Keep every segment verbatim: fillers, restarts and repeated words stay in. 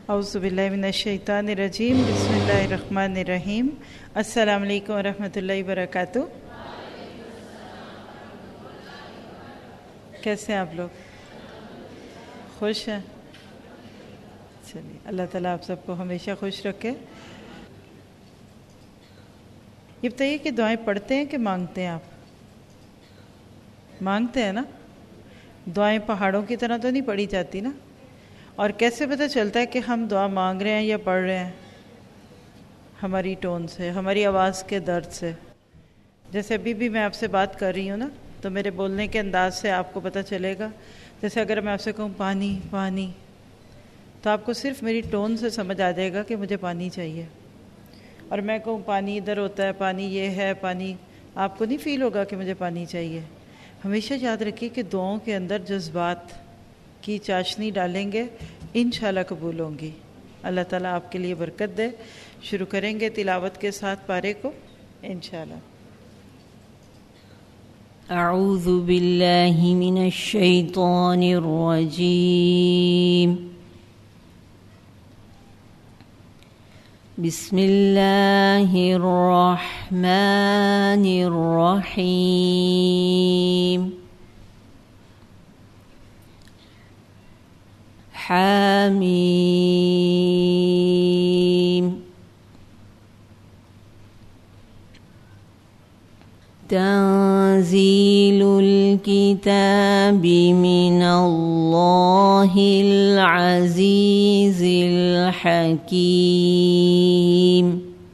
اعوذ باللہ من الشیطان الرجیم بسم اللہ الرحمن الرحیم السلام علیکم ورحمۃ اللہ وبرکاتہ۔ کیسے ہیں آپ لوگ؟ خوش ہیں؟ چلیے، اللہ تعالیٰ آپ سب کو ہمیشہ خوش رکھے۔ یہ بتائیے کہ دعائیں پڑھتے ہیں کہ مانگتے ہیں؟ آپ مانگتے ہیں نا؟ دعائیں پہاڑوں کی طرح تو نہیں پڑھی جاتی نا؟ اور کیسے پتہ چلتا ہے کہ ہم دعا مانگ رہے ہیں یا پڑھ رہے ہیں؟ ہماری ٹون سے، ہماری آواز کے درد سے۔ جیسے ابھی بھی میں آپ سے بات کر رہی ہوں نا، تو میرے بولنے کے انداز سے آپ کو پتہ چلے گا۔ جیسے اگر میں آپ سے کہوں پانی پانی، تو آپ کو صرف میری ٹون سے سمجھ آ جائے گا کہ مجھے پانی چاہیے۔ اور میں کہوں پانی ادھر ہوتا ہے، پانی یہ ہے، پانی، آپ کو نہیں فیل ہوگا کہ مجھے پانی چاہیے۔ ہمیشہ یاد رکھیے کہ دعاؤں کے اندر جذبات کی چاشنی ڈالیں گے، انشاءاللہ قبول ہوں گی۔ اللہ تعالیٰ آپ کے لیے برکت دے۔ شروع کریں گے تلاوت کے ساتھ پارے کو انشاءاللہ۔ اعوذ باللہ من الشیطان الرجیم، بسم اللہ الرحمن الرحیم، حامیم، تنزیل الکتاب من اللہ العزیز الحکیم،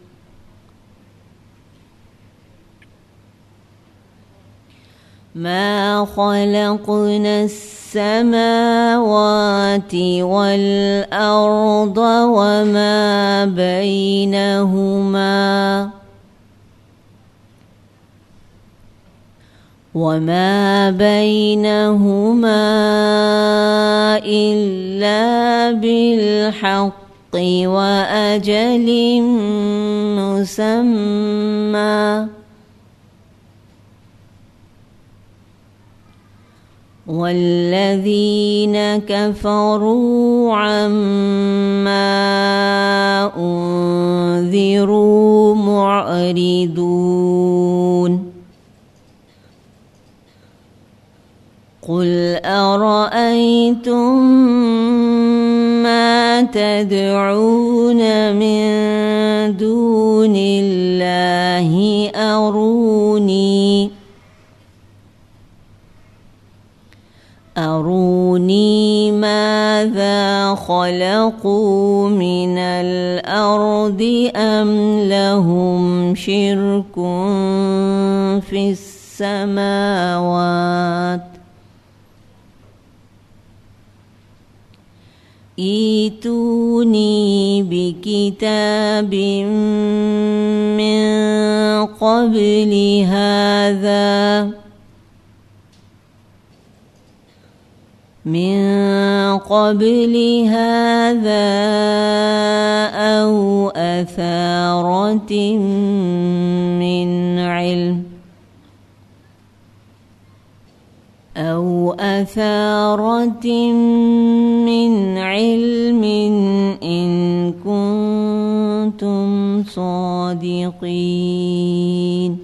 ما خلقنا السماوات والأرض وما بينهما وما بينهما إلا بالحق وأجل مسمى، والذين كفروا عما أنذروا معرضون، قل أرأيتم ما تدعون من دون الله أروني أروني ماذا خلقوا من الأرض أم لهم شرك في السماوات، ائتوني بكتاب من قبل هذا من قبل هذا أو أثارة من علم أو أثارة من علم إن كنتم صادقين۔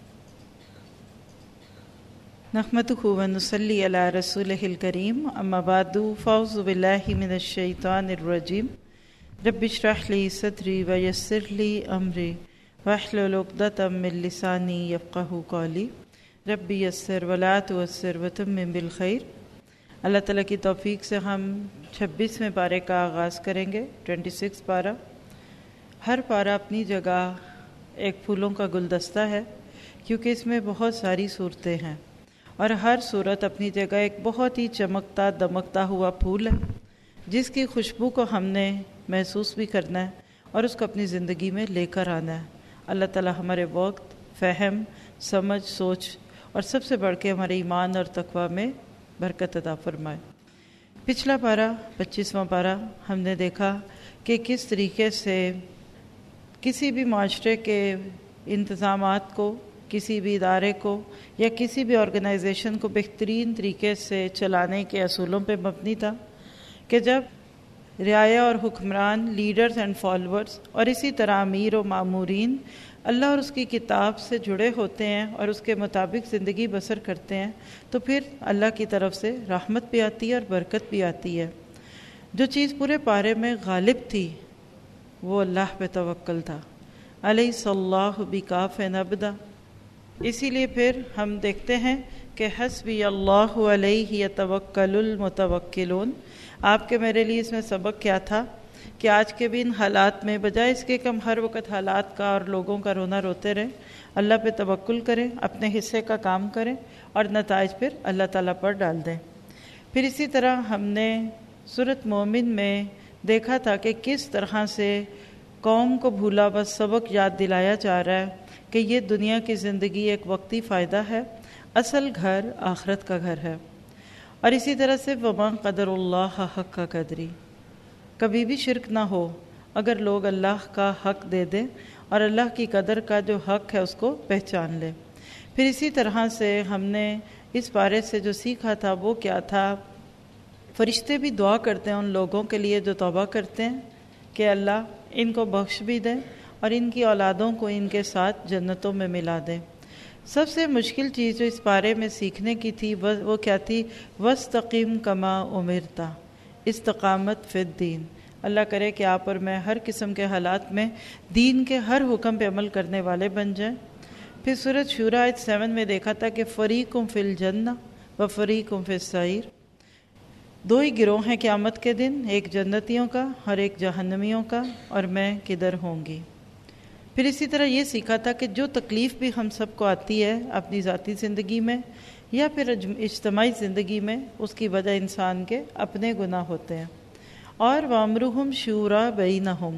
نحمده ونصلي على رسوله الكريم، اما بعد فاعوذ بالله من الشیطان الرجیم، رب اشرح لي صدری ويسر لي امری واحلل عقدۃ من لسانی یفقهوا قولی، رب یسر ولا تعسر وتمم بالخیر۔ اللہ تعالیٰ کی توفیق سے ہم چھبیسویں پارے کا آغاز کریں گے، چھبیس پارہ۔ ہر پارہ اپنی جگہ ایک پھولوں کا گلدستہ ہے، کیونکہ اس میں بہت ساری صورتیں ہیں، اور ہر صورت اپنی جگہ ایک بہت ہی چمکتا دمکتا ہوا پھول ہے، جس کی خوشبو کو ہم نے محسوس بھی کرنا ہے اور اس کو اپنی زندگی میں لے کر آنا ہے۔ اللہ تعالیٰ ہمارے وقت، فہم، سمجھ، سوچ اور سب سے بڑھ کے ہمارے ایمان اور تقوی میں برکت عطا فرمائے۔ پچھلا پارہ، پچیسواں پارہ، ہم نے دیکھا کہ کس طریقے سے کسی بھی معاشرے کے انتظامات کو، کسی بھی ادارے کو یا کسی بھی آرگنائزیشن کو بہترین طریقے سے چلانے کے اصولوں پہ مبنی تھا کہ جب رعایا اور حکمران، لیڈرز اینڈ فالورز، اور اسی طرح امیر و مامورین اللہ اور اس کی کتاب سے جڑے ہوتے ہیں اور اس کے مطابق زندگی بسر کرتے ہیں تو پھر اللہ کی طرف سے رحمت بھی آتی ہے اور برکت بھی آتی ہے۔ جو چیز پورے پارے میں غالب تھی وہ اللہ پہ توکل تھا، الیس اللہ بکاف عبدا۔ اسی لیے پھر ہم دیکھتے ہیں کہ حسبی اللہ علیہ یتوکل المتوکلون۔ آپ کے میرے لیے اس میں سبق کیا تھا کہ آج کے بھی ان حالات میں بجائے اس کے کہ ہم ہر وقت حالات کا اور لوگوں کا رونا روتے رہیں، اللہ پہ توکل کریں، اپنے حصے کا کام کریں اور نتائج پھر اللہ تعالیٰ پر ڈال دیں۔ پھر اسی طرح ہم نے سورۃ مومن میں دیکھا تھا کہ کس طرح سے قوم کو بھولا بس سبق یاد دلایا جا رہا ہے کہ یہ دنیا کی زندگی ایک وقتی فائدہ ہے، اصل گھر آخرت کا گھر ہے۔ اور اسی طرح سے وما قدر اللہ حق کا قدری، کبھی بھی شرک نہ ہو اگر لوگ اللہ کا حق دے دیں اور اللہ کی قدر کا جو حق ہے اس کو پہچان لیں۔ پھر اسی طرح سے ہم نے اس بارے سے جو سیکھا تھا وہ کیا تھا، فرشتے بھی دعا کرتے ہیں ان لوگوں کے لیے جو توبہ کرتے ہیں کہ اللہ ان کو بخش بھی دے اور ان کی اولادوں کو ان کے ساتھ جنتوں میں ملا دے۔ سب سے مشکل چیز جو اس بارے میں سیکھنے کی تھی وہ کیا تھی، وَاسْتَقِمْ كَمَا أُمِرْتَ، استقامت فی الدین۔ اللہ کرے کہ آپ اور میں ہر قسم کے حالات میں دین کے ہر حکم پہ عمل کرنے والے بن جائیں۔ پھر سورۃ شورى آیت سیون میں دیکھا تھا کہ فریقٌ فی الجنہ و فریقٌ فی السعیر، دو ہی گروہ ہیں قیامت کے دن، ایک جنتیوں کا اور ایک جہنمیوں کا، اور میں کدھر ہوں گی۔ پھر اسی طرح یہ سیکھا تھا کہ جو تکلیف بھی ہم سب کو آتی ہے اپنی ذاتی زندگی میں یا پھر اجتماعی زندگی میں، اس کی وجہ انسان کے اپنے گناہ ہوتے ہیں۔ اور وَأَمْرُهُمْ شُورَىٰ بَيْنَهُمْ،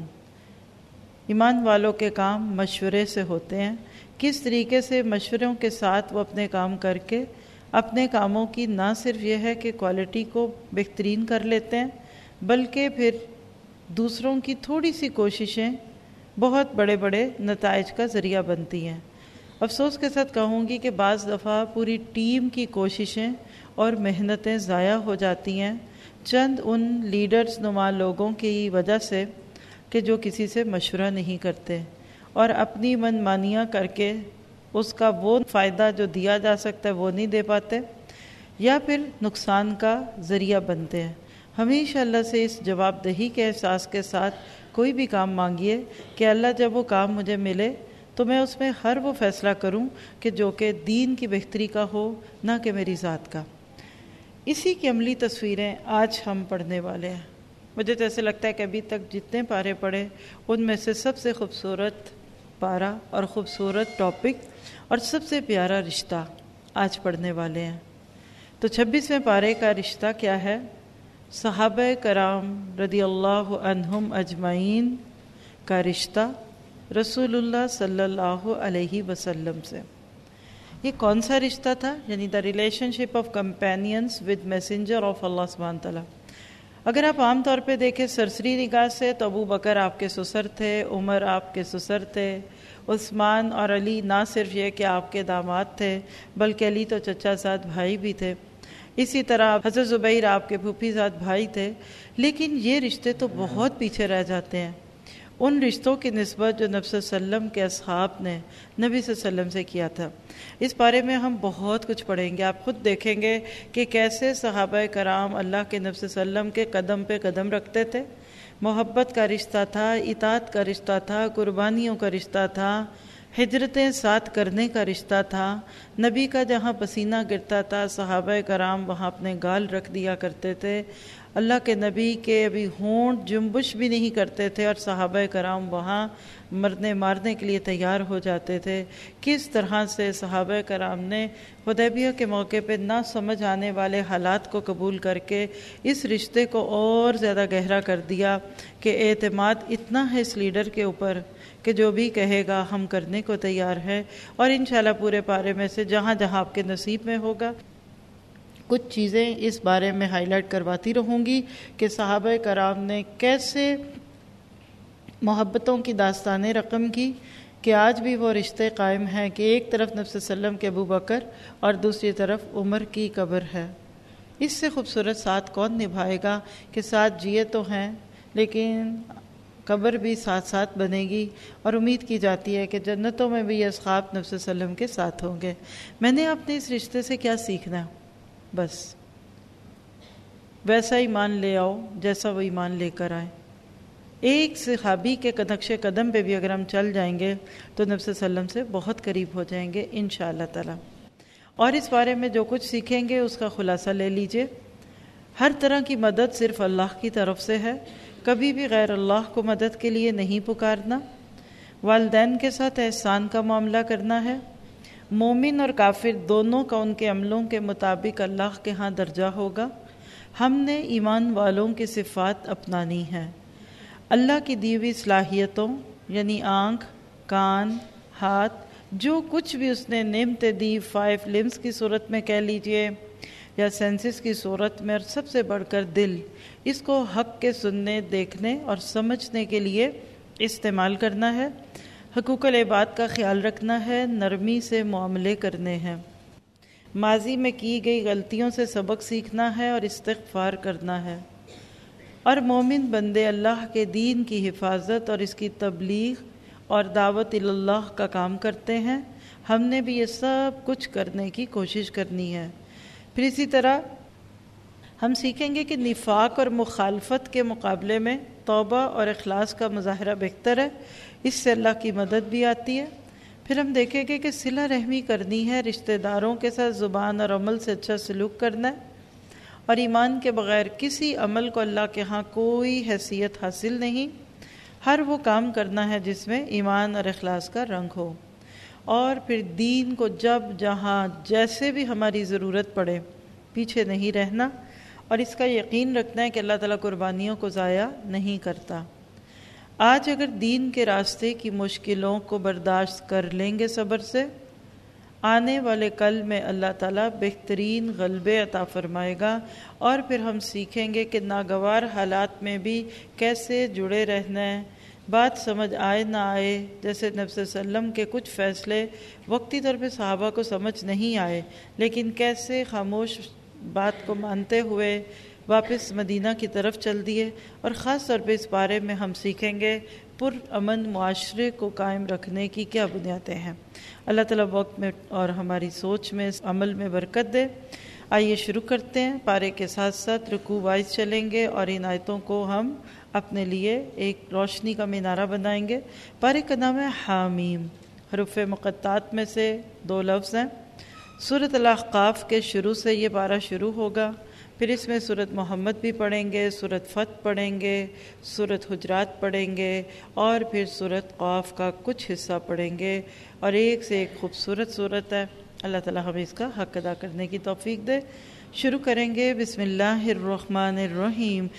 ایمان والوں کے کام مشورے سے ہوتے ہیں۔ کس طریقے سے مشوروں کے ساتھ وہ اپنے کام کر کے اپنے کاموں کی نہ صرف یہ ہے کہ کوالٹی کو بہترین کر لیتے ہیں بلکہ پھر دوسروں کی تھوڑی سی کوششیں بہت بڑے بڑے نتائج کا ذریعہ بنتی ہیں۔ افسوس کے ساتھ کہوں گی کہ بعض دفعہ پوری ٹیم کی کوششیں اور محنتیں ضائع ہو جاتی ہیں چند ان لیڈرز نما لوگوں کی وجہ سے کہ جو کسی سے مشورہ نہیں کرتے اور اپنی من مانیاں کر کے اس کا وہ فائدہ جو دیا جا سکتا ہے وہ نہیں دے پاتے یا پھر نقصان کا ذریعہ بنتے ہیں۔ ہمیشہ اللہ سے اس جواب دہی کے احساس کے ساتھ کوئی بھی کام مانگیے کہ اللہ جب وہ کام مجھے ملے تو میں اس میں ہر وہ فیصلہ کروں کہ جو کہ دین کی بہتری کا ہو، نہ کہ میری ذات کا۔ اسی کی عملی تصویریں آج ہم پڑھنے والے ہیں۔ مجھے تو ایسے لگتا ہے کہ ابھی تک جتنے پارے پڑھے ان میں سے سب سے خوبصورت پارا اور خوبصورت ٹاپک اور سب سے پیارا رشتہ آج پڑھنے والے ہیں۔ تو چھبیسویں پارے کا رشتہ کیا ہے؟ صحابہ کرام رضی اللہ عنہم اجمعین کا رشتہ رسول اللہ صلی اللہ علیہ وسلم سے۔ یہ کون سا رشتہ تھا؟ یعنی the relationship of companionship with messenger of Allah سبحانہ تعالیٰ۔ اگر آپ عام طور پہ دیکھیں سرسری نگاہ سے تو ابو بکر آپ کے سسر تھے، عمر آپ کے سسر تھے، عثمان اور علی نہ صرف یہ کہ آپ کے داماد تھے بلکہ علی تو چچا زاد بھائی بھی تھے، اسی طرح حضرت زبیر آپ کے پھوپھی زاد بھائی تھے۔ لیکن یہ رشتے تو بہت پیچھے رہ جاتے ہیں ان رشتوں کی نسبت جو نبی صلی اللہ علیہ وسلم کے اصحاب نے نبی صلی اللہ علیہ وسلم سے کیا تھا۔ اس بارے میں ہم بہت کچھ پڑھیں گے، آپ خود دیکھیں گے کہ کیسے صحابہ کرام اللہ کے نبی صلی اللہ علیہ وسلم کے قدم پہ قدم رکھتے تھے۔ محبت کا رشتہ تھا، اطاعت کا رشتہ تھا، قربانیوں کا رشتہ تھا، ہجرتیں ساتھ کرنے کا رشتہ تھا۔ نبی کا جہاں پسینہ گرتا تھا صحابہ کرام وہاں اپنے گال رکھ دیا کرتے تھے۔ اللہ کے نبی کے ابھی ہونٹ جنبش بھی نہیں کرتے تھے اور صحابہ کرام وہاں مرنے مارنے کے لیے تیار ہو جاتے تھے۔ کس طرح سے صحابہ کرام نے حدیبیہ کے موقع پہ نہ سمجھ آنے والے حالات کو قبول کر کے اس رشتے کو اور زیادہ گہرا کر دیا کہ اعتماد اتنا ہے اس لیڈر کے اوپر کہ جو بھی کہے گا ہم کرنے کو تیار ہیں۔ اور انشاءاللہ پورے پارے میں سے جہاں جہاں آپ کے نصیب میں ہوگا کچھ چیزیں اس بارے میں ہائی لائٹ کرواتی رہوں گی کہ صحابہ کرام نے کیسے محبتوں کی داستانیں رقم کی کہ آج بھی وہ رشتے قائم ہیں کہ ایک طرف نبی صلی اللہ علیہ وسلم کے ابو بکر اور دوسری طرف عمر کی قبر ہے۔ اس سے خوبصورت ساتھ کون نبھائے گا کہ ساتھ جیے تو ہیں لیکن قبر بھی ساتھ ساتھ بنے گی، اور امید کی جاتی ہے کہ جنتوں میں بھی یہ اصحاب نبی صلی اللہ علیہ وسلم کے ساتھ ہوں گے۔ میں نے اپنے اس رشتے سے کیا سیکھنا ہے؟ بس ویسا ایمان لے آؤ جیسا وہ ایمان لے کر آئے۔ ایک صحابی کے نقش قدم پہ بھی اگر ہم چل جائیں گے تو نبی صلی اللہ علیہ وسلم سے بہت قریب ہو جائیں گے انشاءاللہ تعالی۔ اور اس بارے میں جو کچھ سیکھیں گے اس کا خلاصہ لے لیجئے۔ ہر طرح کی مدد صرف اللہ کی طرف سے ہے، کبھی بھی غیر اللہ کو مدد کے لیے نہیں پکارنا۔ والدین کے ساتھ احسان کا معاملہ کرنا ہے۔ مومن اور کافر دونوں کا ان کے عملوں کے مطابق اللہ کے ہاں درجہ ہوگا۔ ہم نے ایمان والوں کی صفات اپنانی ہیں۔ اللہ کی دی ہوئی صلاحیتوں یعنی آنکھ، کان، ہاتھ، جو کچھ بھی اس نے نعمتیں دی، فائیو لمز کی صورت میں کہہ لیجئے یا سینسز کی صورت میں، اور سب سے بڑھ کر دل، اس کو حق کے سننے، دیکھنے اور سمجھنے کے لیے استعمال کرنا ہے۔ حقوق العباد کا خیال رکھنا ہے، نرمی سے معاملے کرنے ہیں۔ ماضی میں کی گئی غلطیوں سے سبق سیکھنا ہے اور استغفار کرنا ہے۔ اور مومن بندے اللہ کے دین کی حفاظت اور اس کی تبلیغ اور دعوت اللہ کا کام کرتے ہیں۔ ہم نے بھی یہ سب کچھ کرنے کی کوشش کرنی ہے۔ پھر اسی طرح ہم سیکھیں گے کہ نفاق اور مخالفت کے مقابلے میں توبہ اور اخلاص کا مظاہرہ بہتر ہے، اس سے اللہ کی مدد بھی آتی ہے۔ پھر ہم دیکھیں گے کہ صلہ رحمی کرنی ہے، رشتہ داروں کے ساتھ زبان اور عمل سے اچھا سلوک کرنا ہے، اور ایمان کے بغیر کسی عمل کو اللہ کے ہاں کوئی حیثیت حاصل نہیں۔ ہر وہ کام کرنا ہے جس میں ایمان اور اخلاص کا رنگ ہو، اور پھر دین کو جب جہاں جیسے بھی ہماری ضرورت پڑے پیچھے نہیں رہنا، اور اس کا یقین رکھنا ہے کہ اللہ تعالیٰ قربانیوں کو ضائع نہیں کرتا۔ آج اگر دین کے راستے کی مشکلوں کو برداشت کر لیں گے صبر سے، آنے والے کل میں اللہ تعالیٰ بہترین غلبے عطا فرمائے گا، اور پھر ہم سیکھیں گے کہ ناگوار حالات میں بھی کیسے جڑے رہنا ہے، بات سمجھ آئے نہ آئے۔ جیسے نبی صلی اللہ علیہ وسلم کے کچھ فیصلے وقتی طور پہ صحابہ کو سمجھ نہیں آئے، لیکن کیسے خاموش بات کو مانتے ہوئے واپس مدینہ کی طرف چل دیے۔ اور خاص طور پہ اس بارے میں ہم سیکھیں گے پرامن معاشرے کو قائم رکھنے کی کیا بنیادیں ہیں۔ اللہ تعالیٰ وقت میں اور ہماری سوچ میں، اس عمل میں برکت دے۔ آئیے شروع کرتے ہیں۔ پارے کے ساتھ ساتھ رکوع وائز چلیں گے اور ان آیتوں کو ہم اپنے لیے ایک روشنی کا مینارہ بنائیں گے۔ پارے کا نام ہے حامیم، حروف مقطعات میں سے دو لفظ ہیں۔ سورۃ الاحقاف کے شروع سے یہ پارہ شروع ہوگا، پھر اس میں سورۃ محمد بھی پڑھیں گے، سورۃ فتح پڑھیں گے، سورۃ حجرات پڑھیں گے، اور پھر سورۃ قاف کا کچھ حصہ پڑھیں گے، اور ایک سے ایک خوبصورت سورت ہے۔ اللہ تعالیٰ ہمیں اس کا حق ادا کرنے کی توفیق دے۔ شروع کریں گے بسم اللہ الرحمن الرحیم۔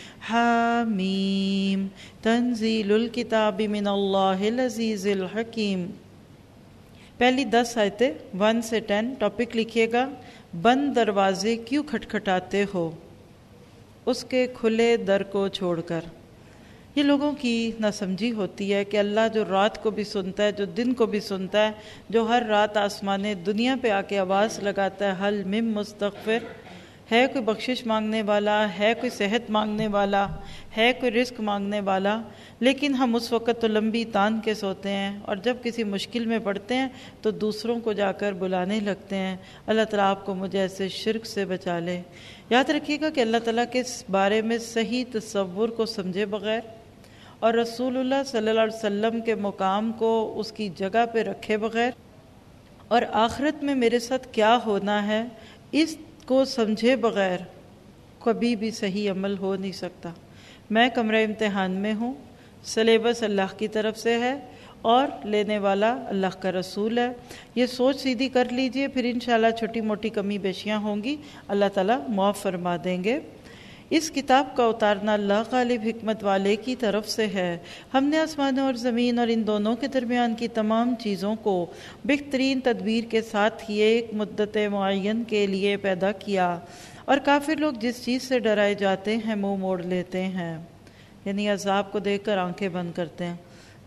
حامیم تنزیل الکتاب من اللہ العزیز الحکیم۔ پہلی دس آیتیں ون سے ٹین، ٹاپک لکھیے گا، بند دروازے کیوں کھٹکھٹاتے ہو اس کے کھلے در کو چھوڑ کر۔ یہ لوگوں کی ناسمجھی ہوتی ہے کہ اللہ جو رات کو بھی سنتا ہے، جو دن کو بھی سنتا ہے، جو ہر رات آسمان دنیا پہ آ کے آواز لگاتا ہے، حل مم مستغفر، ہے کوئی بخشش مانگنے والا، ہے کوئی صحت مانگنے والا، ہے کوئی رزق مانگنے والا، لیکن ہم اس وقت تو لمبی تان کے سوتے ہیں، اور جب کسی مشکل میں پڑتے ہیں تو دوسروں کو جا کر بلانے لگتے ہیں۔ اللہ تعالیٰ آپ کو مجھے ایسے شرک سے بچا لے۔ یاد رکھیے گا کہ اللہ تعالیٰ کے اس بارے میں صحیح تصور کو سمجھے بغیر اور رسول اللہ صلی اللہ علیہ وسلم کے مقام کو اس کی جگہ پہ رکھے بغیر اور آخرت میں میرے ساتھ کیا ہونا ہے اس کو سمجھے بغیر کبھی بھی صحیح عمل ہو نہیں سکتا۔ میں کمرہ امتحان میں ہوں، سلیبس اللہ کی طرف سے ہے اور لینے والا اللہ کا رسول ہے۔ یہ سوچ سیدھی کر لیجئے، پھر انشاءاللہ چھوٹی موٹی کمی بیشیاں ہوں گی، اللہ تعالیٰ معاف فرما دیں گے۔ اس کتاب کا اتارنا اللہ غالب حکمت والے کی طرف سے ہے۔ ہم نے آسمانوں اور زمین اور ان دونوں کے درمیان کی تمام چیزوں کو بہترین تدبیر کے ساتھ ہی ایک مدت معین کے لیے پیدا کیا، اور کافر لوگ جس چیز سے ڈرائے جاتے ہیں منہ موڑ لیتے ہیں، یعنی عذاب کو دیکھ کر آنکھیں بند کرتے ہیں۔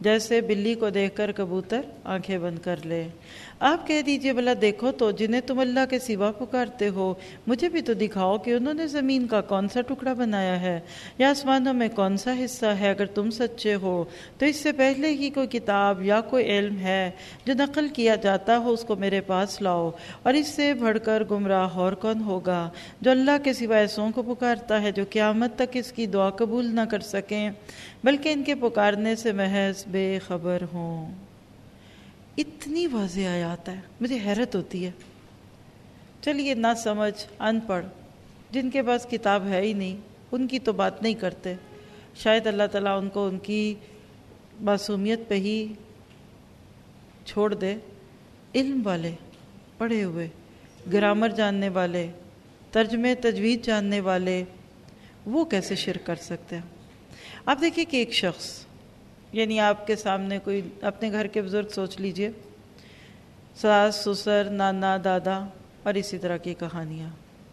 جیسے بلی کو دیکھ کر کبوتر آنکھیں بند کر لے۔ آپ کہہ دیجئے بھلا دیکھو تو جنہیں تم اللہ کے سوا پکارتے ہو، مجھے بھی تو دکھاؤ کہ انہوں نے زمین کا کون سا ٹکڑا بنایا ہے یا آسمانوں میں کون سا حصہ ہے۔ اگر تم سچے ہو تو اس سے پہلے ہی کوئی کتاب یا کوئی علم ہے جو نقل کیا جاتا ہو، اس کو میرے پاس لاؤ، اور اس سے بڑھ کر گمراہ اور کون ہوگا جو اللہ کے سوا ایسوں کو پکارتا ہے جو قیامت تک اس کی دعا قبول نہ کر سکیں بلکہ ان کے پکارنے سے محض بے خبر ہوں۔ اتنی واضح آیات ہے، مجھے حیرت ہوتی ہے۔ چلیے نہ سمجھ، ان پڑھ، جن کے پاس کتاب ہے ہی نہیں، ان کی تو بات نہیں کرتے، شاید اللہ تعالیٰ ان کو ان کی معصومیت پہ ہی چھوڑ دے۔ علم والے، پڑھے ہوئے، گرامر جاننے والے، ترجمے تجوید جاننے والے، وہ کیسے شرک کر سکتے ہیں؟ آپ دیکھیے کہ ایک شخص، یعنی آپ کے سامنے کوئی اپنے گھر کے بزرگ سوچ لیجئے، ساس سسر نانا دادا اور اسی طرح کی کہانیاں،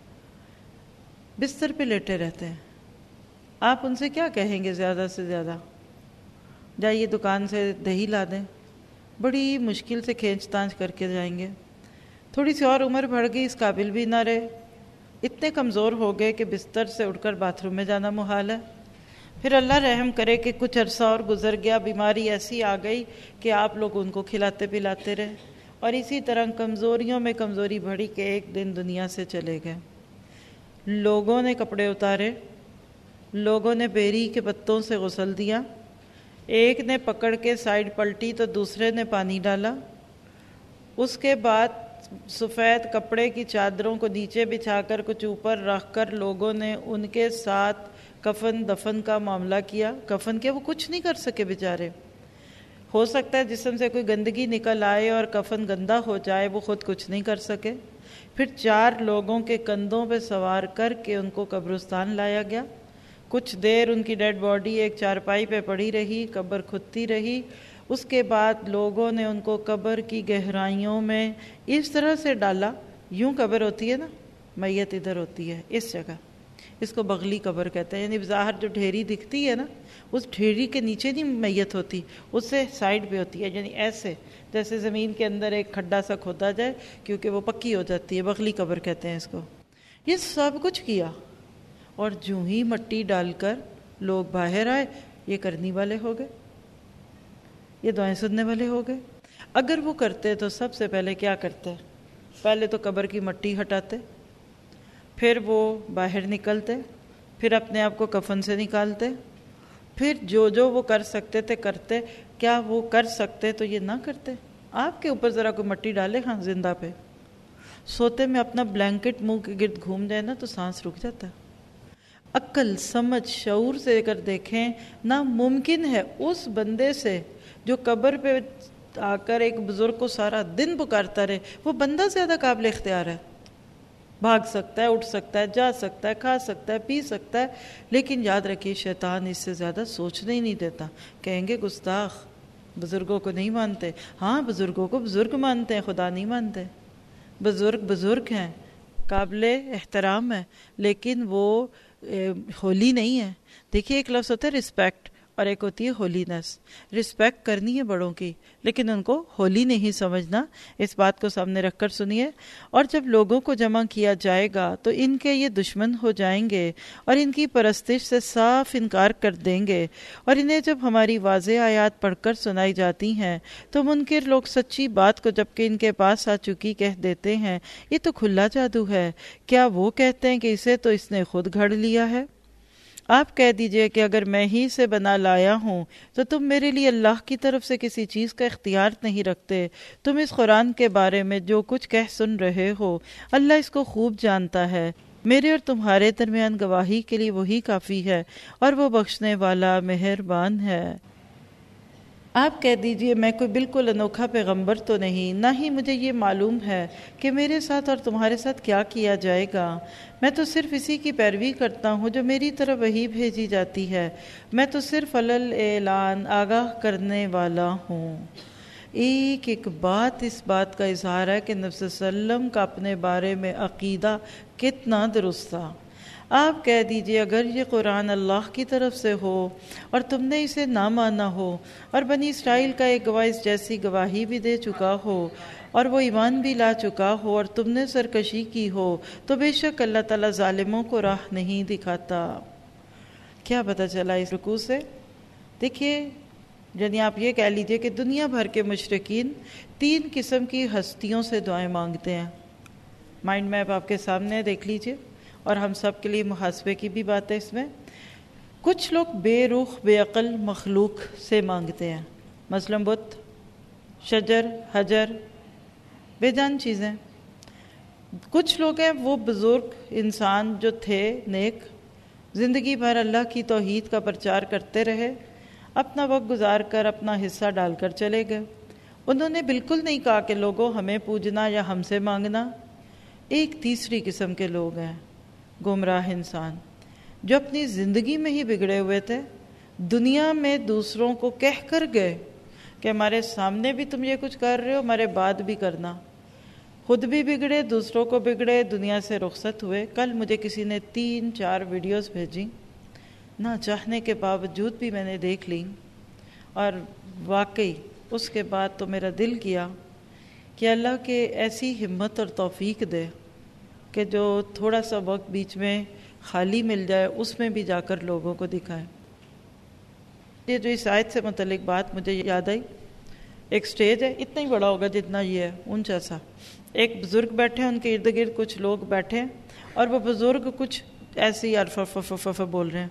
بستر پہ لیٹے رہتے ہیں۔ آپ ان سے کیا کہیں گے زیادہ سے زیادہ؟ جائیے دکان سے دہی لا دیں، بڑی مشکل سے کھینچ تانچ کر کے جائیں گے۔ تھوڑی سی اور عمر بڑھ گئی، اس قابل بھی نہ رہے، اتنے کمزور ہو گئے کہ بستر سے اٹھ کر باتھ روم میں جانا محال ہے۔ پھر اللہ رحم کرے کہ کچھ عرصہ اور گزر گیا، بیماری ایسی آ گئی کہ آپ لوگ ان کو کھلاتے پلاتے رہے، اور اسی طرح کمزوریوں میں کمزوری بڑھی کہ ایک دن دنیا سے چلے گئے۔ لوگوں نے کپڑے اتارے، لوگوں نے بیری کے پتوں سے غسل دیا، ایک نے پکڑ کے سائیڈ پلٹی تو دوسرے نے پانی ڈالا، اس کے بعد سفید کپڑے کی چادروں کو نیچے بچھا کر کچھ اوپر رکھ کر لوگوں نے ان کے ساتھ کفن دفن کا معاملہ کیا۔ کفن کے وہ کچھ نہیں کر سکے بیچارے، ہو سکتا ہے جسم سے کوئی گندگی نکل آئے اور کفن گندا ہو جائے، وہ خود کچھ نہیں کر سکے۔ پھر چار لوگوں کے کندھوں پہ سوار کر کے ان کو قبرستان لایا گیا، کچھ دیر ان کی ڈیڈ باڈی ایک چارپائی پہ پڑی رہی، قبر کھدتی رہی، اس کے بعد لوگوں نے ان کو قبر کی گہرائیوں میں اس طرح سے ڈالا، یوں قبر ہوتی ہے نا، میت ادھر ہوتی ہے اس جگہ، اس کو بغلی قبر کہتے ہیں، یعنی باہر جو ڈھیری دکھتی ہے نا، اس ڈھیری کے نیچے نہیں میت ہوتی، اس سے سائیڈ پہ ہوتی ہے، یعنی ایسے جیسے زمین کے اندر ایک کھڈا سا کھودا جائے کیونکہ وہ پکی ہو جاتی ہے، بغلی قبر کہتے ہیں اس کو۔ یہ سب کچھ کیا، اور جو ہی مٹی ڈال کر لوگ باہر آئے، یہ کرنی والے ہو گئے، یہ دعائیں سننے والے ہو گئے۔ اگر وہ کرتے تو سب سے پہلے کیا کرتے؟ پہلے تو قبر کی مٹی ہٹاتے، پھر وہ باہر نکلتے، پھر اپنے آپ کو کفن سے نکالتے، پھر جو جو وہ کر سکتے تھے کرتے۔ کیا وہ کر سکتے تو یہ نہ کرتے؟ آپ کے اوپر ذرا کوئی مٹی ڈالے ہاں زندہ پہ، سوتے میں اپنا بلینکٹ منہ کے گرد گھوم جائے نا تو سانس رک جاتا ہے۔ عقل سمجھ شعور سے اگر دیکھیں، ناممکن ہے اس بندے سے جو قبر پہ آ کر ایک بزرگ کو سارا دن پکارتا رہے، وہ بندہ زیادہ قابل اختیار ہے، بھاگ سکتا ہے، اٹھ سکتا ہے، جا سکتا ہے، کھا سکتا ہے، پی سکتا ہے، لیکن یاد رکھیے شیطان اس سے زیادہ سوچنے ہی نہیں دیتا۔ کہیں گے گستاخ، بزرگوں کو نہیں مانتے۔ ہاں، بزرگوں کو بزرگ مانتے ہیں، خدا نہیں مانتے۔ بزرگ بزرگ ہیں، قابل احترام ہے، لیکن وہ ہولی نہیں ہے۔ دیکھیے ایک لفظ ہوتا ہے رسپیکٹ، اور ایک ہوتی ہے ہولینس۔ رسپیکٹ کرنی ہے بڑوں کی، لیکن ان کو ہولی نہیں سمجھنا۔ اس بات کو سامنے رکھ کر سنیے۔ اور جب لوگوں کو جمع کیا جائے گا تو ان کے یہ دشمن ہو جائیں گے اور ان کی پرستش سے صاف انکار کر دیں گے، اور انہیں جب ہماری واضح آیات پڑھ کر سنائی جاتی ہیں تو منکر لوگ سچی بات کو جب کہ ان کے پاس آ چکی کہہ دیتے ہیں یہ تو کھلا جادو ہے۔ کیا وہ کہتے ہیں کہ اسے تو اس نے خود گھڑ لیا ہے؟ آپ کہہ دیجئے کہ اگر میں ہی سے بنا لایا ہوں تو تم میرے لیے اللہ کی طرف سے کسی چیز کا اختیار نہیں رکھتے۔ تم اس قرآن کے بارے میں جو کچھ کہہ سن رہے ہو، اللہ اس کو خوب جانتا ہے۔ میرے اور تمہارے درمیان گواہی کے لیے وہی کافی ہے، اور وہ بخشنے والا مہربان ہے۔ آپ کہہ دیجئے میں کوئی بالکل انوکھا پیغمبر تو نہیں، نہ ہی مجھے یہ معلوم ہے کہ میرے ساتھ اور تمہارے ساتھ کیا کیا جائے گا۔ میں تو صرف اسی کی پیروی کرتا ہوں جو میری طرف وحی بھیجی جاتی ہے۔ میں تو صرف علل اعلان آگاہ کرنے والا ہوں۔ ایک ایک بات اس بات کا اظہار ہے کہ نبی صلی اللہ علیہ وسلم کا اپنے بارے میں عقیدہ کتنا درست تھا۔ آپ کہہ دیجئے اگر یہ قرآن اللہ کی طرف سے ہو اور تم نے اسے نہ مانا ہو اور بنی اسرائیل کا ایک گواہ اس جیسی گواہی بھی دے چکا ہو اور وہ ایمان بھی لا چکا ہو اور تم نے سرکشی کی ہو تو بے شک اللہ تعالیٰ ظالموں کو راہ نہیں دکھاتا۔ کیا پتہ چلا اس رکوع سے؟ دیکھیے، یعنی آپ یہ کہہ لیجئے کہ دنیا بھر کے مشرکین تین قسم کی ہستیوں سے دعائیں مانگتے ہیں۔ مائنڈ میپ آپ کے سامنے دیکھ لیجئے، اور ہم سب کے لیے محاسبے کی بھی بات ہے اس میں۔ کچھ لوگ بے روح بے عقل مخلوق سے مانگتے ہیں، مثلا بت، شجر، حجر، بے جان چیزیں۔ کچھ لوگ ہیں وہ بزرگ انسان جو تھے نیک، زندگی بھر اللہ کی توحید کا پرچار کرتے رہے، اپنا وقت گزار کر اپنا حصہ ڈال کر چلے گئے۔ انہوں نے بالکل نہیں کہا کہ لوگوں ہمیں پوجنا یا ہم سے مانگنا۔ ایک تیسری قسم کے لوگ ہیں، گمراہ انسان، جو اپنی زندگی میں ہی بگڑے ہوئے تھے، دنیا میں دوسروں کو کہہ کر گئے کہ ہمارے سامنے بھی تم یہ کچھ کر رہے ہو، ہمارے بعد بھی کرنا۔ خود بھی بگڑے، دوسروں کو بگڑے، دنیا سے رخصت ہوئے۔ کل مجھے کسی نے تین چار ویڈیوز بھیجی، نہ چاہنے کے باوجود بھی میں نے دیکھ لی، اور واقعی اس کے بعد تو میرا دل کیا کہ اللہ کے ایسی ہمت اور توفیق دے کہ جو تھوڑا سا وقت بیچ میں خالی مل جائے اس میں بھی جا کر لوگوں کو دکھائے۔ یہ جو اس آیت سے متعلق بات مجھے یاد آئی، ایک سٹیج ہے، اتنا ہی بڑا ہوگا جتنا یہ ہے، اونچا سا، ایک بزرگ بیٹھے ہیں، ان کے ارد گرد کچھ لوگ بیٹھے ہیں، اور وہ بزرگ کچھ ایسے ہی ارف ارف ارف بول رہے ہیں۔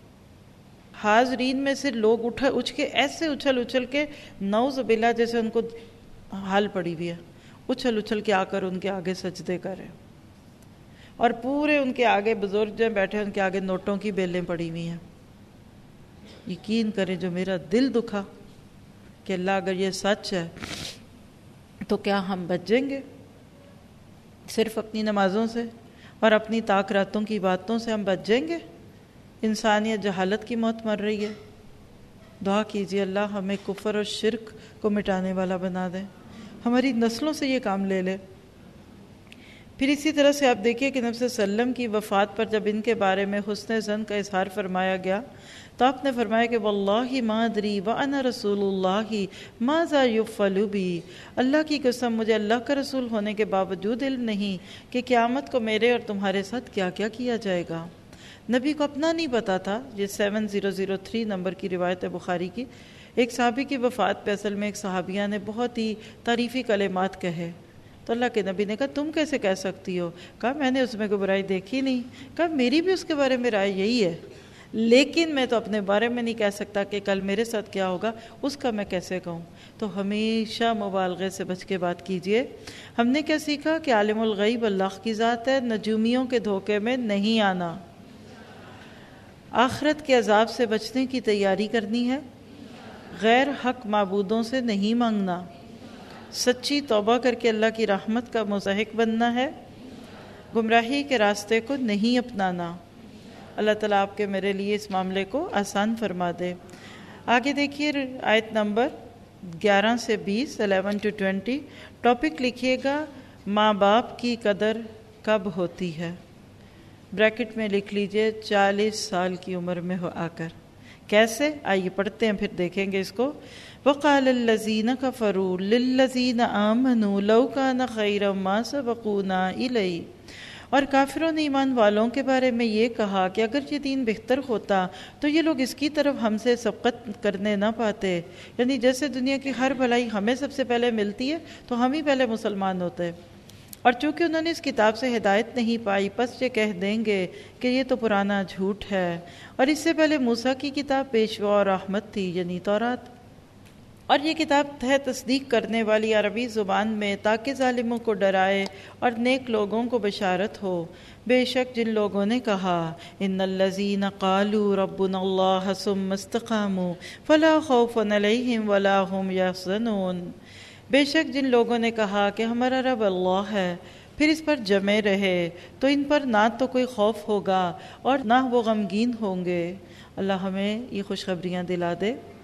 حاضرین میں سے لوگ اٹھ اچھ کے ایسے اچھل اچھل کے نعوذ باللہ جیسے ان کو حال پڑی ہوئی ہے، اچھل اچھل کے آ کر ان کے آگے سجدے کرے، اور پورے ان کے آگے بزرگ جو بیٹھے ان کے آگے نوٹوں کی بیلیں پڑی ہوئی ہیں۔ یقین کریں جو میرا دل دکھا کہ اللہ اگر یہ سچ ہے تو کیا ہم بچ جائیں گے؟ صرف اپنی نمازوں سے اور اپنی طاق راتوں کی باتوں سے ہم بچ جائیں گے؟ انسانیت جہالت کی موت مر رہی ہے۔ دعا کیجیے اللہ ہمیں کفر اور شرک کو مٹانے والا بنا دے، ہماری نسلوں سے یہ کام لے لے۔ پھر اسی طرح سے آپ دیکھیے کہ نبی صلی اللہ علیہ وسلم کی وفات پر جب ان کے بارے میں حسن ظن کا اظہار فرمایا گیا تو آپ نے فرمایا کہ واللہ ما ادری وانا رسول اللہ ماذا یفعل بی، اللہ کی قسم مجھے اللہ کا رسول ہونے کے باوجود علم نہیں کہ قیامت کو میرے اور تمہارے ساتھ کیا کیا کیا جائے گا۔ نبی کو اپنا نہیں پتا تھا۔ یہ seven zero zero three number کی روایت ہے بخاری کی۔ ایک صحابی کی وفات پہ اصل میں ایک صحابیہ نے بہت ہی تعریفی کلمات کہے، تو اللہ کے نبی نے کہا تم کیسے کہہ سکتی ہو؟ کہا میں نے اس میں کوئی برائی دیکھی نہیں۔ کہا میری بھی اس کے بارے میں رائے یہی ہے، لیکن میں تو اپنے بارے میں نہیں کہہ سکتا کہ کل میرے ساتھ کیا ہوگا، اس کا میں کیسے کہوں؟ تو ہمیشہ مبالغے سے بچ کے بات کیجئے۔ ہم نے کیا سیکھا کہ عالم الغیب اللہ کی ذات ہے، نجومیوں کے دھوکے میں نہیں آنا، آخرت کے عذاب سے بچنے کی تیاری کرنی ہے، غیر حق معبودوں سے نہیں مانگنا، سچی توبہ کر کے اللہ کی رحمت کا مستحق بننا ہے، گمراہی کے راستے کو نہیں اپنانا۔ اللہ تعالیٰ آپ کے میرے لیے اس معاملے کو آسان فرما دے۔ آگے دیکھیے آیت نمبر گیارہ سے بیس، الیون ٹو ٹوینٹی، ٹاپک لکھیے گا ماں باپ کی قدر کب ہوتی ہے؟ بریکٹ میں لکھ لیجئے چالیس سال کی عمر میں ہو آ کر۔ کیسے؟ آئیے پڑھتے ہیں پھر دیکھیں گے اس کو۔ وَقَالَ الَّذِينَ كَفَرُوا لِلَّذِينَ آمَنُوا لَوْ كَانَ خَيْرًا مَا سَبَقُونَا إِلَيْهِ، اور کافروں نے ایمان والوں کے بارے میں یہ کہا کہ اگر یہ دین بہتر ہوتا تو یہ لوگ اس کی طرف ہم سے سبقت کرنے نہ پاتے، یعنی جیسے دنیا کی ہر بھلائی ہمیں سب سے پہلے ملتی ہے تو ہم ہی پہلے مسلمان ہوتے، اور چونکہ انہوں نے اس کتاب سے ہدایت نہیں پائی پس یہ کہہ دیں گے کہ یہ تو پرانا جھوٹ ہے، اور اس سے پہلے موسیٰ کی کتاب پیشوا اور رحمت تھی یعنی تورات، اور یہ کتاب ہے تصدیق کرنے والی عربی زبان میں تاکہ ظالموں کو ڈرائے اور نیک لوگوں کو بشارت ہو۔ بے شک جن لوگوں نے کہا ان الذین قالوا ربنا اللہ ثم استقاموا فلا خوف علیہم ولا هم یحزنون، بے شک جن لوگوں نے کہا کہ ہمارا رب اللہ ہے پھر اس پر جمے رہے تو ان پر نہ تو کوئی خوف ہوگا اور نہ وہ غمگین ہوں گے۔ اللہ ہمیں یہ خوشخبریاں دلا دے۔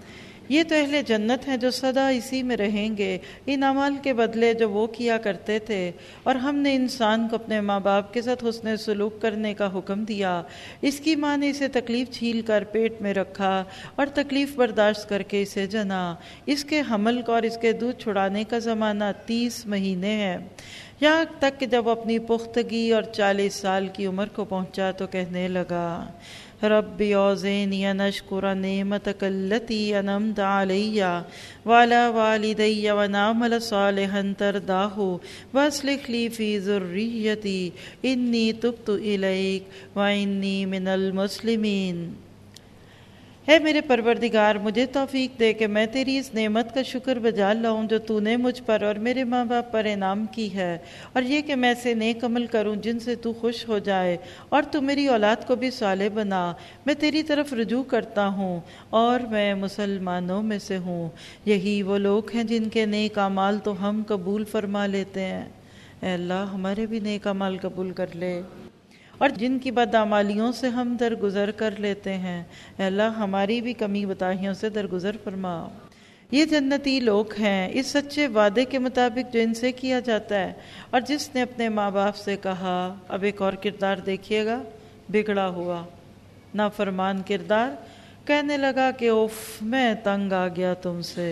یہ تو اہل جنت ہیں جو سدا اسی میں رہیں گے، ان اعمال کے بدلے جو وہ کیا کرتے تھے۔ اور ہم نے انسان کو اپنے ماں باپ کے ساتھ حسن سلوک کرنے کا حکم دیا۔ اس کی ماں نے اسے تکلیف جھیل کر پیٹ میں رکھا اور تکلیف برداشت کر کے اسے جنا۔ اس کے حمل کا اور اس کے دودھ چھڑانے کا زمانہ تیس مہینے ہے، یہاں تک کہ جب وہ اپنی پختگی اور چالیس سال کی عمر کو پہنچا تو کہنے لگا، ربی اوزینی ان اشکر نعمتک التی انعمت علی وعلی والدی وان اعمل صالحا ترضاہ واصلح لی فی ذریتی انی تبت الیک وانی من المسلمین۔ اے میرے پروردگار، مجھے توفیق دے کہ میں تیری اس نعمت کا شکر بجا لاؤں جو تو نے مجھ پر اور میرے ماں باپ پر انعام کی ہے، اور یہ کہ میں سے نیک عمل کروں جن سے تو خوش ہو جائے، اور تو میری اولاد کو بھی صالح بنا۔ میں تیری طرف رجوع کرتا ہوں اور میں مسلمانوں میں سے ہوں۔ یہی وہ لوگ ہیں جن کے نیک اعمال تو ہم قبول فرما لیتے ہیں۔ اے اللہ، ہمارے بھی نیک اعمال قبول کر لے، اور جن کی بدعمالیوں سے ہم درگزر کر لیتے ہیں، اے اللہ ہماری بھی کمی بتاہیوں سے درگزر فرما۔ یہ جنتی لوگ ہیں اس سچے وعدے کے مطابق جو ان سے کیا جاتا ہے، اور جس نے اپنے ماں باپ سے کہا۔ اب ایک اور کردار دیکھیے گا، بگڑا ہوا نافرمان کردار، کہنے لگا کہ اوف میں تنگ آ گیا تم سے۔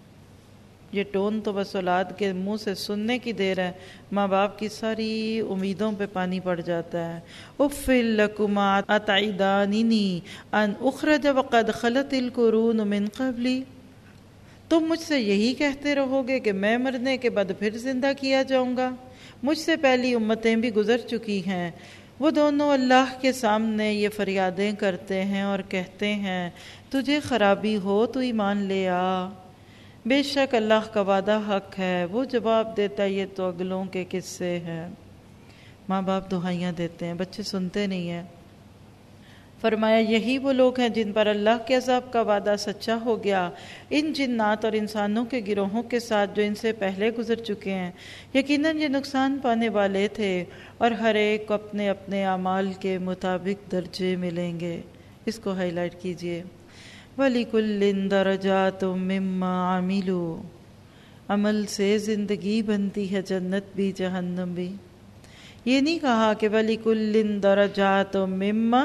یہ ٹون تو بس اولاد کے منہ سے سننے کی دیر ہے، ماں باپ کی ساری امیدوں پہ پانی پڑ جاتا ہے۔ اُفٍّ لَكُمَا أَتَعِدَانِنِي أَنْ أُخْرَجَ وَقَدْ خَلَتِ الْقُرُونُ مِنْ قَبْلِي۔ تم مجھ سے یہی کہتے رہو گے کہ میں مرنے کے بعد پھر زندہ کیا جاؤں گا؟ مجھ سے پہلی امتیں بھی گزر چکی ہیں۔ وہ دونوں اللہ کے سامنے یہ فریادیں کرتے ہیں اور کہتے ہیں، تجھے خرابی ہو تو ایمان لے آ، بے شک اللہ کا وعدہ حق ہے۔ وہ جواب دیتا ہے، یہ تو اگلوں کے قصے ہیں۔ ماں باپ دہائیاں دیتے ہیں، بچے سنتے نہیں ہیں۔ فرمایا یہی وہ لوگ ہیں جن پر اللہ کے عذاب کا وعدہ سچا ہو گیا، ان جنات اور انسانوں کے گروہوں کے ساتھ جو ان سے پہلے گزر چکے ہیں۔ یقیناً یہ نقصان پانے والے تھے، اور ہر ایک کو اپنے اپنے اعمال کے مطابق درجے ملیں گے۔ اس کو ہائی لائٹ کیجئے، وَلِكُلٍّ دَرَجَاتٌ مِّمَّا عَمِلُوا۔ عمل سے زندگی بنتی ہے، جنت بھی جہنم بھی۔ یہ نہیں کہا کہ وَلِكُلٍّ دَرَجَاتٌ مِّمَّا،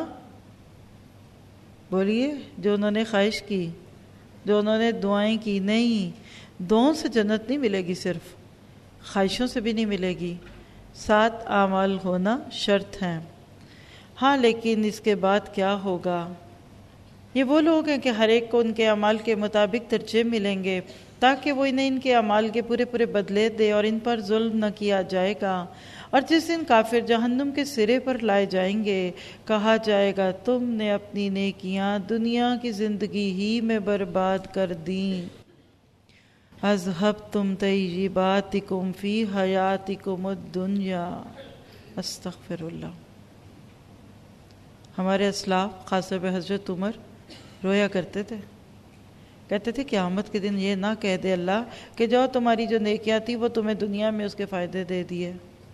بولیے، جو انہوں نے خواہش کی، جو انہوں نے دعائیں کی، نہیں، دعاؤں سے جنت نہیں ملے گی، صرف خواہشوں سے بھی نہیں ملے گی، ساتھ اعمال ہونا شرط ہیں۔ ہاں لیکن اس کے بعد کیا ہوگا؟ یہ وہ لوگ ہیں کہ ہر ایک کو ان کے اعمال کے مطابق درجے ملیں گے، تاکہ وہ انہیں ان کے اعمال کے پورے پورے بدلے دے اور ان پر ظلم نہ کیا جائے گا۔ اور جس دن کافر جہنم کے سرے پر لائے جائیں گے، کہا جائے گا تم نے اپنی نیکیاں دنیا کی زندگی ہی میں برباد کر دیں۔ اذھبتم طیباتکم فی حیاتکم الدنیا۔ استغفر اللہ۔ ہمارے اسلاف خاص طور پہ حضرت عمر رویا کرتے تھے، کہتے تھے قیامت کے دن یہ نہ کہہ دے اللہ کہ جو تمہاری جو نیکیاں تھی وہ تمہیں دنیا میں اس کے فائدے دے دیے،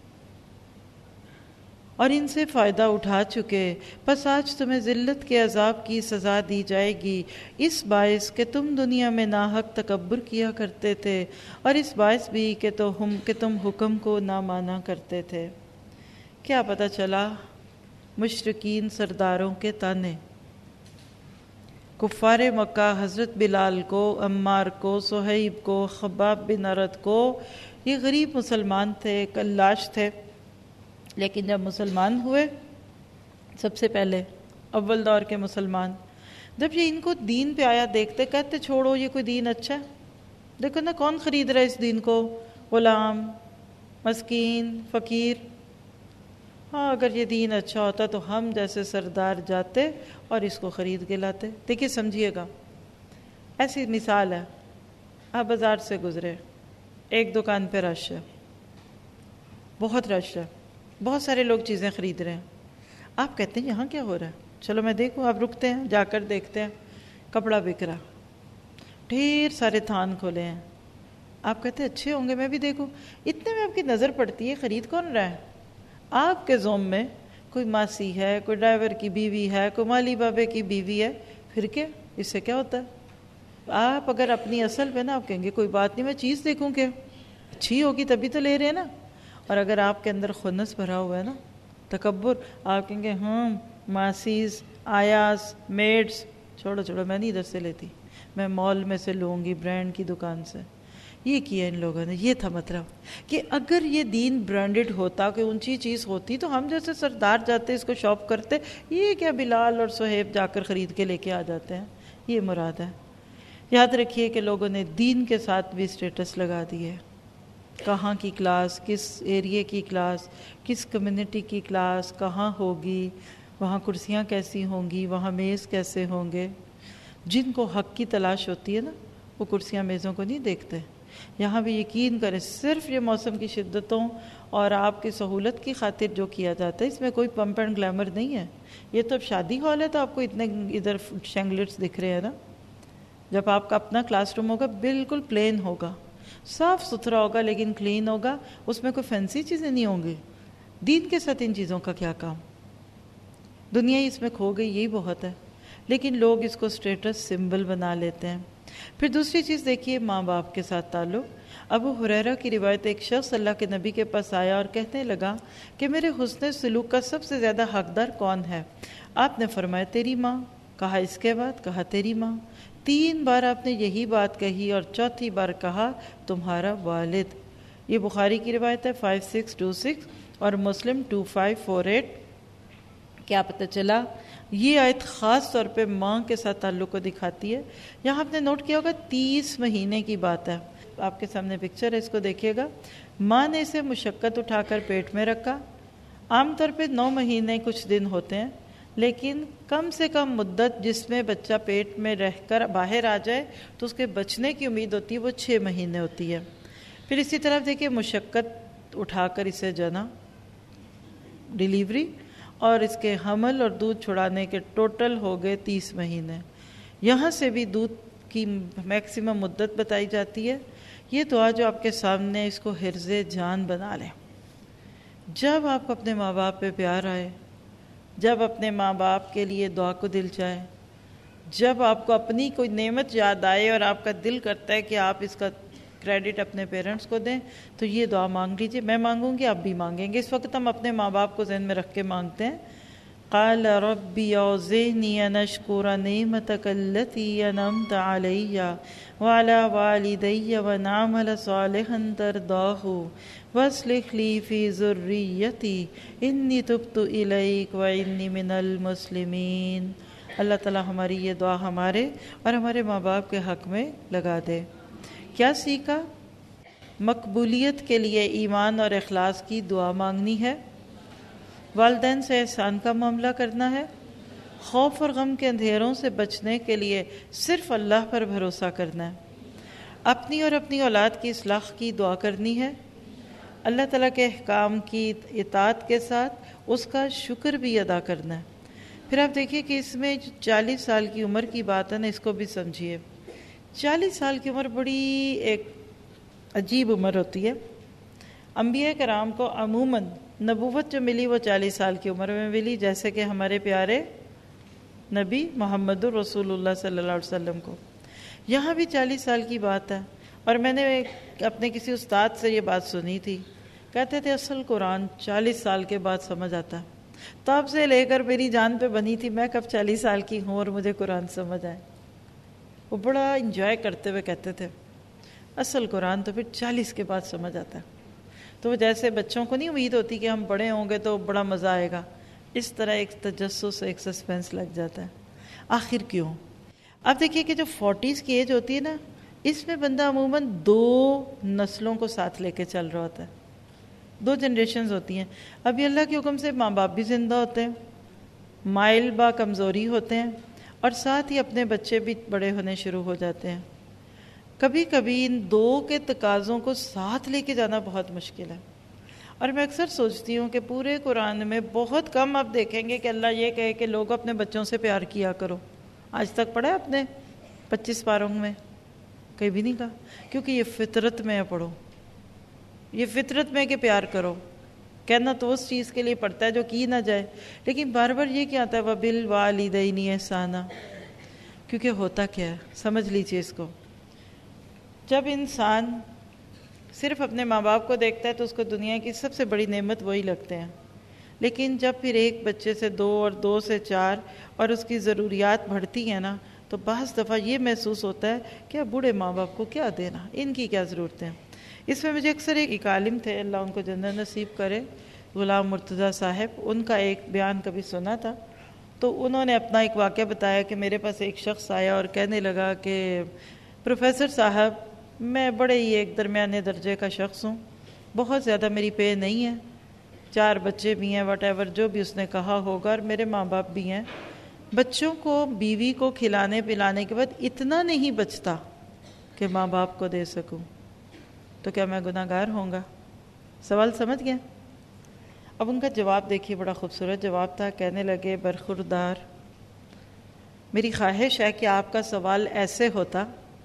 اور ان سے فائدہ اٹھا چکے، پس آج تمہیں ذلت کے عذاب کی سزا دی جائے گی، اس باعث کہ تم دنیا میں ناحق تکبر کیا کرتے تھے، اور اس باعث بھی کہ تو ہم کہ تم حکم کو نہ مانا کرتے تھے۔ کیا پتہ چلا؟ مشرکین سرداروں کے تانے، کفار مکہ حضرت بلال کو، عمار کو، صہیب کو، خباب بن ارد کو، یہ غریب مسلمان تھے، کلاش تھے، لیکن جب مسلمان ہوئے، سب سے پہلے اول دور کے مسلمان، جب یہ ان کو دین پہ آیا دیکھتے، کہتے چھوڑو یہ کوئی دین اچھا ہے، دیکھو نا کون خرید رہا ہے اس دین کو، غلام، مسکین، فقیر۔ ہاں اگر یہ دین اچھا ہوتا تو ہم جیسے سردار جاتے اور اس کو خرید کے لاتے۔ دیکھیے سمجھیے گا، ایسی مثال ہے، آپ بازار سے گزرے، ایک دکان پہ رش ہے، بہت رش ہے، بہت سارے لوگ چیزیں خرید رہے ہیں، آپ کہتے ہیں یہاں کیا ہو رہا ہے، چلو میں دیکھوں، آپ رکتے ہیں، جا کر دیکھتے ہیں، کپڑا بک رہا، ڈھیر سارے تھان کھولے ہیں، آپ کہتے ہیں اچھے ہوں گے میں بھی دیکھوں، اتنے میں آپ کی نظر پڑتی ہے خرید کون رہا ہے؟ آپ کے زوم میں کوئی ماسی ہے، کوئی ڈرائیور کی بیوی ہے، کوئی مالی بابے کی بیوی ہے، پھر کیا، اس سے کیا ہوتا ہے؟ آپ اگر اپنی اصل پہ نا آپ کہیں گے کوئی بات نہیں میں چیز دیکھوں کہ اچھی ہوگی تبھی تو لے رہے ہیں نا. اور اگر آپ کے اندر خنث بھرا ہوا ہے نا, تکبر, آپ کہیں گے ہاں ماسیز, آیاز, میڈس, چھوڑو چھوڑو میں نہیں ادھر سے لیتی, میں مال میں سے لوں گی, برانڈ کی دکان سے. یہ کیا ان لوگوں نے. یہ تھا مطلب کہ اگر یہ دین برانڈڈ ہوتا, کہ اونچی چیز ہوتی, تو ہم جیسے سردار جاتے اس کو شاپ کرتے. یہ کیا بلال اور صہیب جا کر خرید کے لے کے آ جاتے ہیں. یہ مراد ہے. یاد رکھیے کہ لوگوں نے دین کے ساتھ بھی اسٹیٹس لگا دیے. کہاں کی کلاس, کس ایریے کی کلاس, کس کمیونٹی کی کلاس کہاں ہوگی, وہاں کرسیاں کیسی ہوں گی, وہاں میز کیسے ہوں گے. جن کو حق کی تلاش ہوتی ہے نا, وہ کرسیاں میزوں کو نہیں دیکھتے. یہاں بھی یقین کریں, صرف یہ موسم کی شدتوں اور آپ کی سہولت کی خاطر جو کیا جاتا ہے, اس میں کوئی پمپ اینڈ گلیمر نہیں ہے. یہ تو اب شادی ہال ہے تو آپ کو اتنے ادھر شینگلٹس دکھ رہے ہیں نا. جب آپ کا اپنا کلاس روم ہوگا بالکل پلین ہوگا, صاف ستھرا ہوگا, لیکن کلین ہوگا, اس میں کوئی فینسی چیزیں نہیں ہوں گی. دین کے ساتھ ان چیزوں کا کیا کام. دنیا ہی اس میں کھو گئی, یہی بہت ہے. لیکن لوگ اس کو اسٹیٹس سمبل بنا لیتے ہیں. پھر دوسری چیز دیکھیے, ماں باپ کے ساتھ تعلق. ابو ہریرہ کی روایت, ایک شخص اللہ کے نبی کے پاس آیا اور کہنے لگا کہ میرے حسن سلوک کا سب سے زیادہ حقدار کون ہے؟ آپ نے فرمایا تیری ماں. کہا اس کے بعد؟ کہا تیری ماں. تین بار آپ نے یہی بات کہی اور چوتھی بار کہا تمہارا والد. یہ بخاری کی روایت ہے فائیو سکس ٹو سکس اور مسلم ٹو فائیو فور ایٹ. کیا پتہ چلا؟ یہ آیت خاص طور پہ ماں کے ساتھ تعلق کو دکھاتی ہے. یہاں آپ نے نوٹ کیا ہوگا تیس مہینے کی بات ہے. آپ کے سامنے پکچر ہے, اس کو دیکھیے گا. ماں نے اسے مشقت اٹھا کر پیٹ میں رکھا. عام طور پہ نو مہینے کچھ دن ہوتے ہیں, لیکن کم سے کم مدت جس میں بچہ پیٹ میں رہ کر باہر آ جائے تو اس کے بچنے کی امید ہوتی ہے, وہ چھ مہینے ہوتی ہے. پھر اسی طرح دیکھیے مشقت اٹھا کر اسے جنا, ڈیلیوری, اور اس کے حمل اور دودھ چھڑانے کے ٹوٹل ہو گئے تیس مہینے. یہاں سے بھی دودھ کی میکسیمم مدت بتائی جاتی ہے. یہ دعا جو آپ کے سامنے, اس کو حرز جان بنا لیں. جب آپ کو اپنے ماں باپ پہ پیار آئے, جب اپنے ماں باپ کے لیے دعا کو دل چاہے, جب آپ کو اپنی کوئی نعمت یاد آئے اور آپ کا دل کرتا ہے کہ آپ اس کا کریڈٹ اپنے پیرنٹس کو دیں, تو یہ دعا مانگ لیجیے. میں مانگوں گی, آپ بھی مانگیں گے. اس وقت ہم اپنے ماں باپ کو ذہن میں رکھ کے مانگتے ہیں. قال ربی اوزعنی ان اشکر نعمتک التی انعمت علی وعلی والدی وان اعمل صالحا ترضاہ واصلح لی فی ذریتی انی تبت الیک وانی من المسلمین. اللہ تعالیٰ ہماری یہ دعا ہمارے اور ہمارے ماں باپ کے حق میں لگا دے. کیا سیکھا؟ مقبولیت کے لیے ایمان اور اخلاص کی دعا مانگنی ہے, والدین سے احسان کا معاملہ کرنا ہے, خوف اور غم کے اندھیروں سے بچنے کے لیے صرف اللہ پر بھروسہ کرنا ہے, اپنی اور اپنی اولاد کی اصلاح کی دعا کرنی ہے, اللہ تعالیٰ کے احکام کی اطاعت کے ساتھ اس کا شکر بھی ادا کرنا ہے. پھر آپ دیکھیے کہ اس میں چالیس سال کی عمر کی بات ہے نا, اس کو بھی سمجھیے. چالیس سال کی عمر بڑی ایک عجیب عمر ہوتی ہے. انبیاء کرام کو عموماً نبوت جو ملی وہ چالیس سال کی عمر میں ملی, جیسے کہ ہمارے پیارے نبی محمد رسول اللہ صلی اللہ علیہ وسلم کو. یہاں بھی چالیس سال کی بات ہے. اور میں نے اپنے کسی استاد سے یہ بات سنی تھی, کہتے تھے اصل قرآن چالیس سال کے بعد سمجھ آتا ہے. تب سے لے کر میری جان پہ بنی تھی میں کب چالیس سال کی ہوں اور مجھے قرآن سمجھ آئے. وہ بڑا انجوائے کرتے ہوئے کہتے تھے اصل قرآن تو پھر چالیس کے بعد سمجھ آتا ہے. تو جیسے بچوں کو نہیں امید ہوتی کہ ہم بڑے ہوں گے تو بڑا مزہ آئے گا, اس طرح ایک تجسس, ایک سسپینس لگ جاتا ہے. آخر کیوں؟ اب دیکھیے کہ جو فورٹیز کی ایج ہوتی ہے نا, اس میں بندہ عموماً دو نسلوں کو ساتھ لے کے چل رہا ہوتا ہے, دو جنریشنز ہوتی ہیں. ابھی اللہ کے حکم سے ماں باپ بھی زندہ ہوتے ہیں, مائل با کمزوری ہوتے ہیں, اور ساتھ ہی اپنے بچے بھی بڑے ہونے شروع ہو جاتے ہیں. کبھی کبھی ان دو کے تقاضوں کو ساتھ لے کے جانا بہت مشکل ہے. اور میں اکثر سوچتی ہوں کہ پورے قرآن میں بہت کم آپ دیکھیں گے کہ اللہ یہ کہے کہ لوگ اپنے بچوں سے پیار کیا کرو. آج تک پڑھا ہے آپ نے پچیس پاروں میں؟ کہیں بھی نہیں کہا, کیونکہ یہ فطرت میں ہے. پڑھو, یہ فطرت میں کہ پیار کرو. کہنا تو اس چیز کے لیے پڑتا ہے جو کی نہ جائے, لیکن بار بار یہ کیا آتا ہے وَبِالْوَالِدَيْنِ إِحْسَانًا, کیونکہ ہوتا کیا ہے، سمجھ لیجئے اس کو. جب انسان صرف اپنے ماں باپ کو دیکھتا ہے تو اس کو دنیا کی سب سے بڑی نعمت وہی لگتے ہیں، لیکن جب پھر ایک بچے سے دو اور دو سے چار اور اس کی ضروریات بڑھتی ہیں نا، تو بعض دفعہ یہ محسوس ہوتا ہے کہ اب بوڑھے ماں باپ کو کیا دینا، ان کی کیا ضرورتیں ہیں. اس میں مجھے اکثر ایک عالم تھے، اللہ ان کو جنت نصیب کرے، غلام مرتضیٰ صاحب، ان کا ایک بیان کبھی سنا تھا. تو انہوں نے اپنا ایک واقعہ بتایا کہ میرے پاس ایک شخص آیا اور کہنے لگا کہ پروفیسر صاحب، میں بڑے ہی ایک درمیانے درجے کا شخص ہوں، بہت زیادہ میری پے نہیں ہے، چار بچے بھی ہیں، وٹ ایور جو بھی اس نے کہا ہوگا، اور میرے ماں باپ بھی ہیں. بچوں کو، بیوی کو کھلانے پلانے کے بعد اتنا نہیں بچتا کہ ماں باپ کو دے سکوں، تو کیا میں گناہ گار ہوں گا؟ سوال سمجھ گیا؟ اب ان کا جواب دیکھیے، بڑا خوبصورت جواب تھا. کہنے لگے، برخوردار، میری خواہش ہے کہ آپ کا سوال ایسے ہوتا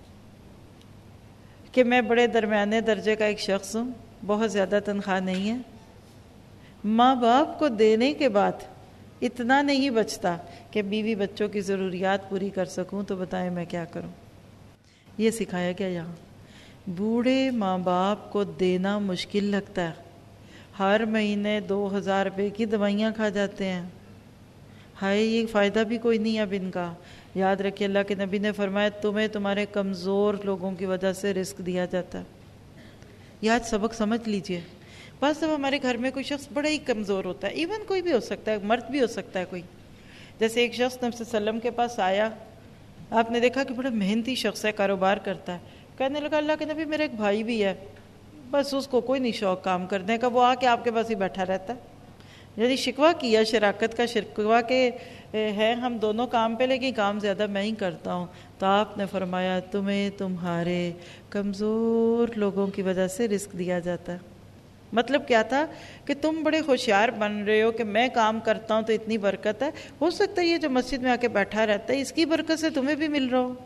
کہ میں بڑے درمیانے درجے کا ایک شخص ہوں، بہت زیادہ تنخواہ نہیں ہے، ماں باپ کو دینے کے بعد اتنا نہیں بچتا کہ بیوی بچوں کی ضروریات پوری کر سکوں، تو بتائیں میں کیا کروں؟ یہ سکھایا گیا یہاں. بوڑھے ماں باپ کو دینا مشکل لگتا ہے، ہر مہینے دو ہزار روپے کی دوائیاں کھا جاتے ہیں، ہائے یہ فائدہ بھی کوئی نہیں اب ان کا. یاد رکھیے، اللہ کے نبی نے فرمایا تمہیں تمہارے کمزور لوگوں کی وجہ سے رزق دیا جاتا ہے. یہ آج سبق سمجھ لیجئے. بعض دفعہ ہمارے گھر میں کوئی شخص بڑا ہی کمزور ہوتا ہے، ایون کوئی بھی ہو سکتا ہے، مرد بھی ہو سکتا ہے کوئی. جیسے ایک شخص نبی صلی اللہ علیہ وسلم کے پاس آیا، آپ نے دیکھا کہ بڑا محنتی شخص ہے، کاروبار کرتا ہے. کہنے لگا، اللہ کے نبی میرا ایک بھائی بھی ہے، بس اس کو کوئی نہیں شوق کام کرنے کا، وہ آ کے آپ کے پاس ہی بیٹھا رہتا ہے. یعنی شکوہ کیا، شراکت کا شکوہ کہ ہے ہم دونوں کام پہ، لیکن کام زیادہ میں ہی کرتا ہوں. تو آپ نے فرمایا تمہیں تمہارے کمزور لوگوں کی وجہ سے رزق دیا جاتا ہے. مطلب کیا تھا کہ تم بڑے ہوشیار بن رہے ہو کہ میں کام کرتا ہوں تو اتنی برکت ہے، ہو سکتا ہے یہ جو مسجد میں آ کے بیٹھا رہتا ہے اس کی برکت سے تمہیں بھی مل رہا ہو.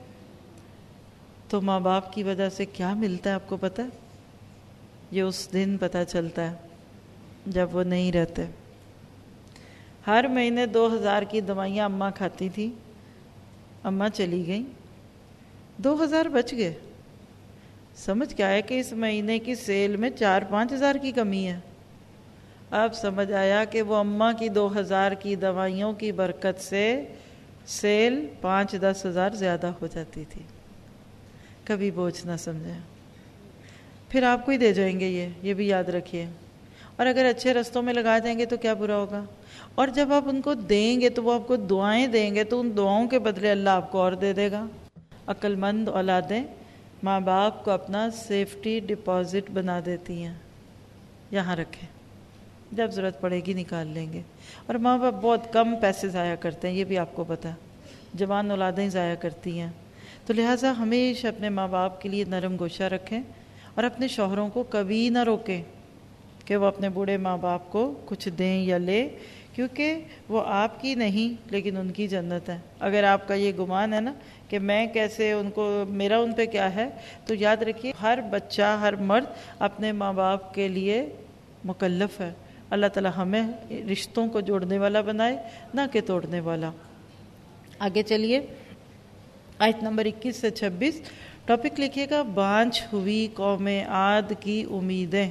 تو ماں باپ کی وجہ سے کیا ملتا ہے آپ کو پتہ ہے؟ یہ اس دن پتہ چلتا ہے جب وہ نہیں رہتے. ہر مہینے دو ہزار کی دوائیاں اماں کھاتی تھی، اماں چلی گئیں، دو ہزار بچ گئے. سمجھ کیا ہے کہ اس مہینے کی سیل میں چار پانچ ہزار کی کمی ہے. اب سمجھ آیا کہ وہ اماں کی دو ہزار کی دوائیوں کی برکت سے سیل پانچ دس ہزار زیادہ ہو جاتی تھی. کبھی بوجھ نہ سمجھیں، پھر آپ کو ہی دے جائیں گے، یہ یہ بھی یاد رکھیے. اور اگر اچھے رستوں میں لگا دیں گے تو کیا برا ہوگا. اور جب آپ ان کو دیں گے تو وہ آپ کو دعائیں دیں گے، تو ان دعاؤں کے بدلے اللہ آپ کو اور دے دے گا. عقل مند اولادیں ماں باپ کو اپنا سیفٹی ڈپازٹ بنا دیتی ہیں، یہاں رکھیں، جب ضرورت پڑے گی نکال لیں گے. اور ماں باپ بہت کم پیسے ضائع کرتے ہیں، یہ بھی آپ کو پتہ ہے، جوان اولادیں ضائع کرتی ہیں. تو لہٰذا ہمیشہ اپنے ماں باپ کے لیے نرم گوشہ رکھیں، اور اپنے شوہروں کو کبھی نہ روکیں کہ وہ اپنے بوڑھے ماں باپ کو کچھ دیں یا لے، کیونکہ وہ آپ کی نہیں لیکن ان کی جنت ہے. اگر آپ کا یہ گمان ہے نا کہ میں کیسے ان کو، میرا ان پہ کیا ہے، تو یاد رکھیے ہر بچہ، ہر مرد اپنے ماں باپ کے لیے مکلف ہے. اللہ تعالی ہمیں رشتوں کو جوڑنے والا بنائے، نہ کہ توڑنے والا. آگے چلیے، آیت نمبر اکیس سے چھبیس، ٹاپک لکھیے گا، بانجھ ہوئی قوم عاد کی امیدیں.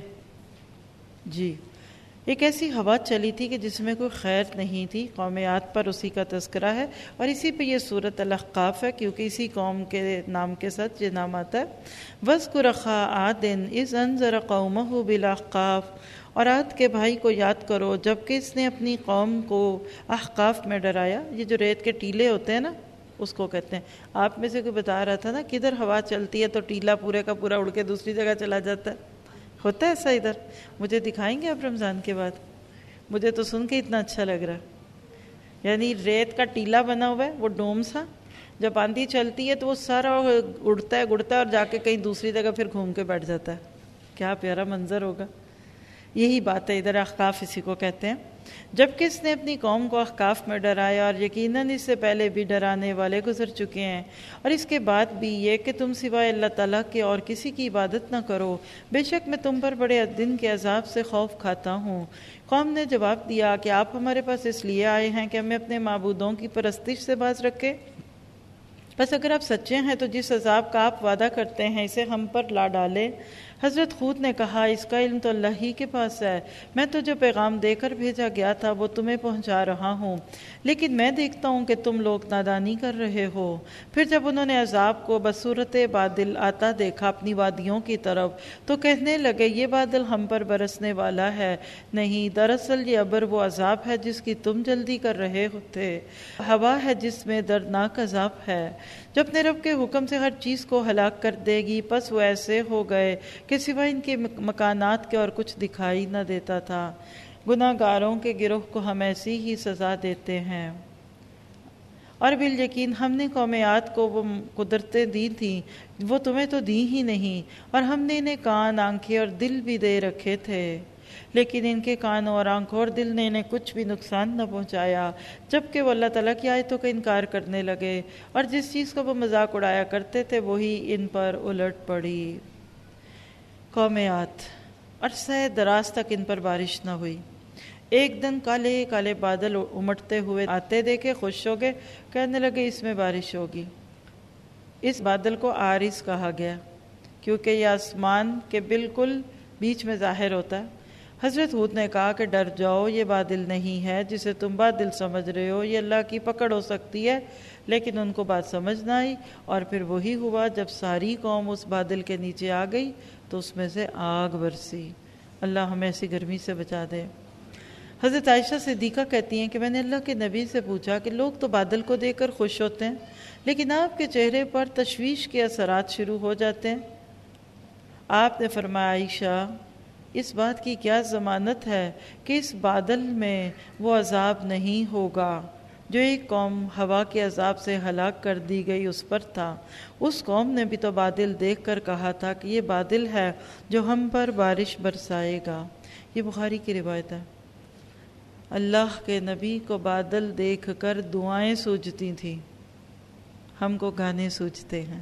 جی، ایک ایسی ہوا چلی تھی کہ جس میں کوئی خیر نہیں تھی. قوم عاد پر اسی کا تذکرہ ہے، اور اسی پہ یہ سورۃ الاحقاف ہے، کیونکہ اسی قوم کے نام کے ساتھ یہ نام آتا ہے. وَاذْكُرْ أَخَا عَادٍ إِذْ أَنذَرَ قَوْمَهُ بِالْأَحْقَافِ، اور عاد کے بھائی کو یاد کرو جبکہ اس نے اپنی قوم کو احقاف میں ڈرایا. یہ جو ریت کے ٹیلے ہوتے ہیں نا، اس کو کہتے ہیں. آپ میں سے کوئی بتا رہا تھا نا، کدھر ہوا چلتی ہے تو ٹیلا پورے کا پورا اڑ کے دوسری جگہ چلا جاتا ہے. ہوتا ہے ایسا ادھر؟ مجھے دکھائیں گے آپ رمضان کے بعد؟ مجھے تو سن کے اتنا اچھا لگ رہا. یعنی ریت کا ٹیلا بنا ہوا ہے، وہ ڈوم سا، جب آندھی چلتی ہے تو وہ سارا اڑتا ہے گڑتا ہے اور جا کے کہیں دوسری جگہ پھر گھوم کے بیٹھ جاتا ہے. کیا پیارا منظر ہوگا. یہی بات ہے ادھر، احقاف اسی کو کہتے ہیں. جبکہ اس نے اپنی قوم کو احقاف میں ڈرایا، اور یقیناً اس سے پہلے بھی ڈرانے والے گزر چکے ہیں. اور اس کے بعد بھی یہ کہ تم سوائے اللہ تعالیٰ کے اور کسی کی عبادت نہ کرو، بے شک میں تم پر بڑے دن کے عذاب سے خوف کھاتا ہوں. قوم نے جواب دیا کہ آپ ہمارے پاس اس لیے آئے ہیں کہ ہمیں اپنے معبودوں کی پرستش سے باز رکھے. بس اگر آپ سچے ہیں تو جس عذاب کا آپ وعدہ کرتے ہیں اسے ہم پر لا ڈالے۔ حضرت ہود نے کہا اس کا علم تو اللہ ہی کے پاس ہے، میں تو جو پیغام دے کر بھیجا گیا تھا وہ تمہیں پہنچا رہا ہوں، لیکن میں دیکھتا ہوں کہ تم لوگ نادانی کر رہے ہو۔ پھر جب انہوں نے عذاب کو بصورت بادل آتا دیکھا اپنی وادیوں کی طرف تو کہنے لگے یہ بادل ہم پر برسنے والا ہے، نہیں دراصل یہ ابر وہ عذاب ہے جس کی تم جلدی کر رہے تھے، ہوا ہے جس میں دردناک عذاب ہے جو اپنے رب کے حکم سے ہر چیز کو ہلاک کر دے گی۔ پس وہ ایسے ہو گئے کہ سوائے ان کے مکانات کے اور کچھ دکھائی نہ دیتا تھا۔ گناہ گاروں کے گروہ کو ہم ایسی ہی سزا دیتے ہیں، اور بالیقین ہم نے قوم عاد کو وہ قدرتیں دی تھیں وہ تمہیں تو دی ہی نہیں، اور ہم نے انہیں کان، آنکھیں اور دل بھی دے رکھے تھے، لیکن ان کے کانوں اور آنکھوں اور دل نے انہیں کچھ بھی نقصان نہ پہنچایا، جبکہ وہ اللہ تعالیٰ کی آیتوں کا انکار کرنے لگے، اور جس چیز کو وہ مذاق اڑایا کرتے تھے وہی ان پر الٹ پڑی۔ قوم عاد، عرصہ دراز تک ان پر بارش نہ ہوئی۔ ایک دن کالے کالے بادل امٹتے ہوئے آتے دیکھے خوش ہو گئے، کہنے لگے اس میں بارش ہوگی۔ اس بادل کو عارض کہا گیا کیونکہ یہ آسمان کے بالکل بیچ میں ظاہر ہوتا ہے۔ حضرت ہود نے کہا کہ ڈر جاؤ، یہ بادل نہیں ہے جسے تم بادل سمجھ رہے ہو، یہ اللہ کی پکڑ ہو سکتی ہے۔ لیکن ان کو بات سمجھ نہ آئی، اور پھر وہی ہوا جب ساری قوم اس بادل کے نیچے آ گئی تو اس میں سے آگ برسی۔ اللہ ہمیں ایسی گرمی سے بچا دے۔ حضرت عائشہ صدیقہ کہتی ہیں کہ میں نے اللہ کے نبی سے پوچھا کہ لوگ تو بادل کو دیکھ کر خوش ہوتے ہیں، لیکن آپ کے چہرے پر تشویش کے اثرات شروع ہو جاتے ہیں۔ آپ نے فرمایا عائشہ، اس بات کی کیا ضمانت ہے کہ اس بادل میں وہ عذاب نہیں ہوگا جو ایک قوم ہوا کے عذاب سے ہلاک کر دی گئی اس پر تھا۔ اس قوم نے بھی تو بادل دیکھ کر کہا تھا کہ یہ بادل ہے جو ہم پر بارش برسائے گا۔ یہ بخاری کی روایت ہے۔ اللہ کے نبی کو بادل دیکھ کر دعائیں سوجتی تھیں، ہم کو گانے سوجتے ہیں۔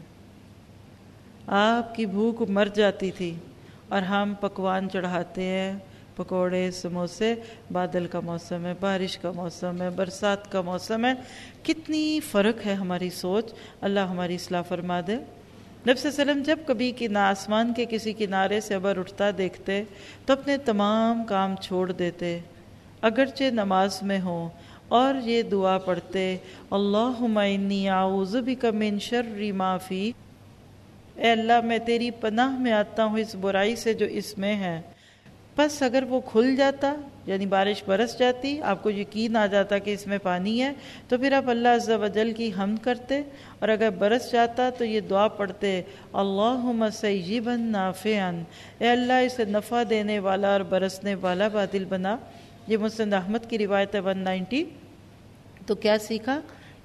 آپ کی بھوک مر جاتی تھی اور ہم پکوان چڑھاتے ہیں، پکوڑے، سموسے۔ بادل کا موسم ہے، بارش کا موسم ہے، برسات کا موسم ہے۔ کتنی فرق ہے ہماری سوچ، اللہ ہماری اصلاح فرما دے۔ نبی صلی اللہ علیہ وسلم جب کبھی کہ آسمان کے کسی کنارے سے ابر اٹھتا دیکھتے تو اپنے تمام کام چھوڑ دیتے، اگرچہ نماز میں ہوں، اور یہ دعا پڑھتے، اللہم انی اعوذ بک من شر ما فی، اے اللہ میں تیری پناہ میں آتا ہوں اس برائی سے جو اس میں ہے۔ بس اگر وہ کھل جاتا یعنی بارش برس جاتی، آپ کو یقین آ جاتا کہ اس میں پانی ہے، تو پھر آپ اللہ عز و جل کی حمد کرتے، اور اگر برس جاتا تو یہ دعا پڑھتے، اللہم سیبا نافعا، اے اللہ اسے نفع دینے والا اور برسنے والا بادل بنا۔ یہ مسند احمد کی روایت ہے ون نائنٹی۔ تو کیا سیکھا؟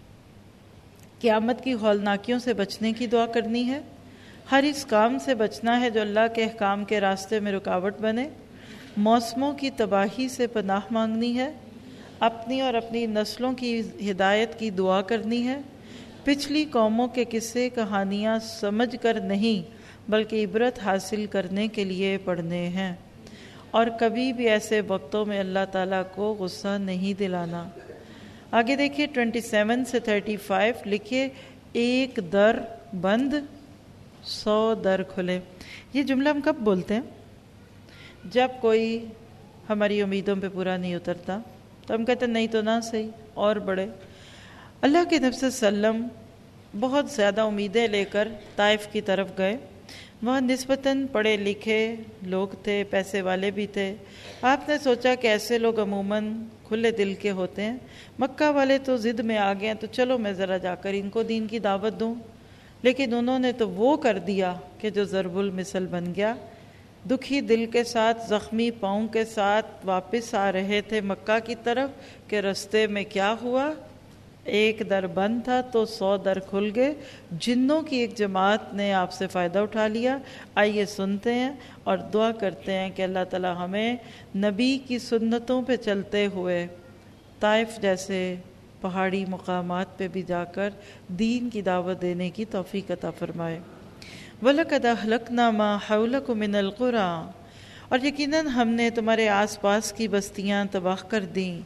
قیامت کی ہولناکیوں سے بچنے کی دعا کرنی ہے، ہر اس کام سے بچنا ہے جو اللہ کے احکام کے راستے میں رکاوٹ بنے، موسموں کی تباہی سے پناہ مانگنی ہے، اپنی اور اپنی نسلوں کی ہدایت کی دعا کرنی ہے، پچھلی قوموں کے قصے کہانیاں سمجھ کر نہیں بلکہ عبرت حاصل کرنے کے لیے پڑھنے ہیں، اور کبھی بھی ایسے وقتوں میں اللہ تعالیٰ کو غصہ نہیں دلانا۔ آگے دیکھیے سیونٹی سیون سے تھرٹی فائیو لکھیے، ایک در بند سو در کھلے۔ یہ جملہ ہم کب بولتے ہیں؟ جب کوئی ہماری امیدوں پہ پورا نہیں اترتا تو ہم کہتے ہیں نہیں تو نہ صحیح اور بڑھے۔ اللہ کے نبی صلی اللہ علیہ وسلم بہت زیادہ امیدیں لے کر طائف کی طرف گئے، وہاں نسبتاً پڑھے لکھے لوگ تھے، پیسے والے بھی تھے۔ آپ نے سوچا کہ ایسے لوگ عموماً کھلے دل کے ہوتے ہیں، مکہ والے تو ضد میں آ گئے ہیں تو چلو میں ذرا جا کر ان کو دین کی دعوت دوں، لیکن انہوں نے تو وہ کر دیا کہ جو ضرب المثل بن گیا۔ دکھی دل کے ساتھ، زخمی پاؤں کے ساتھ واپس آ رہے تھے مکہ کی طرف کہ رستے میں کیا ہوا، ایک در بند تھا تو سو در کھل گئے۔ جنوں کی ایک جماعت نے آپ سے فائدہ اٹھا لیا۔ آئیے سنتے ہیں اور دعا کرتے ہیں کہ اللہ تعالی ہمیں نبی کی سنتوں پہ چلتے ہوئے طائف جیسے پہاڑی مقامات پہ بھی جا کر دین کی دعوت دینے کی توفیق عطا فرمائے۔ وَلَقَدْ أَهْلَكْنَا مَا حَوْلَكُم مِّنَ الْقُرَىٰ، اور یقیناً ہم نے تمہارے آس پاس کی بستیاں تباہ کر دیں،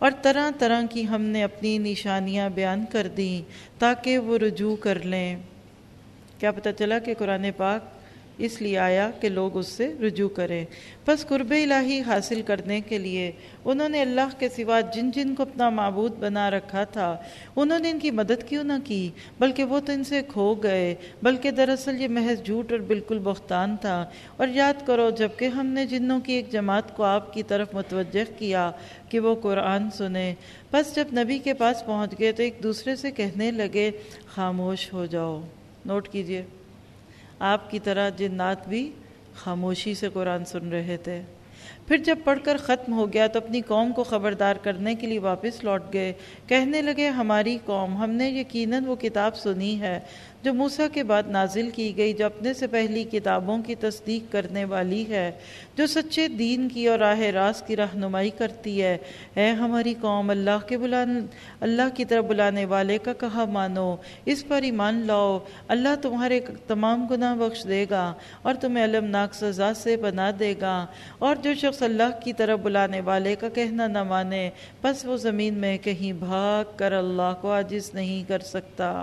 اور طرح طرح کی ہم نے اپنی نشانیاں بیان کر دیں تاکہ وہ رجوع کر لیں۔ کیا پتہ چلا کہ قرآن پاک اس لیے آیا کہ لوگ اس سے رجوع کریں۔ پس قرب الہی حاصل کرنے کے لیے انہوں نے اللہ کے سوا جن جن کو اپنا معبود بنا رکھا تھا انہوں نے ان کی مدد کیوں نہ کی، بلکہ وہ تو ان سے کھو گئے، بلکہ دراصل یہ محض جھوٹ اور بالکل بہتان تھا۔ اور یاد کرو جب کہ ہم نے جنوں کی ایک جماعت کو آپ کی طرف متوجہ کیا کہ وہ قرآن سنیں، پس جب نبی کے پاس پہنچ گئے تو ایک دوسرے سے کہنے لگے خاموش ہو جاؤ۔ نوٹ کیجئے، آپ کی طرح جنات بھی خاموشی سے قرآن سن رہے تھے۔ پھر جب پڑھ کر ختم ہو گیا تو اپنی قوم کو خبردار کرنے کے لیے واپس لوٹ گئے، کہنے لگے ہماری قوم، ہم نے یقیناً وہ کتاب سنی ہے جو موسیٰ کے بعد نازل کی گئی، جو اپنے سے پہلی کتابوں کی تصدیق کرنے والی ہے، جو سچے دین کی اور راہ راست کی رہنمائی کرتی ہے۔ اے ہماری قوم، اللہ کے بلانے اللہ کی طرف بلانے والے کا کہا مانو، اس پر ایمان لاؤ، اللہ تمہارے تمام گناہ بخش دے گا اور تمہیں المناک سزا سے بنا دے گا۔ اور جو شخص اللہ کی طرف بلانے والے کا کہنا نہ مانے، پس وہ زمین میں کہیں بھاگ کر اللہ کو عاجز نہیں کر سکتا۔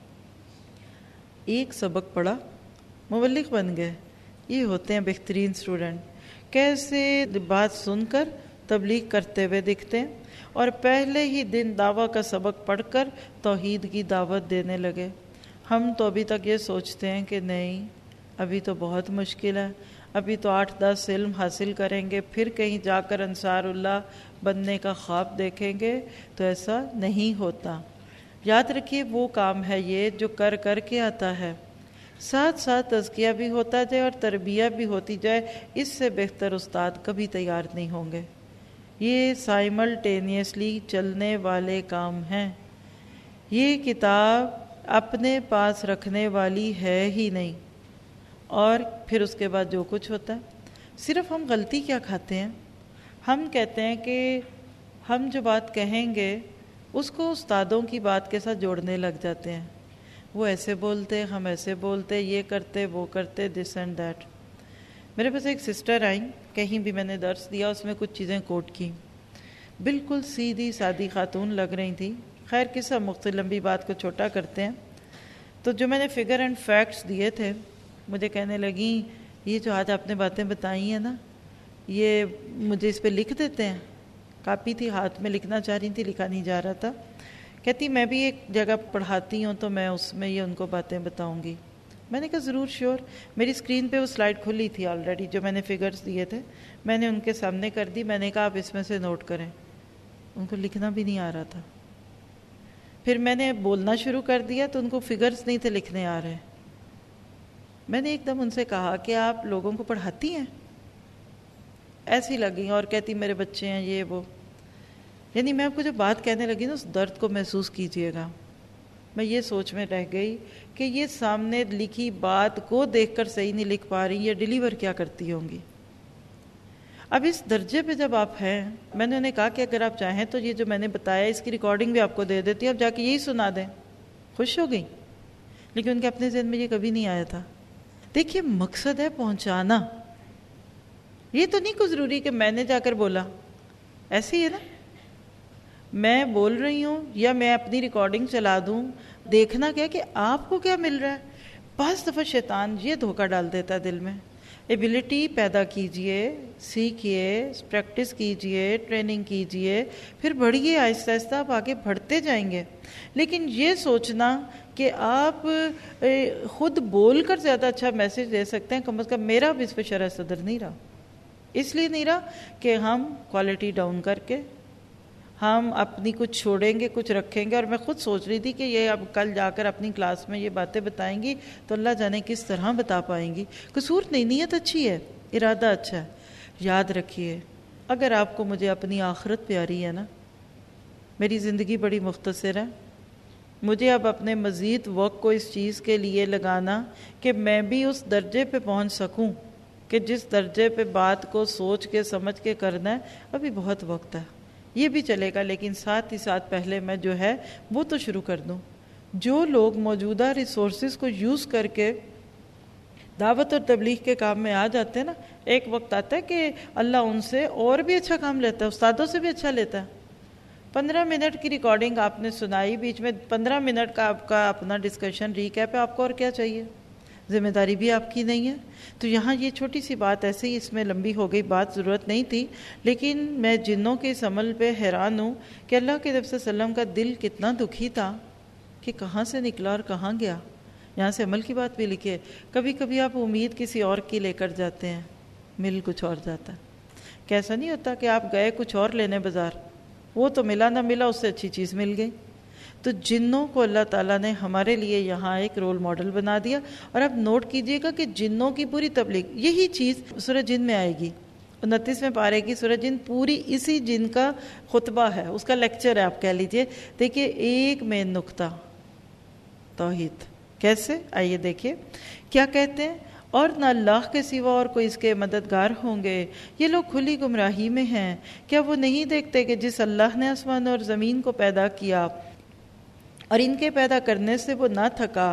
ایک سبق پڑھا، مبلغ بن گئے۔ یہ ہوتے ہیں بہترین اسٹوڈنٹ، کیسے بات سن کر تبلیغ کرتے ہوئے دکھتے ہیں، اور پہلے ہی دن دعویٰ کا سبق پڑھ کر توحید کی دعوت دینے لگے۔ ہم تو ابھی تک یہ سوچتے ہیں کہ نہیں، ابھی تو بہت مشکل ہے، ابھی تو آٹھ دس علم حاصل کریں گے، پھر کہیں جا کر انصار اللہ بننے کا خواب دیکھیں گے۔ تو ایسا نہیں ہوتا۔ یاد رکھیے وہ کام ہے یہ جو کر کر کے آتا ہے، ساتھ ساتھ تزکیہ بھی ہوتا جائے اور تربیہ بھی ہوتی جائے، اس سے بہتر استاد کبھی تیار نہیں ہوں گے۔ یہ سائملٹینیسلی چلنے والے کام ہیں۔ یہ کتاب اپنے پاس رکھنے والی ہے ہی نہیں، اور پھر اس کے بعد جو کچھ ہوتا ہے، صرف ہم غلطی کیا کھاتے ہیں، ہم کہتے ہیں کہ ہم جو بات کہیں گے اس کو استادوں کی بات کے ساتھ جوڑنے لگ جاتے ہیں۔ وہ ایسے بولتے، ہم ایسے بولتے، یہ کرتے وہ کرتے، دس اینڈ دیٹ۔ میرے پاس ایک سسٹر آئیں، کہیں بھی میں نے درس دیا، اس میں کچھ چیزیں کوٹ کی، بالکل سیدھی سادی خاتون لگ رہی تھی۔ خیر قصہ مختصر، لمبی بات کو چھوٹا کرتے ہیں۔ تو جو میں نے فگر اینڈ فیکٹس دیے تھے، مجھے کہنے لگیں یہ جو آج آپ نے باتیں بتائی ہیں نا، یہ مجھے اس پہ لکھ دیتے ہیں۔ کاپی تھی ہاتھ میں، لکھنا چاہ رہی تھی، لکھا نہیں جا رہا تھا۔ کہتی میں بھی ایک جگہ پڑھاتی ہوں تو میں اس میں یہ ان کو باتیں بتاؤں گی۔ میں نے کہا ضرور، شیور۔ میری اسکرین پہ وہ سلائڈ کھلی تھی آلریڈی جو میں نے فگرز دیے تھے، میں نے ان کے سامنے کر دی۔ میں نے کہا آپ اس میں سے نوٹ کریں۔ ان کو لکھنا بھی نہیں آ رہا تھا۔ پھر میں نے بولنا شروع کر دیا تو ان کو فگرز نہیں تھے لکھنے آ رہے۔ میں نے ایک دم ان سے کہا کہ آپ لوگوں کو پڑھاتی ہیں؟ ایسی لگیں اور کہتی میرے بچے ہیں یہ وہ۔ یعنی میں آپ کو جو بات کہنے لگی نا، اس درد کو محسوس کیجئے گا۔ میں یہ سوچ میں رہ گئی کہ یہ سامنے لکھی بات کو دیکھ کر صحیح نہیں لکھ پا رہی، یہ ڈیلیور کیا کرتی ہوں گی۔ اب اس درجے پہ جب آپ ہیں، میں نے انہیں کہا کہ اگر آپ چاہیں تو یہ جو میں نے بتایا اس کی ریکارڈنگ بھی آپ کو دے دیتی ہوں، آپ جا کے یہی سنا دیں۔ خوش ہو گئی، لیکن ان کے اپنے ذہن میں یہ کبھی نہیں آیا تھا۔ دیکھیے مقصد ہے پہنچانا، یہ تو نہیں کوئی ضروری کہ میں نے جا کر بولا۔ ایسے ہی ہے نا، میں بول رہی ہوں یا میں اپنی ریکارڈنگ چلا دوں، دیکھنا کیا کہ آپ کو کیا مل رہا ہے۔ بعض دفعہ شیطان یہ دھوکہ ڈال دیتا ہے دل میں۔ ایبلٹی پیدا کیجئے، سیکھیے، پریکٹس کیجئے، ٹریننگ کیجئے، پھر بڑھیے، آہستہ آہستہ آپ آگے بڑھتے جائیں گے۔ لیکن یہ سوچنا کہ آپ خود بول کر زیادہ اچھا میسج دے سکتے ہیں، کم از کم میرا بھی اس پہ شرح صدر نہیں رہا۔ اس لیے نہیں رہا کہ ہم کوالٹی ڈاؤن کر کے ہم اپنی کچھ چھوڑیں گے، کچھ رکھیں گے۔ اور میں خود سوچ رہی تھی کہ یہ اب کل جا کر اپنی کلاس میں یہ باتیں بتائیں گی تو اللہ جانے کس طرح بتا پائیں گی۔ قصور نہیں، نیت اچھی ہے، ارادہ اچھا ہے۔ یاد رکھیے، اگر آپ کو مجھے اپنی آخرت پیاری ہے نا، میری زندگی بڑی مختصر ہے، مجھے اب اپنے مزید وقت کو اس چیز کے لیے لگانا کہ میں بھی اس درجے پہ پہنچ سکوں کہ جس درجے پہ بات کو سوچ کے سمجھ کے کرنا ہے، ابھی بہت وقت ہے۔ یہ بھی چلے گا، لیکن ساتھ ہی ساتھ پہلے میں جو ہے وہ تو شروع کر دوں۔ جو لوگ موجودہ ریسورسز کو یوز کر کے دعوت اور تبلیغ کے کام میں آ جاتے ہیں نا، ایک وقت آتا ہے کہ اللہ ان سے اور بھی اچھا کام لیتا ہے، استادوں سے بھی اچھا لیتا ہے۔ پندرہ منٹ کی ریکارڈنگ آپ نے سنائی، بیچ میں پندرہ منٹ کا آپ کا اپنا ڈسکشن ریکیپ ہے، آپ کو اور کیا چاہیے؟ ذمہ داری بھی آپ کی نہیں ہے۔ تو یہاں یہ چھوٹی سی بات ایسے ہی اس میں لمبی ہو گئی، بات ضرورت نہیں تھی، لیکن میں جنوں کے اس عمل پہ حیران ہوں کہ اللہ کے نبی صلی اللہ علیہ وسلم کا دل کتنا دکھی تھا کہ کہاں سے نکلا اور کہاں گیا۔ یہاں سے عمل کی بات بھی لکھی ہے۔ کبھی کبھی آپ امید کسی اور کی لے کر جاتے ہیں، مل کچھ اور جاتا ہے۔ کیسا نہیں ہوتا کہ آپ گئے کچھ اور لینے بازار، وہ تو ملا نہ ملا، اس سے اچھی چیز مل گئی۔ تو جنوں کو اللہ تعالیٰ نے ہمارے لیے یہاں ایک رول ماڈل بنا دیا۔ اور اب نوٹ کیجئے گا کہ جنوں کی پوری تبلیغ یہی چیز سورہ جن میں آئے گی، انتیسویں پارے کی سورہ جن پوری اسی جن کا خطبہ ہے، اس کا لیکچر ہے آپ کہہ لیجئے۔ دیکھیے ایک مین نقطہ توحید، کیسے؟ آئیے دیکھیے کیا کہتے ہیں، اور نہ اللہ کے سوا اور کوئی اس کے مددگار ہوں گے، یہ لوگ کھلی گمراہی میں ہیں۔ کیا وہ نہیں دیکھتے کہ جس اللہ نے آسمان اور زمین کو پیدا کیا اور ان کے پیدا کرنے سے وہ نہ تھکا،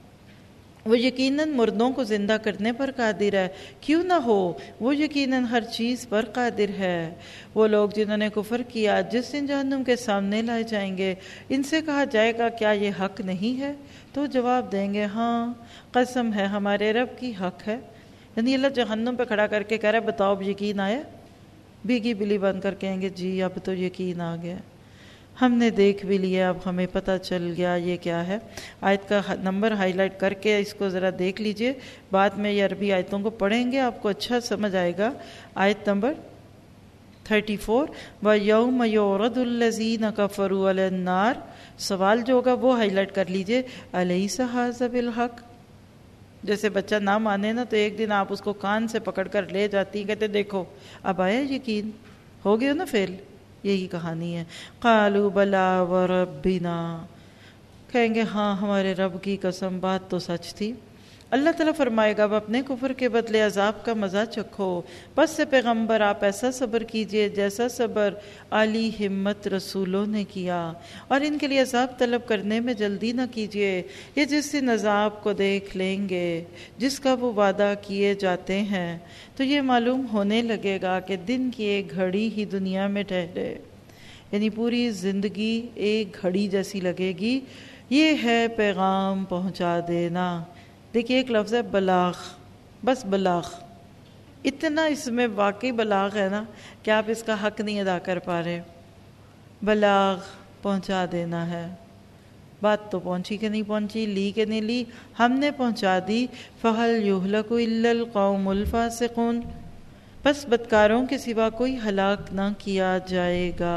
وہ یقیناً مردوں کو زندہ کرنے پر قادر ہے، کیوں نہ ہو، وہ یقیناً ہر چیز پر قادر ہے۔ وہ لوگ جنہوں نے کفر کیا جس دن جہنم کے سامنے لائے جائیں گے، ان سے کہا جائے گا کیا یہ حق نہیں ہے؟ تو جواب دیں گے ہاں، قسم ہے ہمارے رب کی حق ہے۔ یعنی اللہ جہنم پہ کھڑا کر کے کہہ رہا ہے بتاؤ اب یقین آیا؟ بھیگی بلی بن کر کہیں گے جی اب تو یقین آ گیا، ہم نے دیکھ بھی لیا، اب ہمیں پتہ چل گیا یہ کیا ہے۔ آیت کا نمبر ہائی لائٹ کر کے اس کو ذرا دیکھ لیجئے، بعد میں یہ عربی آیتوں کو پڑھیں گے آپ کو اچھا سمجھ آئے گا۔ آیت نمبر تھرٹی فور وَيَوْمَ يُعْرَضُ الَّذِينَ كَفَرُوا عَلَى النَّارِ، سوال جو ہوگا وہ ہائی لائٹ کر لیجئے، أَلَيْسَ هَذَا بِالْحَقِّ۔ جیسے بچہ نہ مانے نا تو ایک دن آپ اس کو کان سے پکڑ کر لے جاتی ہیں، کہتے دیکھو اب آیا یقین، ہو گیا نا فیل۔ یہی کہانی ہے۔ قالوا بلا وربنا، کہیں گے ہاں ہمارے رب کی قسم بات تو سچ تھی۔ اللہ تعالیٰ فرمائے گا اب اپنے کفر کے بدلے عذاب کا مزہ چکھو، بس سے پیغمبر آپ ایسا صبر کیجئے جیسا صبر عالی ہمت رسولوں نے کیا، اور ان کے لیے عذاب طلب کرنے میں جلدی نہ کیجئے۔ یہ جس دن عذاب کو دیکھ لیں گے جس کا وہ وعدہ کیے جاتے ہیں، تو یہ معلوم ہونے لگے گا کہ دن کی ایک گھڑی ہی دنیا میں ٹھہرے، یعنی پوری زندگی ایک گھڑی جیسی لگے گی۔ یہ ہے پیغام پہنچا دینا۔ دیکھیے ایک لفظ ہے بلاغ، بس بلاغ، اتنا اس میں واقعی بلاغ ہے نا کہ آپ اس کا حق نہیں ادا کر پا رہے۔ بلاغ پہنچا دینا ہے، بات تو پہنچی کہ نہیں پہنچی، لی کہ نہیں لی، ہم نے پہنچا دی۔ فَهَلْ يُهْلَكُ إِلَّا الْقَوْمُ الْفَاسِقُونَ، بس بدکاروں کے سوا کوئی ہلاک نہ کیا جائے گا۔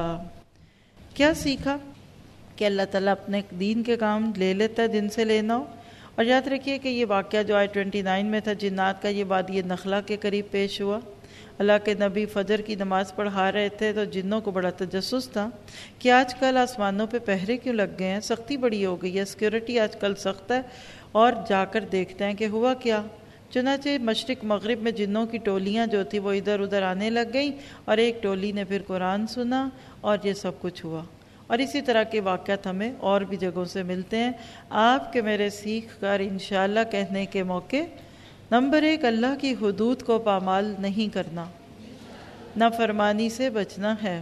کیا سیکھا کہ اللہ تعالیٰ اپنے دین کے کام لے لیتا ہے جن سے لینا ہو۔ اور یاد رکھیے کہ یہ واقعہ جو آئے ٹوئنٹی نائن میں تھا جنات کا، یہ وادی نخلا کے قریب پیش ہوا۔ اللہ کے نبی فجر کی نماز پڑھا رہے تھے تو جنوں کو بڑا تجسس تھا کہ آج کل آسمانوں پہ پہرے کیوں لگ گئے ہیں، سختی بڑی ہو گئی ہے، سیکیورٹی آج کل سخت ہے، اور جا کر دیکھتے ہیں کہ ہوا کیا۔ چنانچہ مشرق مغرب میں جنوں کی ٹولیاں جو تھی وہ ادھر ادھر آنے لگ گئیں، اور ایک ٹولی نے پھر قرآن سنا اور یہ سب کچھ ہوا۔ اور اسی طرح کے واقعات ہمیں اور بھی جگہوں سے ملتے ہیں۔ آپ کے میرے سیکھ کر انشاءاللہ کہنے کے موقع، نمبر ایک، اللہ کی حدود کو پامال نہیں کرنا، نافرمانی سے بچنا ہے،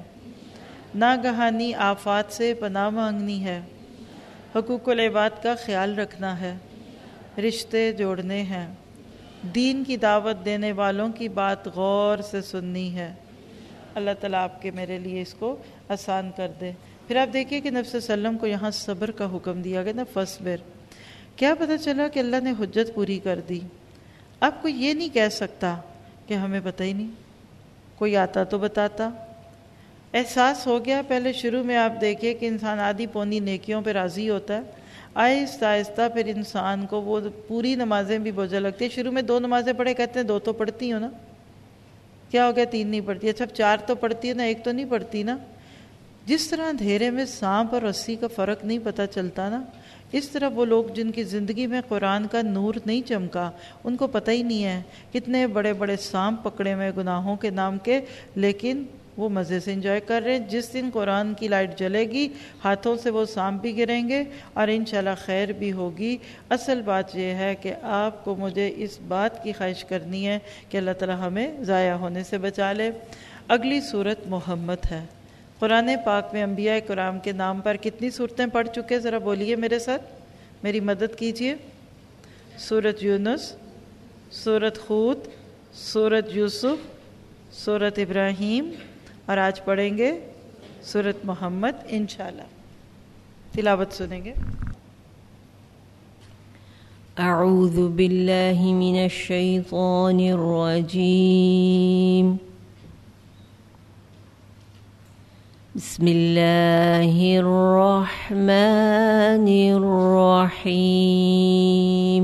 ناگہانی آفات سے پناہ مانگنی ہے، حقوق العباد کا خیال رکھنا ہے، رشتے جوڑنے ہیں، دین کی دعوت دینے والوں کی بات غور سے سننی ہے۔ اللہ تعالیٰ آپ کے میرے لیے اس کو آسان کر دے۔ پھر آپ دیکھیے کہ نبی صلی اللہ علیہ وسلم کو یہاں صبر کا حکم دیا گیا نا، فصبر۔ کیا پتہ چلا کہ اللہ نے حجت پوری کر دی۔ آپ کو یہ نہیں کہہ سکتا کہ ہمیں پتہ ہی نہیں، کوئی آتا تو بتاتا۔ احساس ہو گیا، پہلے شروع میں آپ دیکھیے کہ انسان آدھی پونی نیکیوں پہ راضی ہوتا ہے، آہستہ آہستہ پھر انسان کو وہ پوری نمازیں بھی بوجھا لگتی ہے۔ شروع میں دو نمازیں پڑھے، کہتے ہیں دو تو پڑھتی ہو نا، کیا ہو گیا تین نہیں پڑھتی، اچھا چار تو پڑھتی ہو نا، ایک تو نہیں پڑھتی نا۔ جس طرح اندھیرے میں سانپ اور رسی کا فرق نہیں پتہ چلتا نا، اس طرح وہ لوگ جن کی زندگی میں قرآن کا نور نہیں چمکا، ان کو پتہ ہی نہیں ہے کتنے بڑے بڑے سانپ پکڑے ہوئے گناہوں کے نام کے، لیکن وہ مزے سے انجوائے کر رہے ہیں۔ جس دن قرآن کی لائٹ جلے گی ہاتھوں سے وہ سانپ بھی گریں گے اور انشاءاللہ خیر بھی ہوگی۔ اصل بات یہ ہے کہ آپ کو مجھے اس بات کی خواہش کرنی ہے کہ اللہ تعالی ہمیں ضائع ہونے سے بچا لے۔ اگلی صورت محمد ہے، قرآن پاک میں انبیاء کرام کے نام پر کتنی صورتیں پڑھ چکے؟ ذرا بولیے میرے ساتھ، میری مدد کیجیے۔ سورۃ یونس، سورۃ ہود، سورۃ یوسف، سورۃ ابراہیم، اور آج پڑھیں گے سورۃ محمد انشاءاللہ۔ تلاوت سنیں گے۔ اعوذ باللہ من الشیطان الرجیم، بسم اللہ الرحمن الرحیم۔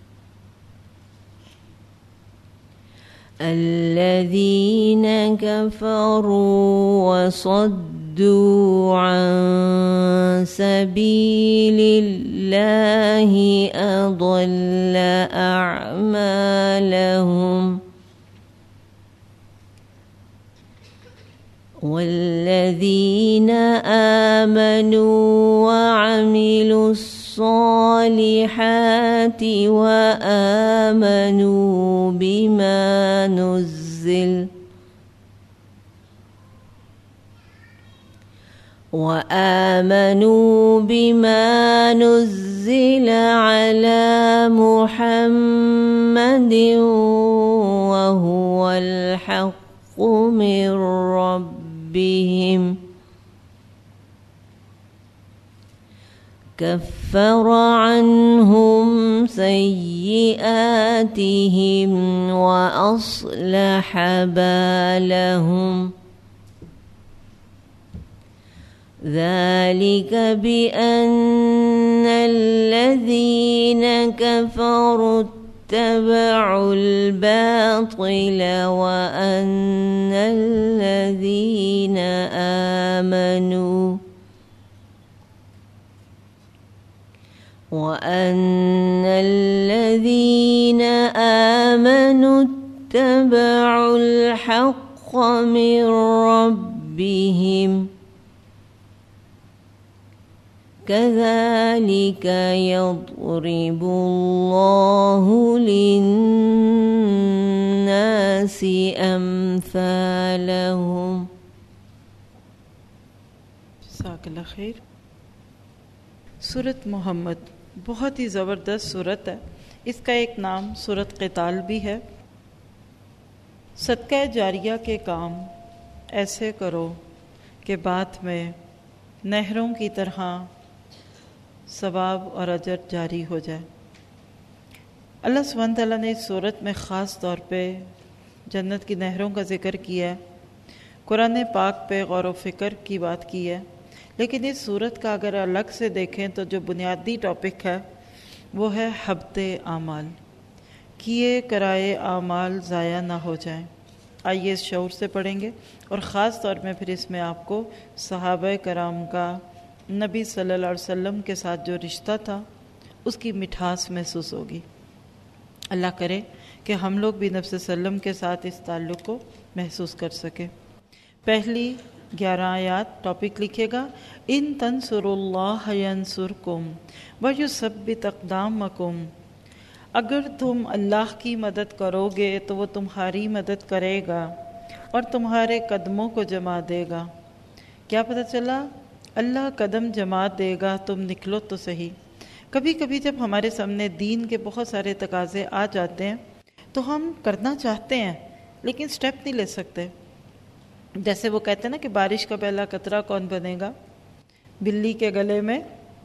الذین کفروا وصدوا عن سبیل اللہ اضل اعمالهم والذین آمنوا وعملوا الصالحات وآمنوا بما نزل وآمنوا بما نزل على محمد وهو الحق من ربهم كفر عنهم سيئاتهم وأصلح بالهم ذلك بأن الذين كفروا اتبعوا الباطل وأن الذين آمنوا وأن الذين آمنوا اتبعوا الحق من ربهم كذلك يضرب الله للناس أمثالهم۔ جزاک اللہ خیر۔ سورۃ محمد بہت ہی زبردست سورت ہے۔ اس کا ایک نام سورۃ قتال بھی ہے۔ صدقہ جاریہ کے کام ایسے کرو کہ بعد میں نہروں کی طرح ثواب اور اجر جاری ہو جائے۔ اللہ سبحانہ تعالیٰ نے اس صورت میں خاص طور پہ جنت کی نہروں کا ذکر کیا ہے، قرآن پاک پہ غور و فکر کی بات کی ہے، لیکن اس صورت کا اگر الگ سے دیکھیں تو جو بنیادی ٹاپک ہے وہ ہے حبط اعمال، کیے کرائے اعمال ضائع نہ ہو جائیں۔ آئیے اس شعور سے پڑھیں گے، اور خاص طور میں پھر اس میں آپ کو صحابہ کرام کا نبی صلی اللہ علیہ وسلم کے ساتھ جو رشتہ تھا اس کی مٹھاس محسوس ہوگی۔ اللہ کرے کہ ہم لوگ بھی نبی صلی اللہ علیہ وسلم کے ساتھ اس تعلق کو محسوس کر سکیں۔ پہلی گیارہ آیات ٹاپک لکھیے گا، ان تنصروا اللہ ینصرکم ویثبت اقدامکم۔ اگر تم اللہ کی مدد کرو گے تو وہ تمہاری مدد کرے گا اور تمہارے قدموں کو جما دے گا۔ کیا پتہ چلا؟ اللہ قدم جما دے گا، تم نکلو تو صحیح۔ کبھی کبھی جب ہمارے سامنے دین کے بہت سارے تقاضے آ جاتے ہیں تو ہم کرنا چاہتے ہیں لیکن سٹیپ نہیں لے سکتے۔ جیسے وہ کہتے ہیں نا کہ بارش کا پہلا قطرہ کون بنے گا، بلی کے گلے میں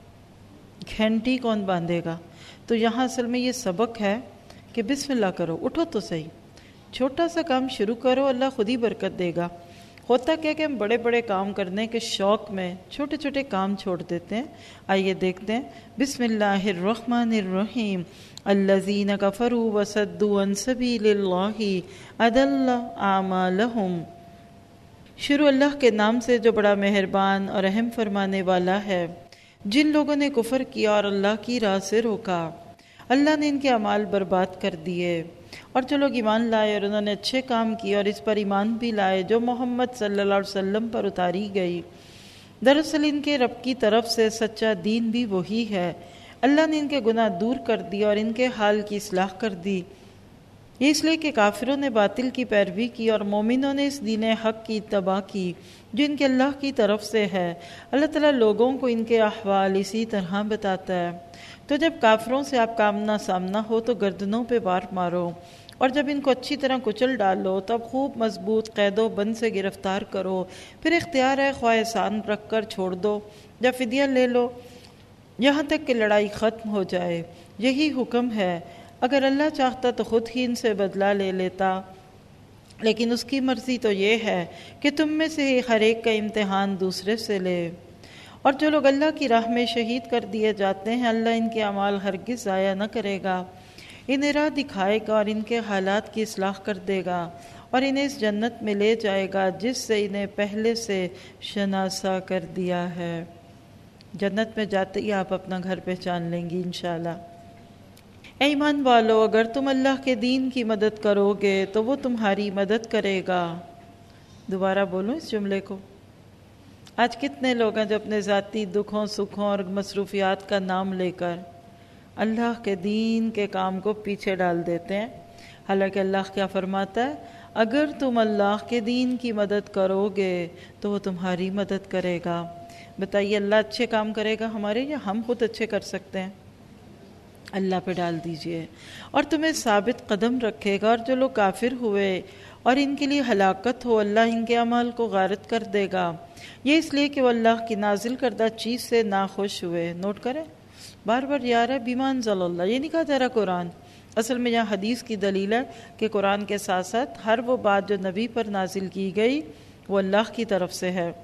گھنٹی کون باندھے گا۔ تو یہاں اصل میں یہ سبق ہے کہ بسم اللہ کرو، اٹھو تو صحیح، چھوٹا سا کام شروع کرو، اللہ خود ہی برکت دے گا۔ ہوتا کیا کہ ہم بڑے بڑے کام کرنے کے شوق میں چھوٹے چھوٹے کام چھوڑ دیتے ہیں۔ آئیے دیکھتے ہیں، بسم اللہ الرحمن الرحیم، الذین کفروا وصدوا عن سبیل اللہ اضل اعمالہم۔ شروع اللہ کے نام سے جو بڑا مہربان اور رحم فرمانے والا ہے۔ جن لوگوں نے کفر کیا اور اللہ کی راہ سے روکا، اللہ نے ان کے اعمال برباد کر دیے۔ اور جو لوگ ایمان لائے اور انہوں نے اچھے کام کیے اور اس پر ایمان بھی لائے جو محمد صلی اللہ علیہ وسلم پر اتاری گئی، دراصل ان کے رب کی طرف سے سچا دین بھی وہی ہے۔ اللہ نے ان کے گناہ دور کر دی اور ان کے حال کی اصلاح کر دی۔ یہ اس لیے کہ کافروں نے باطل کی پیروی کی اور مومنوں نے اس دین حق کی اتباع کی جو ان کے اللہ کی طرف سے ہے۔ اللہ تعالیٰ لوگوں کو ان کے احوال اسی طرح بتاتا ہے۔ تو جب کافروں سے آپ کا آمنا سامنا ہو تو گردنوں پہ وار مارو، اور جب ان کو اچھی طرح کچل ڈالو تب خوب مضبوط قید و بند سے گرفتار کرو، پھر اختیار ہے خواہ احسان رکھ کر چھوڑ دو یا فدیہ لے لو یہاں تک کہ لڑائی ختم ہو جائے۔ یہی حکم ہے۔ اگر اللہ چاہتا تو خود ہی ان سے بدلہ لے لیتا، لیکن اس کی مرضی تو یہ ہے کہ تم میں سے ہر ایک کا امتحان دوسرے سے لے۔ اور جو لوگ اللہ کی راہ میں شہید کر دیے جاتے ہیں اللہ ان کے اعمال ہرگز ضائع نہ کرے گا، انہیں راہ دکھائے گا اور ان کے حالات کی اصلاح کر دے گا، اور انہیں اس جنت میں لے جائے گا جس سے انہیں پہلے سے شناسا کر دیا ہے۔ جنت میں جاتے ہی آپ اپنا گھر پہچان لیں گی انشاءاللہ۔ اے ایمان والو، اگر تم اللہ کے دین کی مدد کرو گے تو وہ تمہاری مدد کرے گا۔ دوبارہ بولوں اس جملے کو۔ آج کتنے لوگ ہیں جو اپنے ذاتی دکھوں سکھوں اور مصروفیات کا نام لے کر اللہ کے دین کے کام کو پیچھے ڈال دیتے ہیں، حالانکہ اللہ کیا فرماتا ہے؟ اگر تم اللہ کے دین کی مدد کرو گے تو وہ تمہاری مدد کرے گا۔ بتائیے اللہ اچھے کام کرے گا ہمارے یا ہم خود اچھے کر سکتے ہیں؟ اللہ پہ ڈال دیجئے، اور تمہیں ثابت قدم رکھے گا۔ اور جو لوگ کافر ہوئے اور ان کے لیے ہلاکت ہو، اللہ ان کے اعمال کو غارت کر دے گا، یہ اس لیے کہ وہ اللہ کی نازل کردہ چیز سے ناخوش ہوئے۔ نوٹ کریں، بار بار یار ہے بیما انزل اللہ، یہ نہیں کہا جا رہا قرآن، اصل میں یہاں حدیث کی دلیل ہے کہ قرآن کے ساتھ ساتھ ہر وہ بات جو نبی پر نازل کی گئی وہ اللہ کی طرف سے ہے۔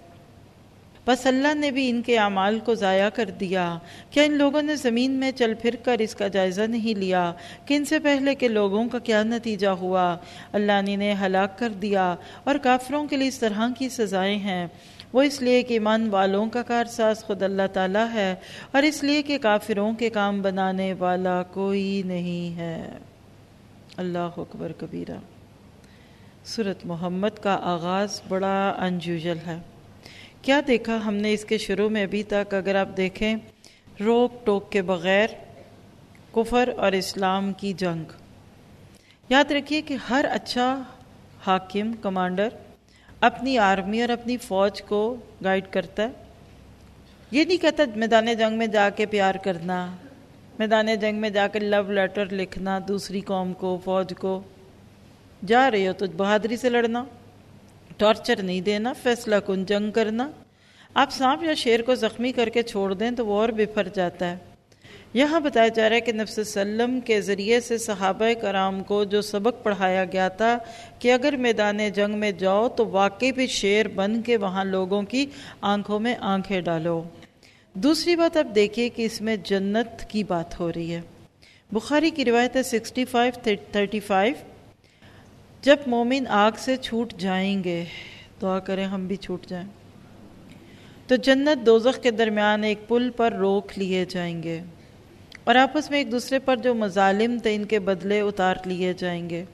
بس اللہ نے بھی ان کے اعمال کو ضائع کر دیا۔ کیا ان لوگوں نے زمین میں چل پھر کر اس کا جائزہ نہیں لیا کہ ان سے پہلے کے لوگوں کا کیا نتیجہ ہوا؟ اللہ نے انہیں ہلاک کر دیا، اور کافروں کے لیے اس طرح کی سزائیں ہیں۔ وہ اس لیے کہ ایمان والوں کا کارساز خود اللہ تعالیٰ ہے، اور اس لیے کہ کافروں کے کام بنانے والا کوئی نہیں ہے۔ اللہ اکبر کبیرہ۔ سورۃ محمد کا آغاز بڑا انجویژل ہے۔ کیا دیکھا ہم نے اس کے شروع میں ابھی تک؟ اگر آپ دیکھیں، روک ٹوک کے بغیر کفر اور اسلام کی جنگ۔ یاد رکھیے کہ ہر اچھا حاکم، کمانڈر اپنی آرمی اور اپنی فوج کو گائیڈ کرتا ہے۔ یہ نہیں کہتا میدان جنگ میں جا کے پیار کرنا، میدان جنگ میں جا کے لو لیٹر لکھنا دوسری قوم کو، فوج کو۔ جا رہے ہو تو بہادری سے لڑنا، ٹارچر نہیں دینا، فیصلہ کن جنگ کرنا۔ آپ سانپ یا شیر کو زخمی کر کے چھوڑ دیں تو وہ اور بفر جاتا ہے۔ یہاں بتایا جا رہا ہے کہ نبی صلی اللہ علیہ وسلم کے ذریعے سے صحابہ کرام کو جو سبق پڑھایا گیا تھا کہ اگر میدان جنگ میں جاؤ تو واقعی بھی شیر بن کے وہاں لوگوں کی آنکھوں میں آنکھیں ڈالو۔ دوسری بات اب دیکھیے کہ اس میں جنت کی بات ہو رہی ہے۔ بخاری کی روایت ہے سکسٹی فائیو تھرٹی فائیو، جب مومن آگ سے چھوٹ جائیں گے، دعا کریں ہم بھی چھوٹ جائیں، تو جنت دوزخ کے درمیان ایک پل پر روک لیے جائیں گے، اور آپس میں ایک دوسرے پر جو مظالم تھے ان کے بدلے اتار لیے جائیں گے۔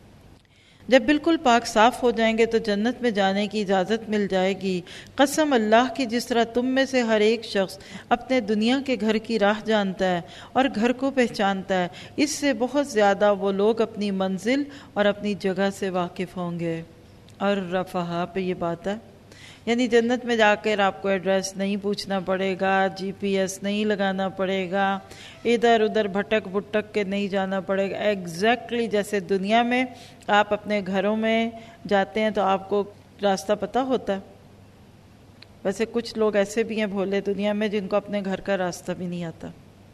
جب بالکل پاک صاف ہو جائیں گے تو جنت میں جانے کی اجازت مل جائے گی۔ قسم اللہ کی، جس طرح تم میں سے ہر ایک شخص اپنے دنیا کے گھر کی راہ جانتا ہے اور گھر کو پہچانتا ہے، اس سے بہت زیادہ وہ لوگ اپنی منزل اور اپنی جگہ سے واقف ہوں گے۔ اور رفحہ پہ یہ بات ہے، یعنی جنت میں جا کر آپ کو ایڈریس نہیں پوچھنا پڑے گا، جی پی ایس نہیں لگانا پڑے گا، ادھر ادھر بھٹک بھٹک کے نہیں جانا پڑے گا۔ ایگزیکٹلی جیسے دنیا میں آپ اپنے گھروں میں جاتے ہیں تو آپ کو راستہ پتہ ہوتا ہے، ویسے کچھ لوگ ایسے بھی ہیں بھولے دنیا میں جن کو اپنے گھر کا راستہ بھی نہیں آتا۔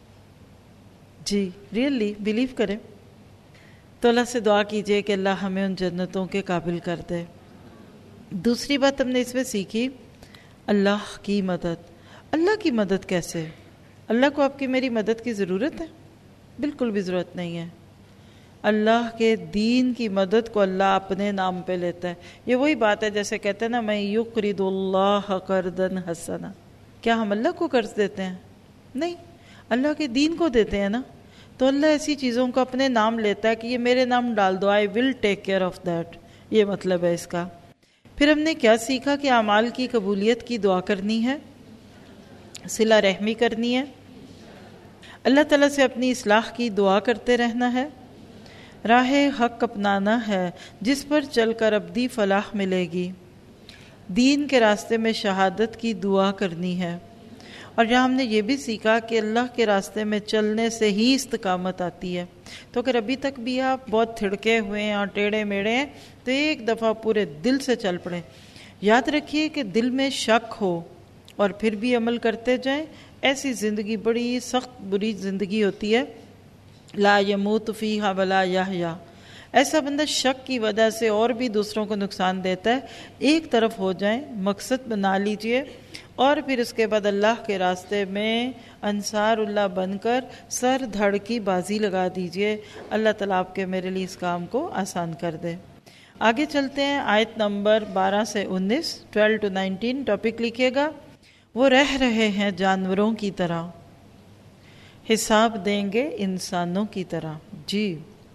جی ریئلی بلیو کریں تو اللہ سے دعا کیجئے کہ اللہ ہمیں ان جنتوں کے قابل کر دے۔ دوسری بات ہم نے اس میں سیکھی، اللہ کی مدد۔ اللہ کی مدد کیسے؟ اللہ کو آپ کی میری مدد کی ضرورت ہے؟ بالکل بھی ضرورت نہیں ہے۔ اللہ کے دین کی مدد کو اللہ اپنے نام پہ لیتا ہے۔ یہ وہی بات ہے جیسے کہتے ہیں نا، میں یقرض اللہ قرضا حسنا۔ کیا ہم اللہ کو قرض دیتے ہیں؟ نہیں، اللہ کے دین کو دیتے ہیں نا۔ تو اللہ ایسی چیزوں کو اپنے نام لیتا ہے کہ یہ میرے نام ڈال دو، I will take care of that, یہ مطلب ہے اس کا۔ پھر ہم نے کیا سیکھا کہ اعمال کی قبولیت کی دعا کرنی ہے، صلہ رحمی کرنی ہے، اللہ تعالیٰ سے اپنی اصلاح کی دعا کرتے رہنا ہے، راہ حق اپنانا ہے جس پر چل کر ابدی فلاح ملے گی۔ دین کے راستے میں شہادت کی دعا کرنی ہے، اور جہاں ہم نے یہ بھی سیکھا کہ اللہ کے راستے میں چلنے سے ہی استقامت آتی ہے۔ تو اگر ابھی تک بھی آپ بہت تھڑکے ہوئے ہیں اور ٹیڑھے میڑے ہیں تو ایک دفعہ پورے دل سے چل پڑیں۔ یاد رکھیے کہ دل میں شک ہو اور پھر بھی عمل کرتے جائیں، ایسی زندگی بڑی سخت بری زندگی ہوتی ہے۔ لا یموت فیہا ولا یحیا، ایسا بندہ شک کی وجہ سے اور بھی دوسروں کو نقصان دیتا ہے۔ ایک طرف ہو جائیں، مقصد بنا لیجئے، اور پھر اس کے بعد اللہ کے راستے میں انصار اللہ بن کر سر دھڑ کی بازی لگا دیجئے۔ اللہ تعالیٰ آپ کے میرے لیے اس کام کو آسان کر دے۔ آگے چلتے ہیں، آیت نمبر بارہ سے انیس، ٹویلو ٹو نائنٹین، ٹاپک لکھیے گا۔ وہ رہ رہے ہیں جانوروں کی طرح، حساب دیں گے انسانوں کی طرح۔ جی،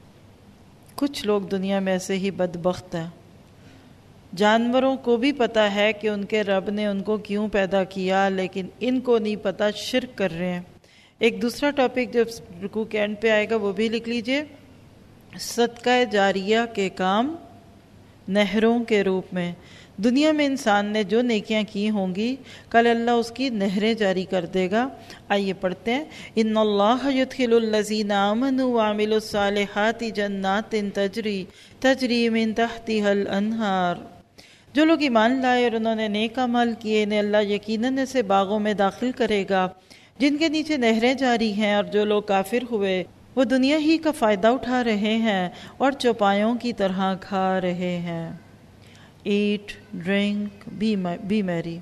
کچھ لوگ دنیا میں ایسے ہی بدبخت ہیں، جانوروں کو بھی پتہ ہے کہ ان کے رب نے ان کو کیوں پیدا کیا، لیکن ان کو نہیں پتہ، شرک کر رہے ہیں۔ ایک دوسرا ٹاپک جو رکوع کے اینڈ پہ آئے گا وہ بھی لکھ لیجئے، صدقہ جاریہ کے کام نہروں کے روپ میں۔ دنیا میں انسان نے جو نیکیاں کی ہوں گی، کل اللہ اس کی نہریں جاری کر دے گا۔ آئیے پڑھتے ہیں، ان اللہ یدخل الذین آمنوا وعملوا الصالحات جنات تجری تجری من تحتها الانہار۔ جو لوگ ایمان لائے اور انہوں نے نیک اعمال کیے، انہیں اللہ یقیناً ایسے باغوں میں داخل کرے گا جن کے نیچے نہریں جاری ہیں۔ اور جو لوگ کافر ہوئے وہ دنیا ہی کا فائدہ اٹھا رہے ہیں اور چوپایوں کی طرح کھا رہے ہیں۔ ایٹ، ڈرنک، بی میری۔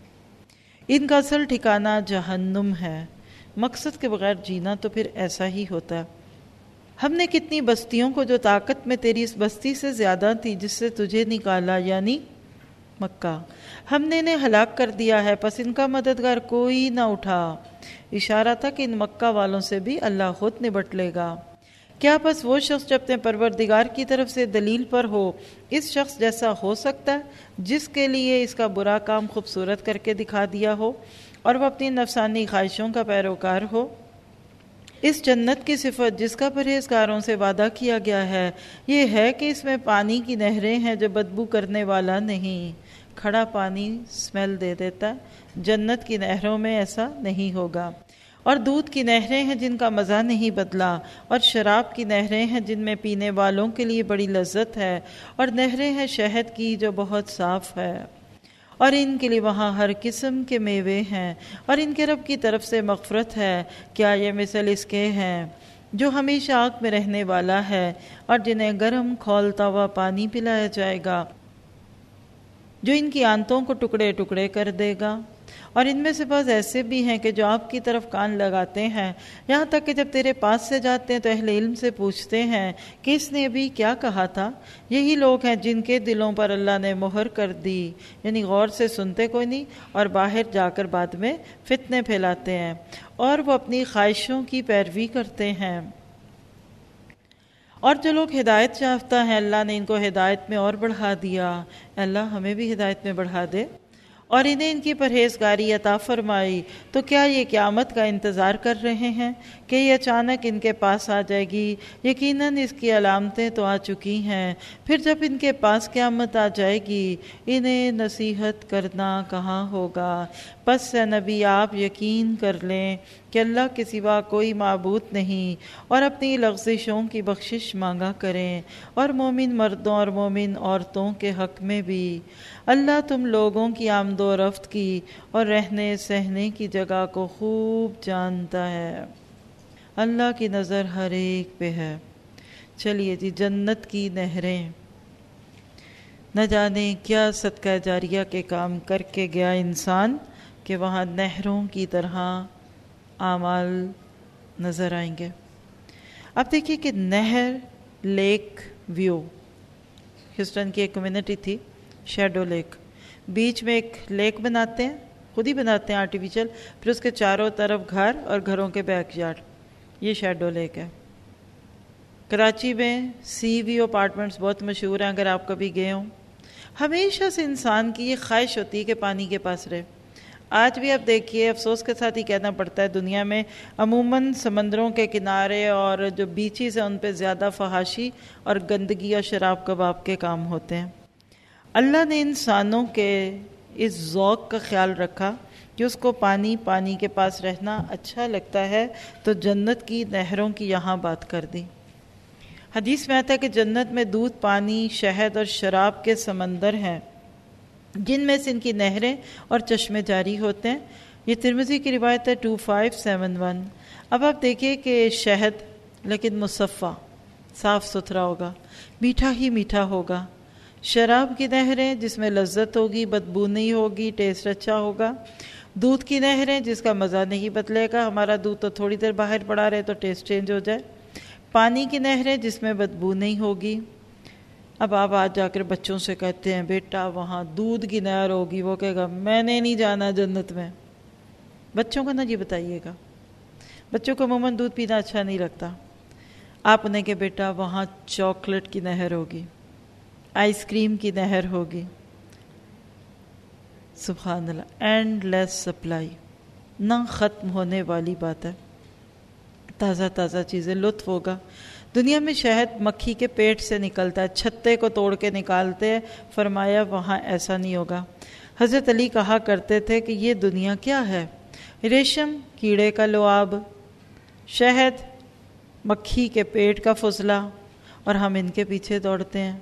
ان کا اصل ٹھکانہ جہنم ہے۔ مقصد کے بغیر جینا تو پھر ایسا ہی ہوتا ہے۔ ہم نے کتنی بستیوں کو جو طاقت میں تیری اس بستی سے زیادہ تھی جس سے تجھے نکالا، یعنی مکہ، ہم نے انہیں ہلاک کر دیا ہے، پس ان کا مددگار کوئی نہ اٹھا۔ اشارہ تھا کہ ان مکہ والوں سے بھی اللہ خود نبٹ لے گا۔ کیا پس وہ شخص جو اپنے پروردگار کی طرف سے دلیل پر ہو اس شخص جیسا ہو سکتا ہے جس کے لیے اس کا برا کام خوبصورت کر کے دکھا دیا ہو اور وہ اپنی نفسانی خواہشوں کا پیروکار ہو؟ اس جنت کی صفت جس کا پرہیزگاروں سے وعدہ کیا گیا ہے یہ ہے کہ اس میں پانی کی نہریں ہیں جو بدبو کرنے والا نہیں۔ کھڑا پانی سمیل دے دیتا ہے، جنت کی نہروں میں ایسا نہیں ہوگا۔ اور دودھ کی نہریں ہیں جن کا مزہ نہیں بدلا، اور شراب کی نہریں ہیں جن میں پینے والوں کے لیے بڑی لذت ہے، اور نہریں ہیں شہد کی جو بہت صاف ہے، اور ان کے لیے وہاں ہر قسم کے میوے ہیں، اور ان کے رب کی طرف سے مغفرت ہے۔ کیا یہ مثل اس کے ہیں جو ہمیشہ آگ میں رہنے والا ہے اور جنہیں گرم کھولتا ہوا پانی پلایا جائے گا جو ان کی آنتوں کو ٹکڑے ٹکڑے کر دے گا؟ اور ان میں سے بعض ایسے بھی ہیں کہ جو آپ کی طرف کان لگاتے ہیں، یہاں تک کہ جب تیرے پاس سے جاتے ہیں تو اہل علم سے پوچھتے ہیں کہ اس نے ابھی کیا کہا تھا۔ یہی لوگ ہیں جن کے دلوں پر اللہ نے مہر کر دی، یعنی غور سے سنتے کوئی نہیں اور باہر جا کر بعد میں فتنے پھیلاتے ہیں، اور وہ اپنی خواہشوں کی پیروی کرتے ہیں۔ اور جو لوگ ہدایت یافتہ ہیں اللہ نے ان کو ہدایت میں اور بڑھا دیا۔ اللہ ہمیں بھی ہدایت میں بڑھا دے، اور انہیں ان کی پرہیزگاری عطا فرمائی۔ تو کیا یہ قیامت کا انتظار کر رہے ہیں کہ یہ اچانک ان کے پاس آ جائے گی؟ یقیناً اس کی علامتیں تو آ چکی ہیں، پھر جب ان کے پاس قیامت آ جائے گی انہیں نصیحت کرنا کہاں ہوگا۔ پس اے نبی آپ یقین کر لیں کہ اللہ کے سوا کوئی معبود نہیں، اور اپنی لغزشوں کی بخشش مانگا کریں، اور مومن مردوں اور مومن عورتوں کے حق میں بھی۔ اللہ تم لوگوں کی آمد و رفت کی اور رہنے سہنے کی جگہ کو خوب جانتا ہے۔ اللہ کی نظر ہر ایک پہ ہے۔ چلیے جی، جنت کی نہریں، نہ جانے کیا صدقہ جاریہ کے کام کر کے گیا انسان کہ وہاں نہروں کی طرح اعمال نظر آئیں گے۔ اب دیکھیے کہ نہر، لیک ویو، ہیوسٹن کی ایک کمیونٹی تھی شیڈو لیک، بیچ میں ایک لیک بناتے ہیں، خود ہی بناتے ہیں آرٹیفیشل، پھر اس کے چاروں طرف گھر اور گھروں کے بیک یارڈ، یہ شیڈو لیک ہے۔ کراچی میں سی ویو اپارٹمنٹس بہت مشہور ہیں، اگر آپ کبھی گئے ہوں۔ ہمیشہ سے انسان کی یہ خواہش ہوتی ہے کہ پانی کے پاس رہے۔ آج بھی آپ دیکھیے، افسوس کے ساتھ ہی کہنا پڑتا ہے، دنیا میں عموماً سمندروں کے کنارے اور جو بیچز ہیں ان پہ زیادہ فحاشی اور گندگی اور شراب کباب کے کام ہوتے ہیں۔ اللہ نے انسانوں کے اس ذوق کا خیال رکھا کہ اس کو پانی پانی کے پاس رہنا اچھا لگتا ہے، تو جنت کی نہروں کی یہاں بات کر دی۔ حدیث میں آتا ہے کہ جنت میں دودھ، پانی، شہد اور شراب کے سمندر ہیں، جن میں سے ان کی نہریں اور چشمے جاری ہوتے ہیں۔ یہ ترمذی کی روایت ہے ٹو فائیو سیون ون۔ اب آپ دیکھیے کہ شہد لیکن مصفہ، صاف ستھرا ہوگا، میٹھا ہی میٹھا ہوگا۔ شراب کی نہریں جس میں لذت ہوگی، بدبو نہیں ہوگی، ٹیسٹ اچھا ہوگا۔ دودھ کی نہریں جس کا مزہ نہیں بدلے گا، ہمارا دودھ تو تھوڑی دیر باہر پڑا رہے تو ٹیسٹ چینج ہو جائے۔ پانی کی نہریں جس میں بدبو نہیں ہوگی۔ اب آپ آج جا کر بچوں سے کہتے ہیں بیٹا وہاں دودھ کی نہر ہوگی، وہ کہے گا میں نے نہیں جانا جنت میں۔ بچوں کو نہ جی بتائیے گا، بچوں کو عموماً دودھ پینا اچھا نہیں لگتا۔ آپ نے کہ بیٹا وہاں چاکلیٹ کی نہر ہوگی، آئس کریم کی نہر ہوگی۔ سبحان اللہ، اینڈ لیس سپلائی، نہ ختم ہونے والی بات ہے۔ تازہ تازہ چیزیں، لطف ہوگا۔ دنیا میں شہد مکھی کے پیٹ سے نکلتا ہے، چھتے کو توڑ کے نکالتے ہیں، فرمایا وہاں ایسا نہیں ہوگا۔ حضرت علی کہا کرتے تھے کہ یہ دنیا کیا ہے؟ ریشم کیڑے کا لعاب، شہد مکھی کے پیٹ کا فضلہ، اور ہم ان کے پیچھے دوڑتے ہیں۔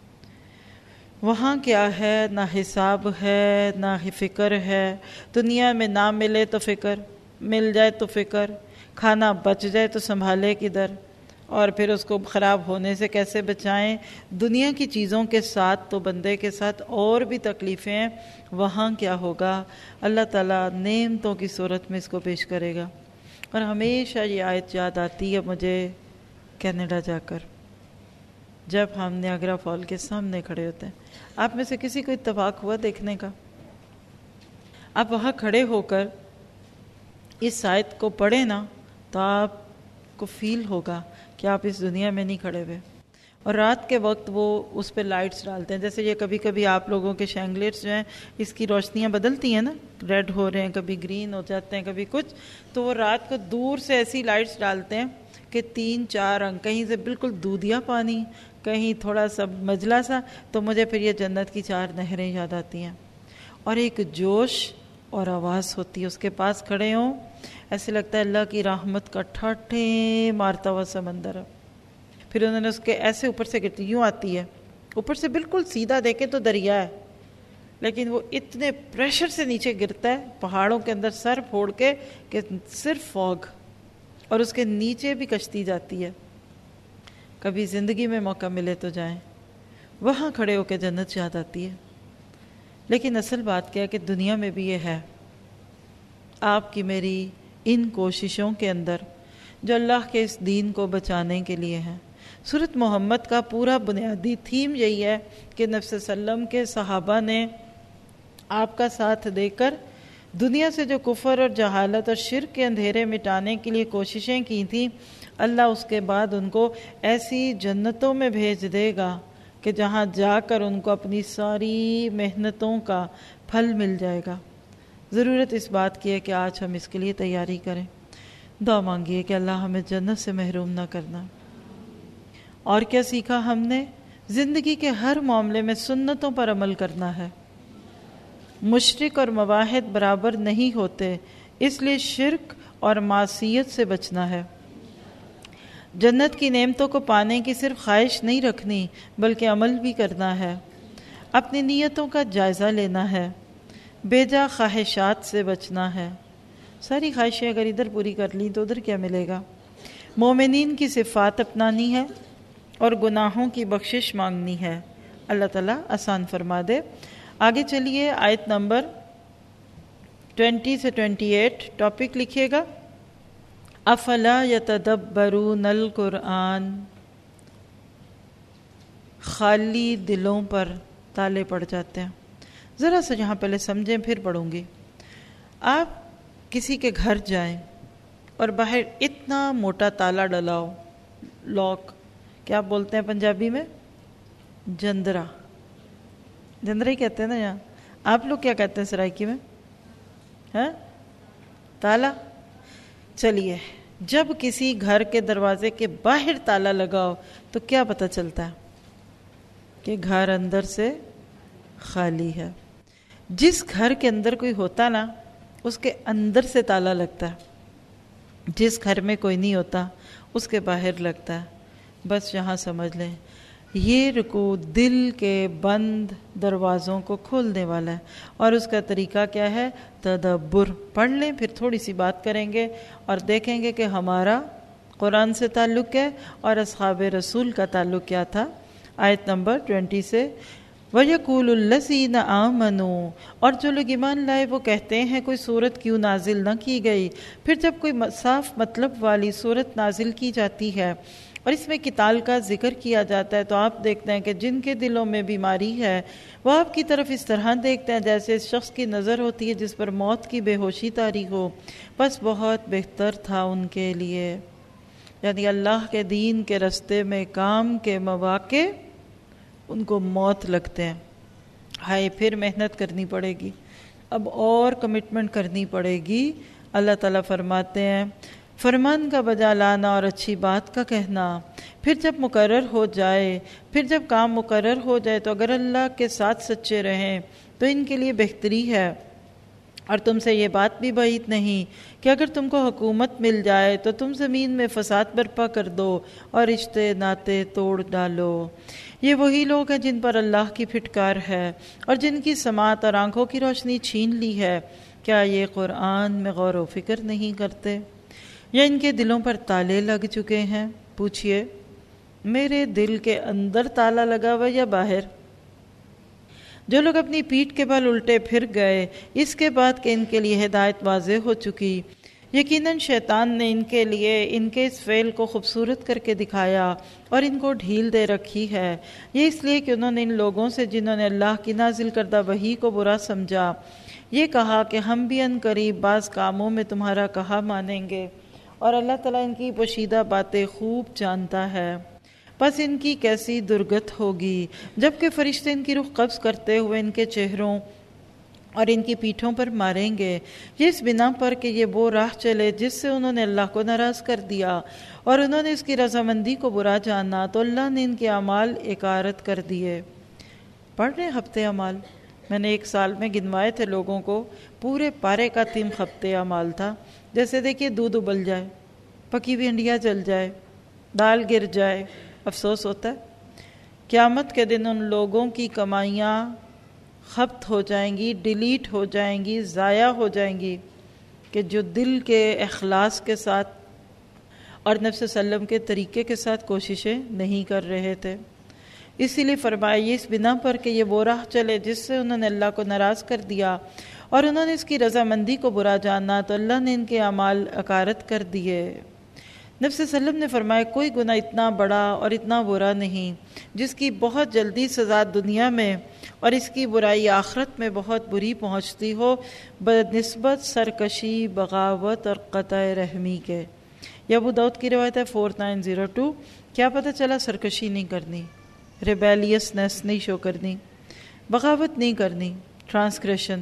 وہاں کیا ہے؟ نہ حساب ہے، نہ فکر ہے۔ دنیا میں نہ ملے تو فکر، مل جائے تو فکر، کھانا بچ جائے تو سنبھالے کدھر، اور پھر اس کو خراب ہونے سے کیسے بچائیں۔ دنیا کی چیزوں کے ساتھ تو بندے کے ساتھ اور بھی تکلیفیں ہیں۔ وہاں کیا ہوگا؟ اللہ تعالیٰ نعمتوں کی صورت میں اس کو پیش کرے گا۔ اور ہمیشہ یہ آیت یاد آتی ہے مجھے کینیڈا جا کر، جب ہم نیاگرا فال کے سامنے کھڑے ہوتے ہیں۔ آپ میں سے کسی کو اتفاق ہوا دیکھنے کا؟ آپ وہاں کھڑے ہو کر اس آیت کو پڑھیں نا تو آپ کو فیل ہوگا کہ آپ اس دنیا میں نہیں کھڑے ہوئے۔ اور رات کے وقت وہ اس پہ لائٹس ڈالتے ہیں، جیسے یہ کبھی کبھی آپ لوگوں کے شینگلیٹس جو ہیں اس کی روشنیاں بدلتی ہیں نا، ریڈ ہو رہے ہیں، کبھی گرین ہو جاتے ہیں، کبھی کچھ، تو وہ رات کو دور سے ایسی لائٹس ڈالتے ہیں کہ تین چار رنگ، کہیں سے بالکل دودھیا پانی، کہیں تھوڑا سا مجلا سا، تو مجھے پھر یہ جنت کی چار نہریں یاد آتی ہیں۔ اور ایک جوش اور آواز ہوتی ہے، اس کے پاس کھڑے ہوں ایسے لگتا ہے اللہ کی رحمت کا ٹھاٹھے مارتا ہوا سمندر ہے۔ پھر انہوں نے اس کے ایسے اوپر سے گرتی، یوں آتی ہے اوپر سے، بالکل سیدھا دیکھیں تو دریا ہے، لیکن وہ اتنے پریشر سے نیچے گرتا ہے پہاڑوں کے اندر سر پھوڑ کے کہ صرف فوگ، اور اس کے نیچے بھی کشتی جاتی ہے۔ کبھی زندگی میں موقع ملے تو جائیں، وہاں کھڑے ہو کے جنت یاد آتی ہے۔ لیکن اصل بات کیا ہے کہ دنیا میں بھی یہ ہے، آپ کی میری ان کوششوں کے اندر جو اللہ کے اس دین کو بچانے کے لیے ہیں۔ سورۃ محمد کا پورا بنیادی تھیم یہی ہے کہ نبی صلی اللہ علیہ وسلم کے صحابہ نے آپ کا ساتھ دے کر دنیا سے جو کفر اور جہالت اور شرک کے اندھیرے مٹانے کے لیے کوششیں کی تھیں، اللہ اس کے بعد ان کو ایسی جنتوں میں بھیج دے گا کہ جہاں جا کر ان کو اپنی ساری محنتوں کا پھل مل جائے گا۔ ضرورت اس بات کی ہے کہ آج ہم اس کے لیے تیاری کریں، دعا مانگیے کہ اللہ ہمیں جنت سے محروم نہ کرنا۔ اور کیا سیکھا ہم نے؟ زندگی کے ہر معاملے میں سنتوں پر عمل کرنا ہے۔ مشرک اور مواحد برابر نہیں ہوتے، اس لیے شرک اور معصیت سے بچنا ہے۔ جنت کی نعمتوں کو پانے کی صرف خواہش نہیں رکھنی بلکہ عمل بھی کرنا ہے۔ اپنی نیتوں کا جائزہ لینا ہے، بیجا خواہشات سے بچنا ہے۔ ساری خواہشیں اگر ادھر پوری کر لیں تو ادھر کیا ملے گا؟ مومنین کی صفات اپنانی ہے اور گناہوں کی بخشش مانگنی ہے۔ اللہ تعالیٰ آسان فرما دے۔ آگے چلیے آیت نمبر ٹوینٹی سے ٹوینٹی ایٹ، ٹاپک لکھیے گا افلا یتدبرون القرآن۔ خالی دلوں پر تالے پڑ جاتے ہیں۔ ذرا سا یہاں پہلے سمجھیں پھر پڑھوں گی۔ آپ کسی کے گھر جائیں اور باہر اتنا موٹا تالا ڈلا ہو، لاک، کیا بولتے ہیں پنجابی میں؟ جندرا، جندرا ہی کہتے ہیں نا یہاں، آپ لوگ کیا کہتے ہیں سرائکی میں؟ ہے تالا. چلیے جب کسی گھر کے دروازے کے باہر تالا لگا ہو تو کیا پتہ چلتا ہے کہ گھر اندر سے خالی ہے. جس گھر کے اندر کوئی ہوتا نا اس کے اندر سے تالا لگتا ہے. جس گھر میں کوئی نہیں ہوتا اس کے باہر لگتا ہے. بس یہاں سمجھ لیں یہ رکوع دل کے بند دروازوں کو کھولنے والا ہے. اور اس کا طریقہ کیا ہے؟ تدبر. پڑھ لیں پھر تھوڑی سی بات کریں گے اور دیکھیں گے کہ ہمارا قرآن سے تعلق ہے اور اصحاب رسول کا تعلق کیا تھا. آیت نمبر بیس سے وَيَقُولُ الَّذِينَ آمَنُوا، اور جو لوگ ایمان لائے وہ کہتے ہیں کوئی صورت کیوں نازل نہ کی گئی. پھر جب کوئی صاف مطلب والی صورت نازل کی جاتی ہے اور اس میں قتال کا ذکر کیا جاتا ہے تو آپ دیکھتے ہیں کہ جن کے دلوں میں بیماری ہے وہ آپ کی طرف اس طرح دیکھتے ہیں جیسے اس شخص کی نظر ہوتی ہے جس پر موت کی بے ہوشی طاری ہو. بس بہت بہتر تھا ان کے لیے. یعنی اللہ کے دین کے رستے میں کام کے مواقع ان کو موت لگتے ہیں. ہائے پھر محنت کرنی پڑے گی، اب اور کمٹمنٹ کرنی پڑے گی. اللہ تعالیٰ فرماتے ہیں فرمان کا بجا لانا اور اچھی بات کا کہنا. پھر جب مقرر ہو جائے پھر جب کام مقرر ہو جائے تو اگر اللہ کے ساتھ سچے رہیں تو ان کے لیے بہتری ہے. اور تم سے یہ بات بھی بعید نہیں کہ اگر تم کو حکومت مل جائے تو تم زمین میں فساد برپا کر دو اور رشتے ناطے توڑ ڈالو. یہ وہی لوگ ہیں جن پر اللہ کی پھٹکار ہے اور جن کی سماعت اور آنکھوں کی روشنی چھین لی ہے. کیا یہ قرآن میں غور و فکر نہیں کرتے یا ان کے دلوں پر تالے لگ چکے ہیں؟ پوچھئے میرے دل کے اندر تالا لگا ہوا یا باہر؟ جو لوگ اپنی پیٹھ کے بل الٹے پھر گئے اس کے بعد کہ ان کے لیے ہدایت واضح ہو چکی، یقیناً شیطان نے ان کے لیے ان کے اس فعل کو خوبصورت کر کے دکھایا اور ان کو ڈھیل دے رکھی ہے. یہ اس لیے کہ انہوں نے ان لوگوں سے جنہوں نے اللہ کی نازل کردہ وحی کو برا سمجھا یہ کہا کہ ہم بھی ان قریب بعض کاموں میں تمہارا کہا مانیں گے. اور اللہ تعالیٰ ان کی پوشیدہ باتیں خوب جانتا ہے. بس ان کی کیسی درگت ہوگی جبکہ فرشتے ان کی رخ قبض کرتے ہوئے ان کے چہروں اور ان کی پیٹھوں پر ماریں گے. یہ اس بنا پر کہ یہ وہ راہ چلے جس سے انہوں نے اللہ کو ناراض کر دیا اور انہوں نے اس کی رضامندی کو برا جانا تو اللہ نے ان کے اعمال اکارت کر دیے. پڑھ رہے ہفتے اعمال میں نے ایک سال میں گنوائے تھے لوگوں کو، پورے پارے کا تین ہفتے اعمال تھا. جیسے دیکھیے دودھ ابل جائے، پکی ہوئی انڈیا جل جائے، دال گر جائے، افسوس ہوتا ہے. قیامت کے دن ان لوگوں کی کمائیاں خبت ہو جائیں گی، ڈیلیٹ ہو جائیں گی، ضائع ہو جائیں گی کہ جو دل کے اخلاص کے ساتھ اور نبی صلی اللہ علیہ وسلم کے طریقے کے ساتھ کوششیں نہیں کر رہے تھے. اسی لیے فرمایا یہ اس بنا پر کہ یہ وہ راہ چلے جس سے انہوں نے اللہ کو ناراض کر دیا اور انہوں نے اس کی رضامندی کو برا جانا تو اللہ نے ان کے اعمال اکارت کر دیے. نبی صلی اللہ علیہ وسلم نے فرمایا کوئی گناہ اتنا بڑا اور اتنا برا نہیں جس کی بہت جلدی سزا دنیا میں اور اس کی برائی آخرت میں بہت بری پہنچتی ہو بنسبت سرکشی، بغاوت اور قطع رحمی کے. یہ ابو داؤد کی روایت ہے فور نائن زیرو ٹو. کیا پتہ چلا؟ سرکشی نہیں کرنی، ریبیلیسنس نہیں شو کرنی، بغاوت نہیں کرنی، ٹرانسگریشن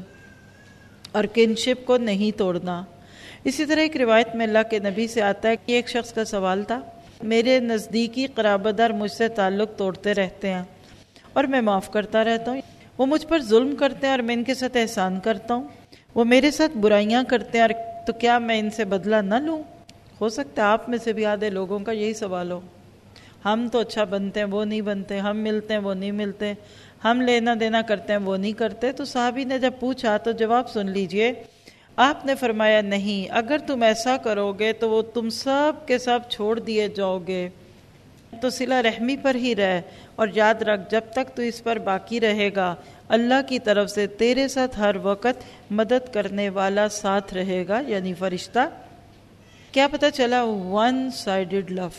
اور کنشپ کو نہیں توڑنا. اسی طرح ایک روایت میں اللہ کے نبی سے آتا ہے کہ ایک شخص کا سوال تھا میرے نزدیکی قرابت دار مجھ سے تعلق توڑتے رہتے ہیں اور میں معاف کرتا رہتا ہوں. وہ مجھ پر ظلم کرتے ہیں اور میں ان کے ساتھ احسان کرتا ہوں. وہ میرے ساتھ برائیاں کرتے ہیں اور تو کیا میں ان سے بدلہ نہ لوں؟ ہو سکتا ہے آپ میں سے بھی آدھے لوگوں کا یہی سوال ہو. ہم تو اچھا بنتے ہیں وہ نہیں بنتے، ہم ملتے ہیں وہ نہیں ملتے، ہم لینا دینا کرتے ہیں وہ نہیں کرتے. تو صحابی نے جب پوچھا تو جواب سن لیجئے. آپ نے فرمایا نہیں، اگر تم ایسا کرو گے تو وہ تم سب کے سب چھوڑ دیے جاؤ گے. تو صلہ رحمی پر ہی رہ اور یاد رکھ جب تک تو اس پر باقی رہے گا اللہ کی طرف سے تیرے ساتھ ہر وقت مدد کرنے والا ساتھ رہے گا، یعنی فرشتہ. کیا پتہ چلا؟ One sided love.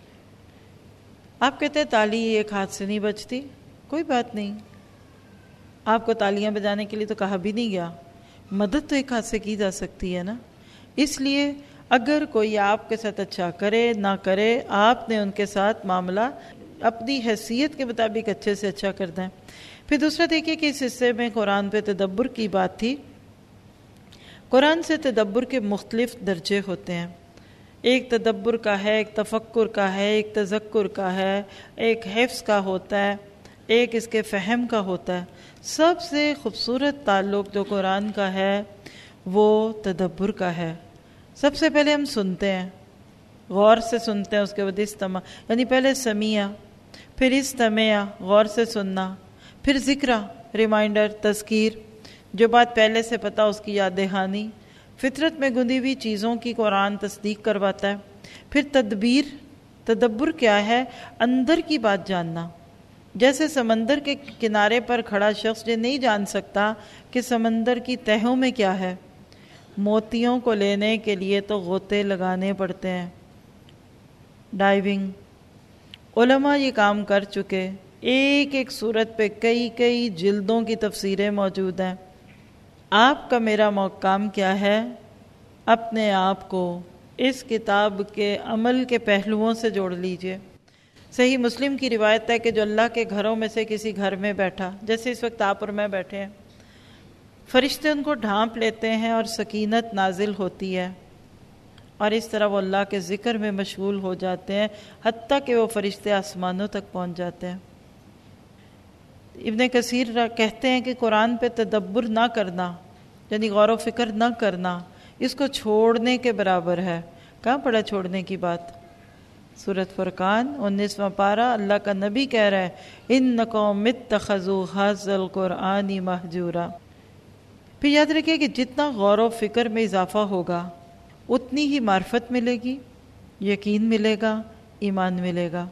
آپ کہتے ہیں تالی ایک ہاتھ سے نہیں بجتی. کوئی بات نہیں، آپ کو تالیاں بجانے کے لیے تو کہا بھی نہیں گیا. مدد تو ایک ہاتھ سے کی جا سکتی ہے نا. اس لیے اگر کوئی آپ کے ساتھ اچھا کرے نہ کرے آپ نے ان کے ساتھ معاملہ اپنی حیثیت کے مطابق اچھے سے اچھا کرنا ہے. پھر دوسرا دیکھیے کہ اس حصے میں قرآن پہ تدبر کی بات تھی. قرآن سے تدبر کے مختلف درجے ہوتے ہیں. ایک تدبر کا ہے، ایک تفکر کا ہے، ایک تذکر کا ہے، ایک حفظ کا ہوتا ہے، ایک اس کے فہم کا ہوتا ہے. سب سے خوبصورت تعلق جو قرآن کا ہے وہ تدبر کا ہے. سب سے پہلے ہم سنتے ہیں، غور سے سنتے ہیں، اس کے بعد استماع، یعنی پہلے سمیع، پھر استماع غور سے سننا، پھر ذکرہ ریمائنڈر، تذکیر، جو بات پہلے سے پتہ اس کی یاد دہانی. فطرت میں گندی ہوئی چیزوں کی قرآن تصدیق کرواتا ہے. پھر تدبیر، تدبر کیا ہے؟ اندر کی بات جاننا. جیسے سمندر کے کنارے پر کھڑا شخص یہ نہیں جان سکتا کہ سمندر کی تہوں میں کیا ہے. موتیوں کو لینے کے لیے تو غوطے لگانے پڑتے ہیں، ڈائیونگ. علماء یہ کام کر چکے. ایک ایک صورت پہ کئی کئی جلدوں کی تفسیریں موجود ہیں. آپ کا میرا کام کیا ہے؟ اپنے آپ کو اس کتاب کے عمل کے پہلوؤں سے جوڑ لیجئے. صحیح مسلم کی روایت ہے کہ جو اللہ کے گھروں میں سے کسی گھر میں بیٹھا، جیسے اس وقت آپ اور میں بیٹھے ہیں، فرشتے ان کو ڈھانپ لیتے ہیں اور سکینت نازل ہوتی ہے، اور اس طرح وہ اللہ کے ذکر میں مشغول ہو جاتے ہیں، حتیٰ کہ وہ فرشتے آسمانوں تک پہنچ جاتے ہیں. ابن کثیر کہتے ہیں کہ قرآن پہ تدبر نہ کرنا، یعنی غور و فکر نہ کرنا، اس کو چھوڑنے کے برابر ہے. کہاں پڑا چھوڑنے کی بات؟ سورۃ فرقان انیسواں پارہ، اللہ کا نبی کہہ رہا ہے اِنَّکُمْ اتَّخَذُوا هَٰذَا الْقُرْآنَ مَهْجُورًا. پھر یاد رکھیے کہ جتنا غور و فکر میں اضافہ ہوگا اتنی ہی معرفت ملے گی، یقین ملے گا، ایمان ملے گا.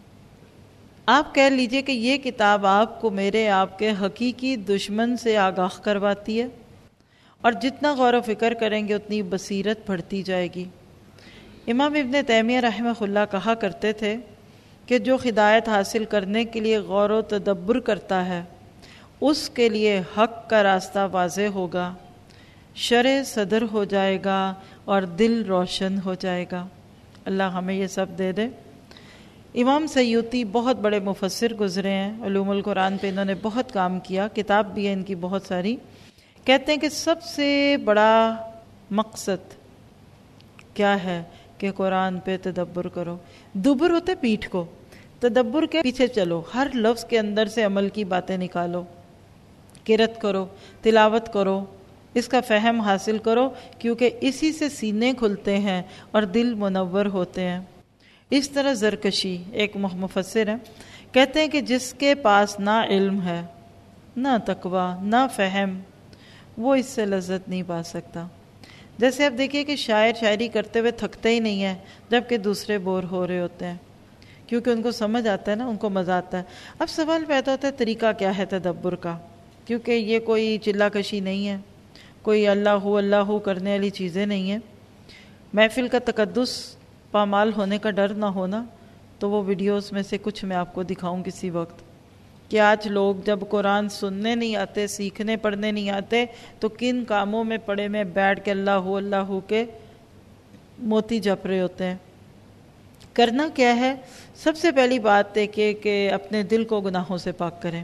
آپ کہہ لیجئے کہ یہ کتاب آپ کو میرے آپ کے حقیقی دشمن سے آگاہ کرواتی ہے، اور جتنا غور و فکر کریں گے اتنی بصیرت بڑھتی جائے گی. امام ابن تیمیہ رحمہ اللہ کہا کرتے تھے کہ جو ہدایت حاصل کرنے کے لیے غور و تدبر کرتا ہے اس کے لیے حق کا راستہ واضح ہوگا، شرح صدر ہو جائے گا اور دل روشن ہو جائے گا. اللہ ہمیں یہ سب دے دے. امام سیوطی بہت بڑے مفسر گزرے ہیں، علوم القرآن پہ انہوں نے بہت کام کیا، کتاب بھی ہے ان کی بہت ساری. کہتے ہیں کہ سب سے بڑا مقصد کیا ہے کہ قرآن پہ تدبر کرو. دبر ہوتے پیٹھ کو، تدبر کے پیچھے چلو، ہر لفظ کے اندر سے عمل کی باتیں نکالو، قرأت کرو، تلاوت کرو، اس کا فہم حاصل کرو، کیونکہ اسی سے سینے کھلتے ہیں اور دل منور ہوتے ہیں. اس طرح زرکشی ایک مفسر ہے، کہتے ہیں کہ جس کے پاس نہ علم ہے، نہ تقوی، نہ فہم، وہ اس سے لذت نہیں پا سکتا. جیسے آپ دیکھیے کہ شاعر شاعری کرتے ہوئے تھکتے ہی نہیں ہیں، جبکہ دوسرے بور ہو رہے ہوتے ہیں، کیونکہ ان کو سمجھ آتا ہے نا، ان کو مزہ آتا ہے. اب سوال پیدا ہوتا ہے طریقہ کیا ہے تدبر کا، کیونکہ یہ کوئی چلا کشی نہیں ہے، کوئی اللہ ہو اللہ ہو کرنے والی چیزیں نہیں ہیں. محفل کا تقدس پامال ہونے کا ڈر نہ ہونا، تو وہ ویڈیوز میں سے کچھ میں آپ کو دکھاؤں کسی وقت کہ آج لوگ جب قرآن سننے نہیں آتے، سیکھنے پڑھنے نہیں آتے، تو کن کاموں میں پڑے میں بیٹھ کے اللہ ہو اللہ ہو کے موتی جپ رہے ہوتے ہیں. کرنا کیا ہے؟ سب سے پہلی بات دیکھیے کہ اپنے دل کو گناہوں سے پاک کریں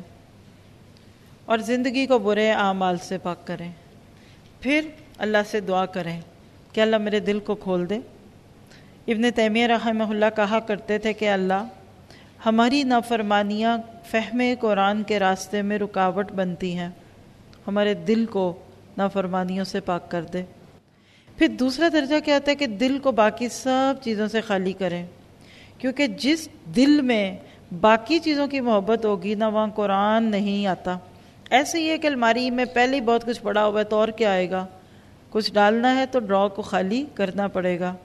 اور زندگی کو برے اعمال سے پاک کریں. پھر اللہ سے دعا کریں کہ اللہ میرے دل کو کھول دے. ابن تیمیہ رحمہ اللہ کہا کرتے تھے کہ اللہ ہماری نافرمانیاں فہم قرآن کے راستے میں رکاوٹ بنتی ہیں، ہمارے دل کو نافرمانیوں سے پاک کر دے. پھر دوسرا درجہ کیا ہوتا ہے کہ دل کو باقی سب چیزوں سے خالی کریں، کیونکہ جس دل میں باقی چیزوں کی محبت ہوگی نہ وہاں قرآن نہیں آتا. ایسے ہی ہے کہ الماری میں پہلے ہی بہت کچھ پڑا ہوا ہے تو اور کیا آئے گا، کچھ ڈالنا ہے تو ڈرا کو خالی کرنا پڑے گا.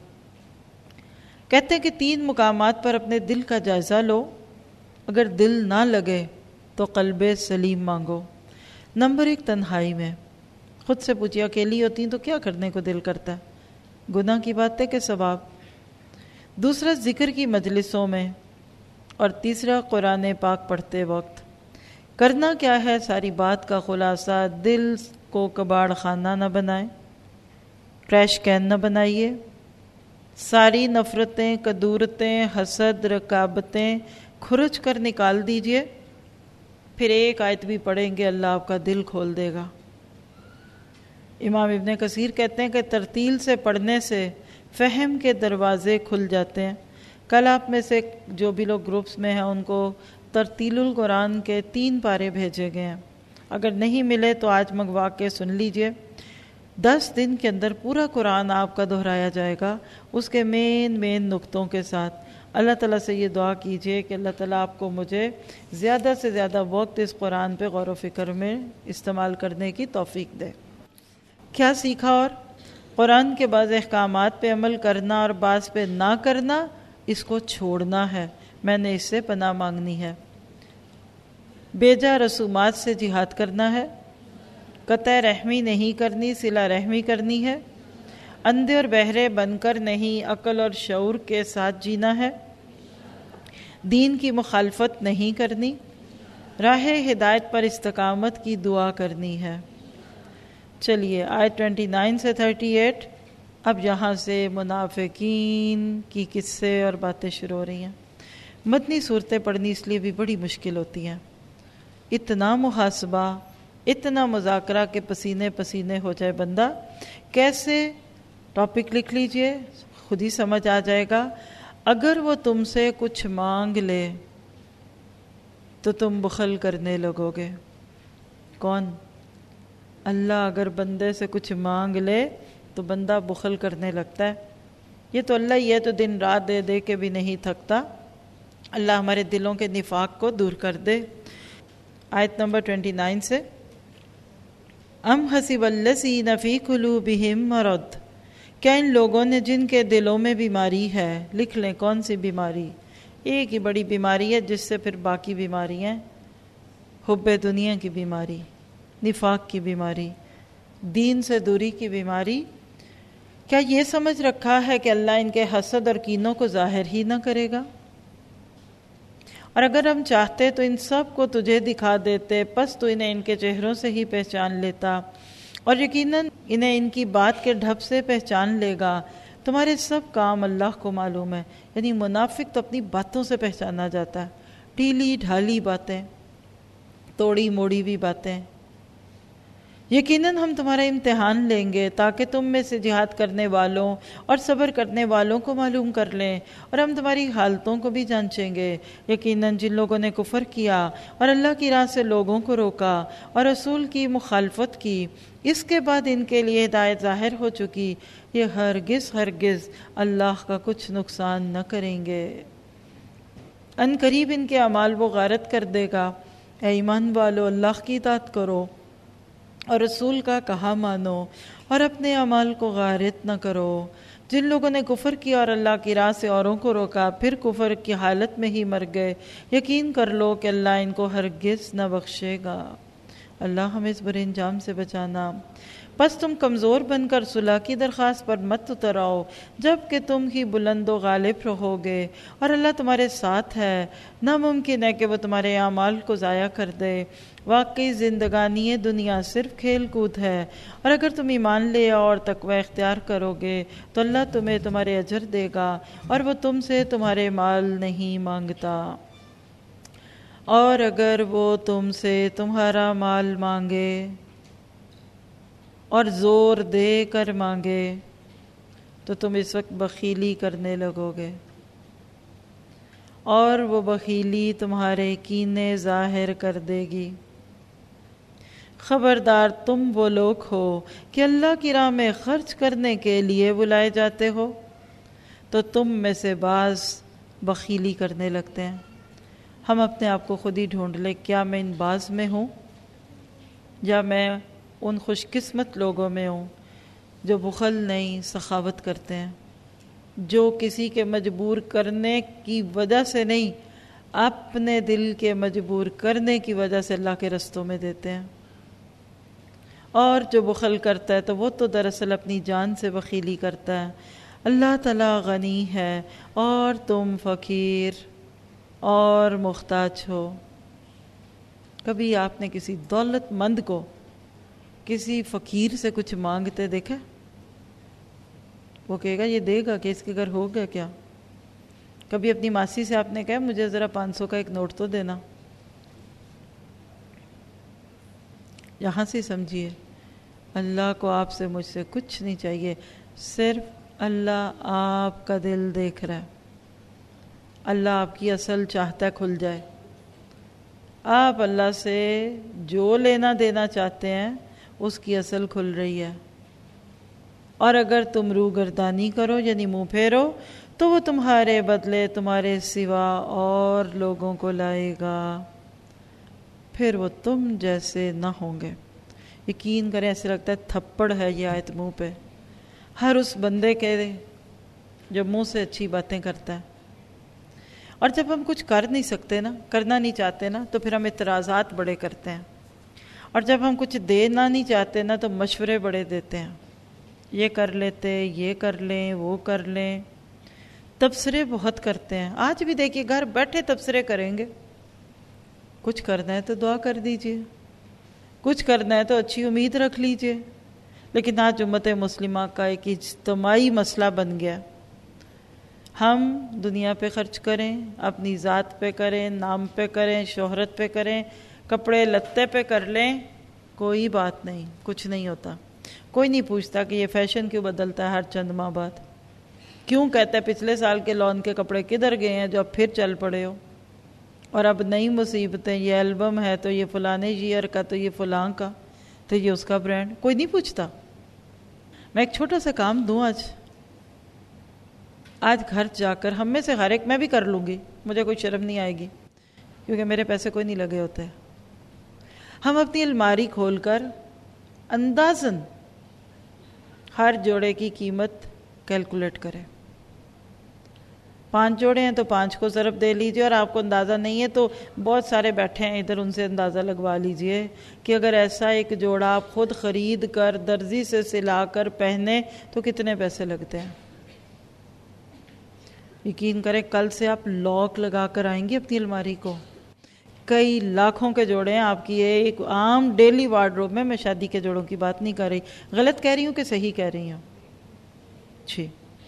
کہتے ہیں کہ تین مقامات پر اپنے دل کا جائزہ لو، اگر دل نہ لگے تو قلب سلیم مانگو. نمبر ایک تنہائی میں خود سے پوچھیے، اکیلی ہوتی ہیں تو کیا کرنے کو دل کرتا ہے، گناہ کی بات ہے کہ ثواب. دوسرا ذکر کی مجلسوں میں، اور تیسرا قرآن پاک پڑھتے وقت. کرنا کیا ہے؟ ساری بات کا خلاصہ، دل کو کباڑ خانہ نہ بنائیں، ٹریش کین نہ بنائیے. ساری نفرتیں، کدورتیں، حسد، رکابتیں کھرچ کر نکال دیجئے. پھر ایک آیت بھی پڑھیں گے اللہ آپ کا دل کھول دے گا. امام ابن کثیر کہتے ہیں کہ ترتیل سے پڑھنے سے فہم کے دروازے کھل جاتے ہیں۔ کل آپ میں سے جو بھی لوگ گروپس میں ہیں ان کو ترتیل القرآن کے تین پارے بھیجے گئے ہیں، اگر نہیں ملے تو آج منگوا کے سن لیجئے۔ دس دن کے اندر پورا قرآن آپ کا دہرایا جائے گا اس کے مین مین نقطوں کے ساتھ۔ اللہ تعالیٰ سے یہ دعا کیجئے کہ اللہ تعالیٰ آپ کو مجھے زیادہ سے زیادہ وقت اس قرآن پہ غور و فکر میں استعمال کرنے کی توفیق دے۔ کیا سیکھا؟ اور قرآن کے بعض احکامات پہ عمل کرنا اور بعض پہ نہ کرنا، اس کو چھوڑنا ہے، میں نے اس سے پناہ مانگنی ہے۔ بیجا رسومات سے جہاد کرنا ہے، قطع رحمی نہیں کرنی، صلہ رحمی کرنی ہے، اندھے اور بہرے بن کر نہیں عقل اور شعور کے ساتھ جینا ہے، دین کی مخالفت نہیں کرنی، راہ ہدایت پر استقامت کی دعا کرنی ہے۔ چلیے آیت ٹوینٹی نائن سے تھرٹی ایٹ، اب یہاں سے منافقین کی قصے اور باتیں شروع ہو رہی ہیں۔ مدنی صورتیں پڑھنی اس لیے بھی بڑی مشکل ہوتی ہیں، اتنا محاسبہ، اتنا مذاکرہ کہ پسینے پسینے ہو جائے بندہ۔ کیسے؟ ٹاپک لکھ لیجئے، خود ہی سمجھ آ جائے گا۔ اگر وہ تم سے کچھ مانگ لے تو تم بخل کرنے لگو گے۔ کون؟ اللہ اگر بندے سے کچھ مانگ لے تو بندہ بخل کرنے لگتا ہے۔ یہ تو اللہ ہی ہے تو دن رات دے دے کے بھی نہیں تھکتا۔ اللہ ہمارے دلوں کے نفاق کو دور کر دے۔ آیت نمبر ٹوینٹی نائن سے، ام حسب الذین فی قلوبہم مرض، کیا ان لوگوں نے جن کے دلوں میں بیماری ہے، لکھ لیں کون سی بیماری؟ ایک ہی بڑی بیماری ہے جس سے پھر باقی بیماریاں، حب دنیا کی بیماری، نفاق کی بیماری، دین سے دوری کی بیماری۔ کیا یہ سمجھ رکھا ہے کہ اللہ ان کے حسد اور کینوں کو ظاہر ہی نہ کرے گا؟ اور اگر ہم چاہتے تو ان سب کو تجھے دکھا دیتے، پس تو انہیں ان کے چہروں سے ہی پہچان لیتا، اور یقیناً انہیں ان کی بات کے ڈھب سے پہچان لے گا۔ تمہارے سب کام اللہ کو معلوم ہے۔ یعنی منافق تو اپنی باتوں سے پہچانا جاتا ہے، ڈھیلی ڈھالی باتیں، توڑی موڑی بھی باتیں۔ یقیناً ہم تمہارا امتحان لیں گے تاکہ تم میں سے جہاد کرنے والوں اور صبر کرنے والوں کو معلوم کر لیں، اور ہم تمہاری حالتوں کو بھی جانچیں گے۔ یقیناً جن لوگوں نے کفر کیا اور اللہ کی راہ سے لوگوں کو روکا اور رسول کی مخالفت کی، اس کے بعد ان کے لیے ہدایت ظاہر ہو چکی، یہ ہرگز ہرگز اللہ کا کچھ نقصان نہ کریں گے۔ ان قریب ان کے اعمال وہ غارت کر دے گا۔ اے ایمان والو، اللہ کی اطاعت کرو اور رسول کا کہا مانو، اور اپنے اعمال کو غارت نہ کرو۔ جن لوگوں نے کفر کیا اور اللہ کی راہ سے اوروں کو روکا، پھر کفر کی حالت میں ہی مر گئے، یقین کر لو کہ اللہ ان کو ہرگز نہ بخشے گا۔ اللہ ہمیں اس برے انجام سے بچانا۔ بس تم کمزور بن کر صلح کی درخواست پر مت اتر آؤ، جب کہ تم ہی بلند و غالب رہو گے، اور اللہ تمہارے ساتھ ہے۔ ناممکن ہے کہ وہ تمہارے اعمال کو ضائع کر دے۔ واقعی زندگانی دنیا صرف کھیل کود ہے، اور اگر تم ایمان لے آؤ اور تقوی اختیار کرو گے تو اللہ تمہیں تمہارے اجر دے گا، اور وہ تم سے تمہارے مال نہیں مانگتا۔ اور اگر وہ تم سے تمہارا مال مانگے اور زور دے کر مانگے تو تم اس وقت بخیلی کرنے لگو گے، اور وہ بخیلی تمہارے کینے ظاہر کر دے گی۔ خبردار، تم وہ لوگ ہو کہ اللہ کی راہ میں خرچ کرنے کے لیے بلائے جاتے ہو تو تم میں سے بعض بخیلی کرنے لگتے ہیں۔ ہم اپنے آپ کو خود ہی ڈھونڈ لیں، کیا میں ان بعض میں ہوں، یا میں ان خوش قسمت لوگوں میں ہوں جو بخل نہیں، سخاوت کرتے ہیں، جو کسی کے مجبور کرنے کی وجہ سے نہیں، اپنے دل کے مجبور کرنے کی وجہ سے اللہ کے رستوں میں دیتے ہیں۔ اور جو بخل کرتا ہے تو وہ تو دراصل اپنی جان سے بخیلی کرتا ہے۔ اللہ تعالیٰ غنی ہے اور تم فقیر اور محتاج ہو۔ کبھی آپ نے کسی دولت مند کو کسی فقیر سے کچھ مانگتے دیکھا؟ وہ کہے گا یہ دے گا کہ اس کے گھر ہو گیا کیا؟ کبھی اپنی ماسی سے آپ نے کہا مجھے ذرا پانچ سو کا ایک نوٹ تو دینا؟ یہاں سے سمجھیے، اللہ کو آپ سے مجھ سے کچھ نہیں چاہیے، صرف اللہ آپ کا دل دیکھ رہا ہے، اللہ آپ کی اصل چاہتا ہے کھل جائے، آپ اللہ سے جو لینا دینا چاہتے ہیں اس کی اصل کھل رہی ہے، اور اگر تم روح گردانی کرو یعنی منہ پھیرو تو وہ تمہارے بدلے تمہارے سوا اور لوگوں کو لائے گا، پھر وہ تم جیسے نہ ہوں گے۔ یقین کریں ایسے لگتا ہے تھپڑ ہے یہ آیت منہ پہ، ہر اس بندے کے جو منہ سے اچھی باتیں کرتا ہے۔ اور جب ہم کچھ کر نہیں سکتے نا، کرنا نہیں چاہتے نا، تو پھر ہم اعتراضات بڑے کرتے ہیں، اور جب ہم کچھ دینا نہیں چاہتے نا تو مشورے بڑے دیتے ہیں، یہ کر لیتے، یہ کر لیں، وہ کر لیں، تبصرے بہت کرتے ہیں۔ آج بھی دیکھیے گھر بیٹھے تبصرے کریں گے، کچھ کرنا ہے تو دعا کر دیجئے، کچھ کرنا ہے تو اچھی امید رکھ لیجئے، لیکن آج امت مسلمہ کا ایک اجتماعی مسئلہ بن گیا، ہم دنیا پہ خرچ کریں، اپنی ذات پہ کریں، نام پہ کریں، شہرت پہ کریں، کپڑے لتے پہ کر لیں، کوئی بات نہیں، کچھ نہیں ہوتا۔ کوئی نہیں پوچھتا کہ یہ فیشن کیوں بدلتا ہے ہر چند ماہ بعد، کیوں کہتا ہے پچھلے سال کے لون کے کپڑے کدھر گئے ہیں جو اب پھر چل پڑے ہو، اور اب نئی مصیبتیں، یہ البم ہے تو یہ فلانے ایئر کا، تو یہ فلاں کا، تو یہ اس کا برانڈ، کوئی نہیں پوچھتا۔ میں ایک چھوٹا سا کام دوں آج آج گھر جا کر ہم میں سے ہر ایک، میں بھی کر لوں گی، مجھے کوئی شرم نہیں آئے گی کیونکہ میرے پیسے کوئی نہیں لگے ہوتے۔ ہم اپنی الماری کھول کر اندازاً ہر جوڑے کی قیمت کیلکولیٹ کریں، پانچ جوڑے ہیں تو پانچ کو ضرب دے لیجئے، اور آپ کو اندازہ نہیں ہے تو بہت سارے بیٹھے ہیں ادھر، ان سے اندازہ لگوا لیجئے کہ اگر ایسا ایک جوڑا آپ خود خرید کر درزی سے سلا کر پہنے تو کتنے پیسے لگتے ہیں۔ یقین کریں کل سے آپ لاک لگا کر آئیں گے اپنی الماری کو، کئی لاکھوں کے جوڑے ہیں آپ کی ایک عام ڈیلی وارڈروب میں، میں شادی کے جوڑوں کی بات نہیں کر رہی، غلط کہہ رہی ہوں کہ صحیح کہہ رہی ہوں؟ جی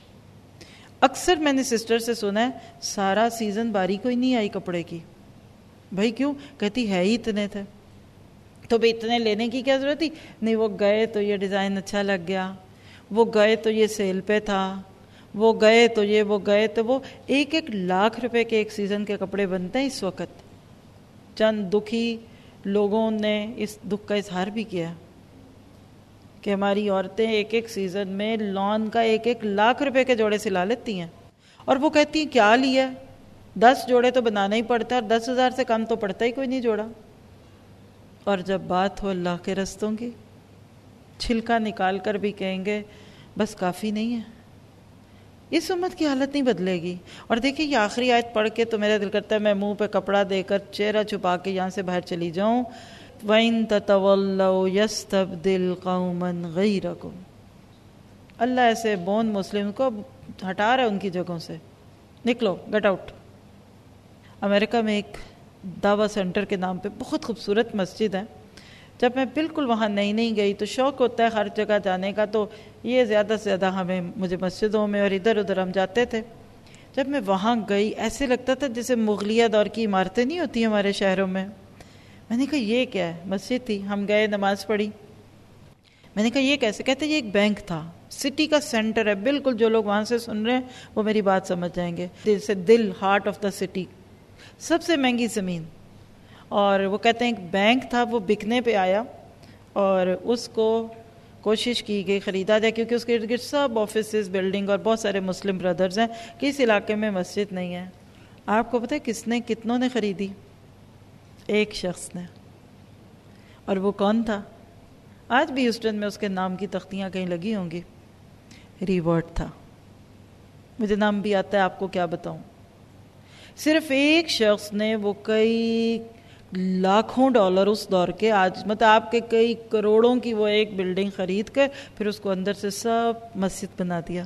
اکثر میں نے سسٹر سے سنا ہے سارا سیزن باری کوئی نہیں آئی کپڑے کی، بھائی کیوں؟ کہتی ہے ہی اتنے تھے، تو بھائی اتنے لینے کی کیا ضرورت تھی؟ نہیں وہ گئے تو یہ ڈیزائن اچھا لگ گیا، وہ گئے تو یہ سیل پہ تھا، وہ گئے تو یہ، وہ گئے تو وہ، ایک ایک لاکھ روپے کے ایک سیزن کے کپڑے بنتے ہیں اس وقت۔ چند دکھی لوگوں نے اس دکھ کا اظہار بھی کیا کہ ہماری عورتیں ایک ایک سیزن میں لان کا ایک ایک لاکھ روپے کے جوڑے سلا لیتی ہیں، اور وہ کہتی ہیں کیا لیا، دس جوڑے تو بنانا ہی پڑتا ہے، اور دس ہزار سے کم تو پڑتا ہی کوئی نہیں جوڑا۔ اور جب بات ہو اللہ کے رستوں کی، چھلکا نکال کر بھی کہیں گے بس کافی نہیں ہے۔ اس امت کی حالت نہیں بدلے گی۔ اور دیکھیے یہ آخری آیت پڑھ کے تو میرا دل کرتا ہے میں منہ پہ کپڑا دے کر چہرہ چھپا کے یہاں سے باہر چلی جاؤں۔ وَإِن تَتَوَلَّوْا يَسْتَبْدِلْ قَوْمًا غَيْرَكُمْ، اللہ ایسے بون مسلم کو ہٹا رہا ہے ان کی جگہوں سے، نکلو، گیٹ آؤٹ۔ امریکہ میں ایک دعویٰ سینٹر کے نام پہ بہت خوبصورت مسجد ہے، جب میں بالکل وہاں نئی نہیں گئی تو شوق ہوتا ہے ہر جگہ جانے کا، تو یہ زیادہ سے زیادہ ہمیں مجھے مسجدوں میں اور ادھر ادھر ہم جاتے تھے۔ جب میں وہاں گئی ایسے لگتا تھا جیسے مغلیہ دور کی عمارتیں نہیں ہوتی ہمارے شہروں میں۔ میں نے کہا یہ کیا ہے؟ مسجد تھی، ہم گئے، نماز پڑھی۔ میں نے کہا یہ کیسے؟ کہتے یہ ایک بینک تھا، سٹی کا سینٹر ہے بالکل، جو لوگ وہاں سے سن رہے ہیں وہ میری بات سمجھ جائیں گے، دل سے دل، ہارٹ آف دا سٹی، سب سے مہنگی زمین۔ اور وہ کہتے ہیں ایک بینک تھا، وہ بکنے پہ آیا اور اس کو کوشش کی گئی خریدا جائے، کیونکہ اس کے ارد گرد سب آفیسز، بلڈنگ اور بہت سارے مسلم برادرز ہیں کہ اس علاقے میں مسجد نہیں ہے۔ آپ کو پتہ ہے کس نے، کتنوں نے خریدی؟ ایک شخص نے۔ اور وہ کون تھا؟ آج بھی ہیوسٹن میں اس کے نام کی تختیاں کہیں لگی ہوں گی، ریورٹ تھا۔ مجھے نام بھی آتا ہے، آپ کو کیا بتاؤں۔ صرف ایک شخص نے وہ کئی لاکھوں ڈالر اس دور کے، آج مطلب آپ کے کئی کروڑوں کی وہ ایک بلڈنگ خرید کے پھر اس کو اندر سے سب مسجد بنا دیا۔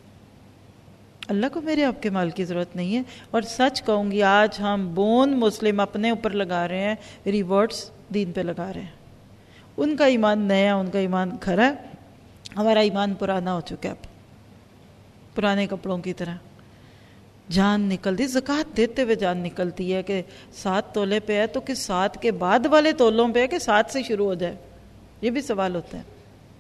اللہ کو میرے آپ کے مال کی ضرورت نہیں ہے۔ اور سچ کہوں گی آج ہم بون مسلم اپنے اوپر لگا رہے ہیں، ریورٹس دین پہ لگا رہے ہیں۔ ان کا ایمان نیا، ان کا ایمان کھرا ہے، ہمارا ایمان پرانا ہو چکا ہے، اب پرانے کپڑوں کی طرح جان نکلتی، زکوٰۃ دیتے ہوئے جان نکلتی ہے کہ سات تولے پہ ہے تو کہ سات کے بعد والے تولوں پہ ہے کہ سات سے شروع ہو جائے، یہ بھی سوال ہوتا ہے۔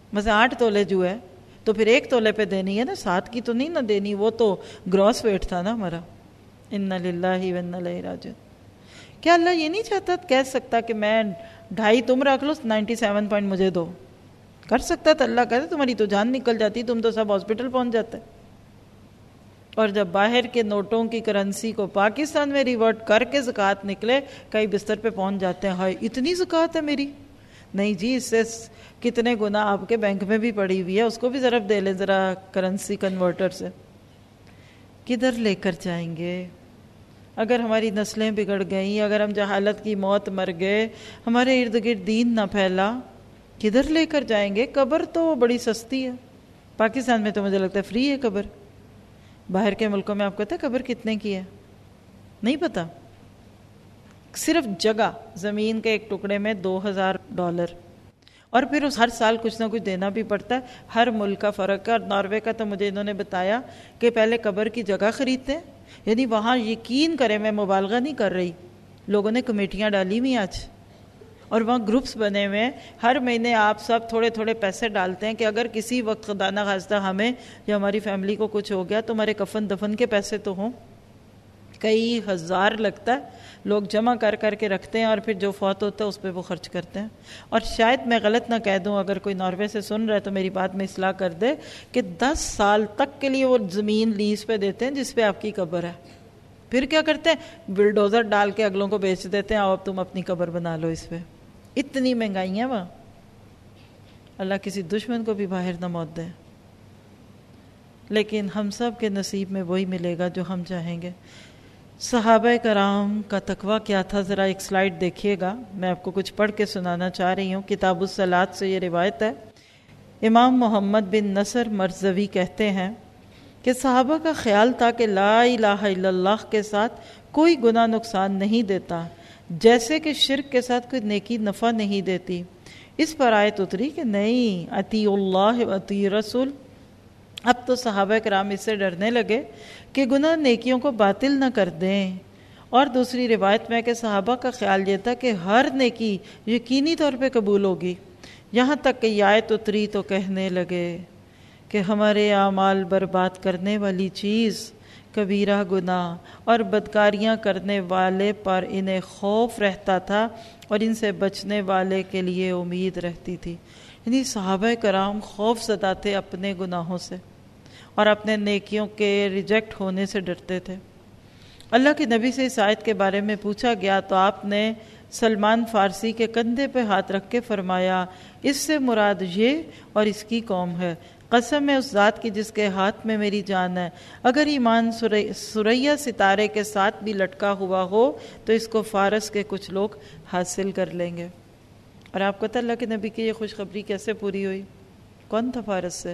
مثلا آٹھ تولے جو ہے تو پھر ایک تولے پہ دینی ہے نا، سات کی تو نہیں نہ دینی، وہ تو گراس ویٹ تھا نا ہمارا. انا للہ و انا الیہ راجعون. کیا اللہ یہ نہیں چاہتا کہہ سکتا کہ میں ڈھائی تم رکھ لو نائنٹی سیون پوائنٹ مجھے دو؟ کر سکتا تھا. اللہ کہتے تمہاری تو جان نکل جاتی، تم تو سب ہاسپٹل پہنچ جاتے. اور جب باہر کے نوٹوں کی کرنسی کو پاکستان میں ریورٹ کر کے زکوٰۃ نکلے، کئی بستر پہ پہنچ جاتے ہیں، ہائے اتنی زکوٰۃ ہے میری. نہیں جی، اس سے کتنے گنا آپ کے بینک میں بھی پڑی ہوئی ہے، اس کو بھی ضرب دے لیں ذرا کرنسی کنورٹر سے. کدھر لے کر جائیں گے؟ اگر ہماری نسلیں بگڑ گئیں، اگر ہم جہالت کی موت مر گئے، ہمارے ارد گرد دین نہ پھیلا، کدھر لے کر جائیں گے؟ قبر تو بڑی سستی ہے. پاکستان میں تو مجھے لگتا ہے فری ہے قبر. باہر کے ملکوں میں آپ کو پتہ ہے قبر کتنے کی ہے؟ نہیں پتہ. صرف جگہ زمین کے ایک ٹکڑے میں دو ہزار ڈالر، اور پھر اس ہر سال کچھ نہ کچھ دینا بھی پڑتا ہے. ہر ملک کا فرق ہے. اور ناروے کا تو مجھے انہوں نے بتایا کہ پہلے قبر کی جگہ خریدتے ہیں، یعنی وہاں یقین کریں میں مبالغہ نہیں کر رہی، لوگوں نے کمیٹیاں ڈالی ہوئی آج، اور وہاں گروپس بنے ہوئے ہیں. ہر مہینے آپ سب تھوڑے تھوڑے پیسے ڈالتے ہیں کہ اگر کسی وقت خدا نہ خواستہ ہمیں یا ہماری فیملی کو کچھ ہو گیا تو ہمارے کفن دفن کے پیسے تو ہوں. کئی ہزار لگتا ہے، لوگ جمع کر کر کے رکھتے ہیں اور پھر جو فوت ہوتا ہے اس پہ وہ خرچ کرتے ہیں. اور شاید میں غلط نہ کہہ دوں، اگر کوئی ناروے سے سن رہا ہے تو میری بات میں اصلاح کر دے کہ دس سال تک کے لیے وہ زمین لیز پہ دیتے ہیں جس پہ آپ کی قبر ہے. پھر کیا کرتے ہیں؟ بلڈوزر ڈال کے اگلوں کو بیچ دیتے ہیں، آؤ اب تم اپنی قبر بنا لو اس پہ. اتنی مہنگائی ہے وہاں. اللہ کسی دشمن کو بھی باہر نہ موت دے. لیکن ہم سب کے نصیب میں وہی ملے گا جو ہم چاہیں گے. صحابہ کرام کا تقویٰ کیا تھا؟ ذرا ایک سلائیڈ دیکھیے گا، میں آپ کو کچھ پڑھ کے سنانا چاہ رہی ہوں. کتاب الصلاۃ سے یہ روایت ہے. امام محمد بن نصر مرزوی کہتے ہیں کہ صحابہ کا خیال تھا کہ لا الہ الا اللہ کے ساتھ کوئی گناہ نقصان نہیں دیتا، جیسے کہ شرک کے ساتھ کوئی نیکی نفع نہیں دیتی. اس پر آیت اتری کہ نہیں، اطیعوا اللہ و اطیعوا رسول. اب تو صحابہ کرام اس سے ڈرنے لگے کہ گناہ نیکیوں کو باطل نہ کر دیں. اور دوسری روایت میں کہ صحابہ کا خیال یہ تھا کہ ہر نیکی یقینی طور پہ قبول ہوگی. یہاں تک کہ یہ آیت اتری تو کہنے لگے کہ ہمارے اعمال برباد کرنے والی چیز کبیرہ گناہ اور بدکاریاں کرنے والے پر انہیں خوف رہتا تھا اور ان سے بچنے والے کے لیے امید رہتی تھی. یعنی صحابہ کرام خوف زدہ تھے اپنے گناہوں سے اور اپنے نیکیوں کے ریجیکٹ ہونے سے ڈرتے تھے. اللہ کے نبی سے اس آیت کے بارے میں پوچھا گیا تو آپ نے سلمان فارسی کے کندھے پہ ہاتھ رکھ کے فرمایا، اس سے مراد یہ اور اس کی قوم ہے. قسم ہے اس ذات کی جس کے ہاتھ میں میری جان ہے، اگر ایمان سریا ستارے کے ساتھ بھی لٹکا ہوا ہو تو اس کو فارس کے کچھ لوگ حاصل کر لیں گے. اور آپ کو پتہ اللہ کے نبی کی یہ خوشخبری کیسے پوری ہوئی؟ کون تھا فارس سے؟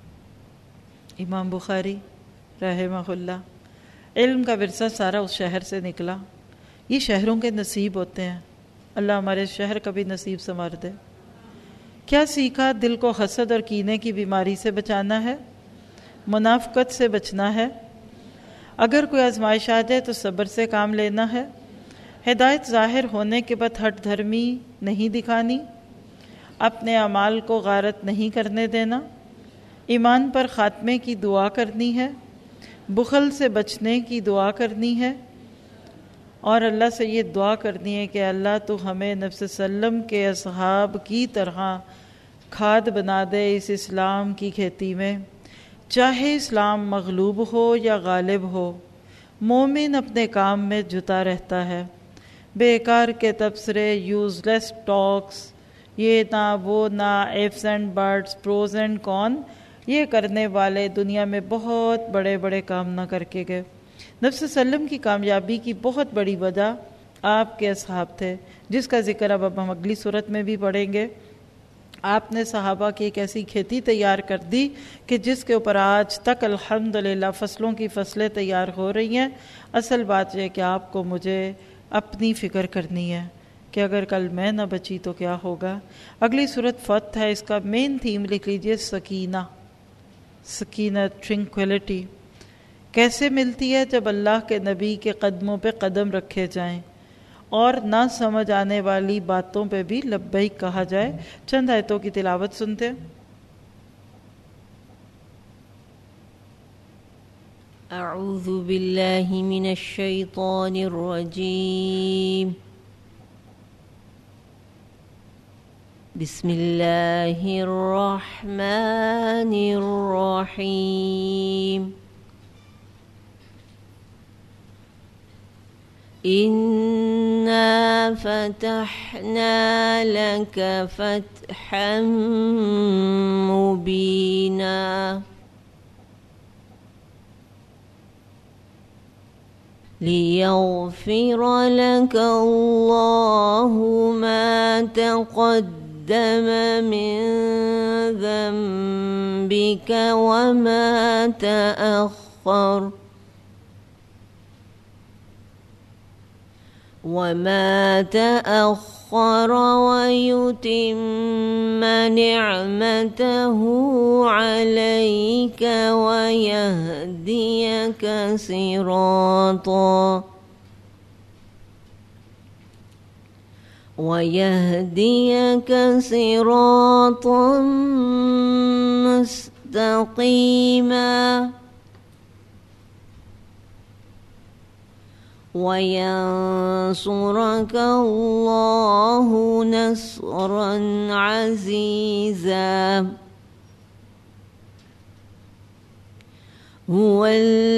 امام بخاری رحمہ اللہ. علم کا ورثہ سارا اس شہر سے نکلا. یہ شہروں کے نصیب ہوتے ہیں. اللہ ہمارے شہر کا بھی نصیب سنوار دے. کیا سیکھا؟ دل کو حسد اور کینے کی بیماری سے بچانا ہے، منافقت سے بچنا ہے، اگر کوئی آزمائش آ جائے تو صبر سے کام لینا ہے، ہدایت ظاہر ہونے کے بعد ہٹ دھرمی نہیں دکھانی، اپنے اعمال کو غارت نہیں کرنے دینا، ایمان پر خاتمے کی دعا کرنی ہے، بخل سے بچنے کی دعا کرنی ہے، اور اللہ سے یہ دعا کرنی ہے کہ اللہ تو ہمیں نبی صلی اللہ علیہ وسلم کے اصحاب کی طرح کھاد بنا دے اس اسلام کی کھیتی میں. چاہے اسلام مغلوب ہو یا غالب ہو، مومن اپنے کام میں جتا رہتا ہے. بیکار کے تبصرے، یوز لیس ٹاکس، یہ نہ وہ نہ، ifs and buts, pros and con, یہ کرنے والے دنیا میں بہت بڑے بڑے کام نہ کر کے گئے. نبی صلی اللہ علیہ وسلم کی کامیابی کی بہت بڑی وجہ آپ کے اصحاب تھے، جس کا ذکر اب ہم اگلی صورت میں بھی پڑھیں گے. آپ نے صحابہ کی ایک ایسی کھیتی تیار کر دی کہ جس کے اوپر آج تک الحمدللہ فصلوں کی فصلیں تیار ہو رہی ہیں. اصل بات یہ کہ آپ کو مجھے اپنی فکر کرنی ہے کہ اگر کل میں نہ بچی تو کیا ہوگا. اگلی صورت فتح ہے، اس کا مین تھیم لکھ لیجئے، سکینہ. سکینہ، ٹرنکویلٹی کیسے ملتی ہے؟ جب اللہ کے نبی کے قدموں پہ قدم رکھے جائیں اور نہ سمجھ آنے والی باتوں پہ بھی لبیک کہا جائے. چند آیتوں کی تلاوت سنتے ہیں. أعوذ بالله من الشيطان الرجيم بسم الله الرحمن الرحيم إنا فتحنا لك فتحا مبينا ليغفر لك الله ما تقدم من ذنبك وما تأخر وما تأخر ويتم نعمته عليك ويهديك صراطا ويهديك صراطا مستقيما وينصرك الله نصرا عزيزا هو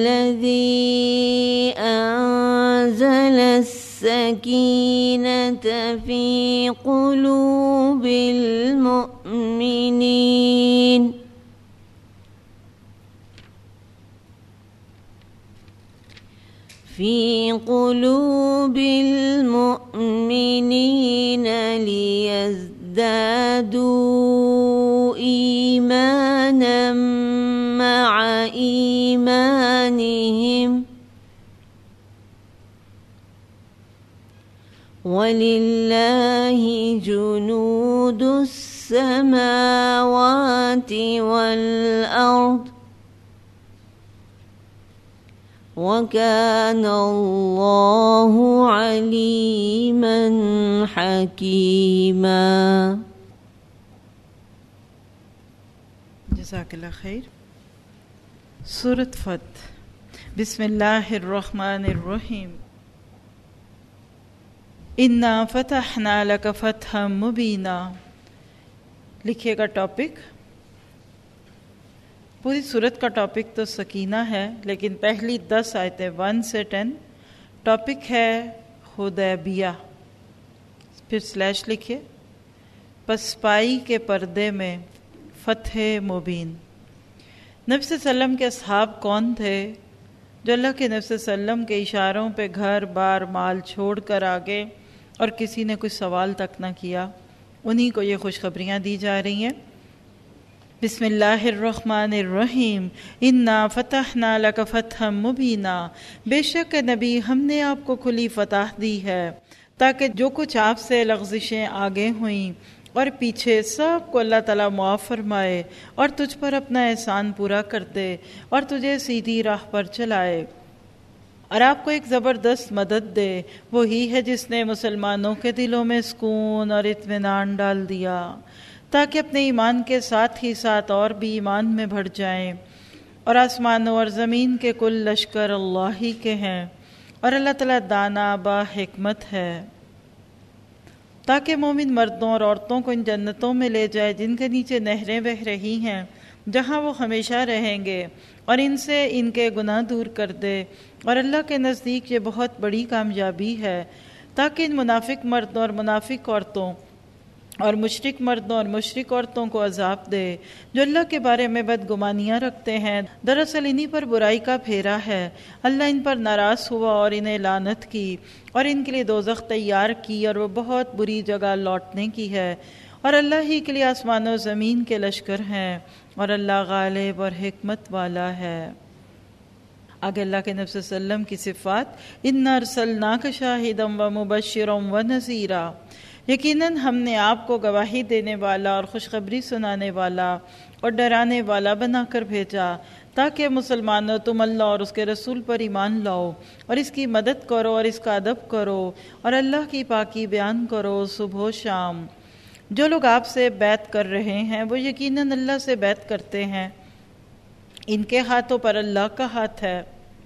الذي أنزل السكينة في قلوب المؤمنين في قلوب المؤمنين ليزدادوا إيمانا مع إيمانهم ولله جنود السماوات والأرض وكان الله عليما حكيما. جزاک اللہ خیر. سورۃ فتح. بسم اللہ الرحمن الرحیم. انا فتحنا لک فتحا مبینا. لکھیے گا ٹاپک. پوری صورت کا ٹاپک تو سکینہ ہے، لیکن پہلی دس آیتیں ون سے ٹین ٹاپک ہے حدیبیہ. پھر سلیش لکھیے. پس پائی کے پردے میں فتح مبین. نبی صلی اللہ علیہ وسلم کے اصحاب کون تھے؟ جو اللہ کے نبی صلی اللہ علیہ وسلم کے اشاروں پہ گھر بار مال چھوڑ کر آگے اور کسی نے کچھ سوال تک نہ کیا. انہی کو یہ خوشخبریاں دی جا رہی ہیں. بسم اللہ الرحمن الرحیم. انا فتحنا لک فتحا مبینا. بے شک نبی ہم نے آپ کو کھلی فتح دی ہے تاکہ جو کچھ آپ سے لغزشیں آگے ہوئیں اور پیچھے سب کو اللہ تعالیٰ معاف فرمائے اور تجھ پر اپنا احسان پورا کر دے اور تجھے سیدھی راہ پر چلائے اور آپ کو ایک زبردست مدد دے. وہی ہے جس نے مسلمانوں کے دلوں میں سکون اور اطمینان ڈال دیا تاکہ اپنے ایمان کے ساتھ ہی ساتھ اور بھی ایمان میں بڑھ جائیں. اور آسمانوں اور زمین کے کل لشکر اللہ ہی کے ہیں اور اللہ تعالیٰ دانا با حکمت ہے. تاکہ مومن مردوں اور عورتوں کو ان جنتوں میں لے جائے جن کے نیچے نہریں بہہ رہی ہیں، جہاں وہ ہمیشہ رہیں گے، اور ان سے ان کے گناہ دور کر دے. اور اللہ کے نزدیک یہ بہت بڑی کامیابی ہے. تاکہ ان منافق مردوں اور منافق عورتوں اور مشرک مردوں اور مشرک عورتوں کو عذاب دے جو اللہ کے بارے میں بدگمانیاں رکھتے ہیں. دراصل انہی پر برائی کا پھیرا ہے. اللہ ان پر ناراض ہوا اور انہیں لعنت کی اور ان کے لیے دوزخ تیار کی اور وہ بہت بری جگہ لوٹنے کی ہے. اور اللہ ہی کے لیے آسمان و زمین کے لشکر ہیں اور اللہ غالب اور حکمت والا ہے. آگے اللہ کے نبی صلی اللہ علیہ وسلم کی صفات. اِنَّا أَرْسَلْنَاكَ شَاهِدًا وَمُبَشِّرًا وَنَذِيرًا. یقیناً ہم نے آپ کو گواہی دینے والا اور خوشخبری سنانے والا اور ڈرانے والا بنا کر بھیجا تاکہ مسلمانوں تم اللہ اور اس کے رسول پر ایمان لاؤ اور اس کی مدد کرو اور اس کا ادب کرو اور اللہ کی پاکی بیان کرو صبح و شام. جو لوگ آپ سے بیعت کر رہے ہیں وہ یقیناً اللہ سے بیعت کرتے ہیں. ان کے ہاتھوں پر اللہ کا ہاتھ ہے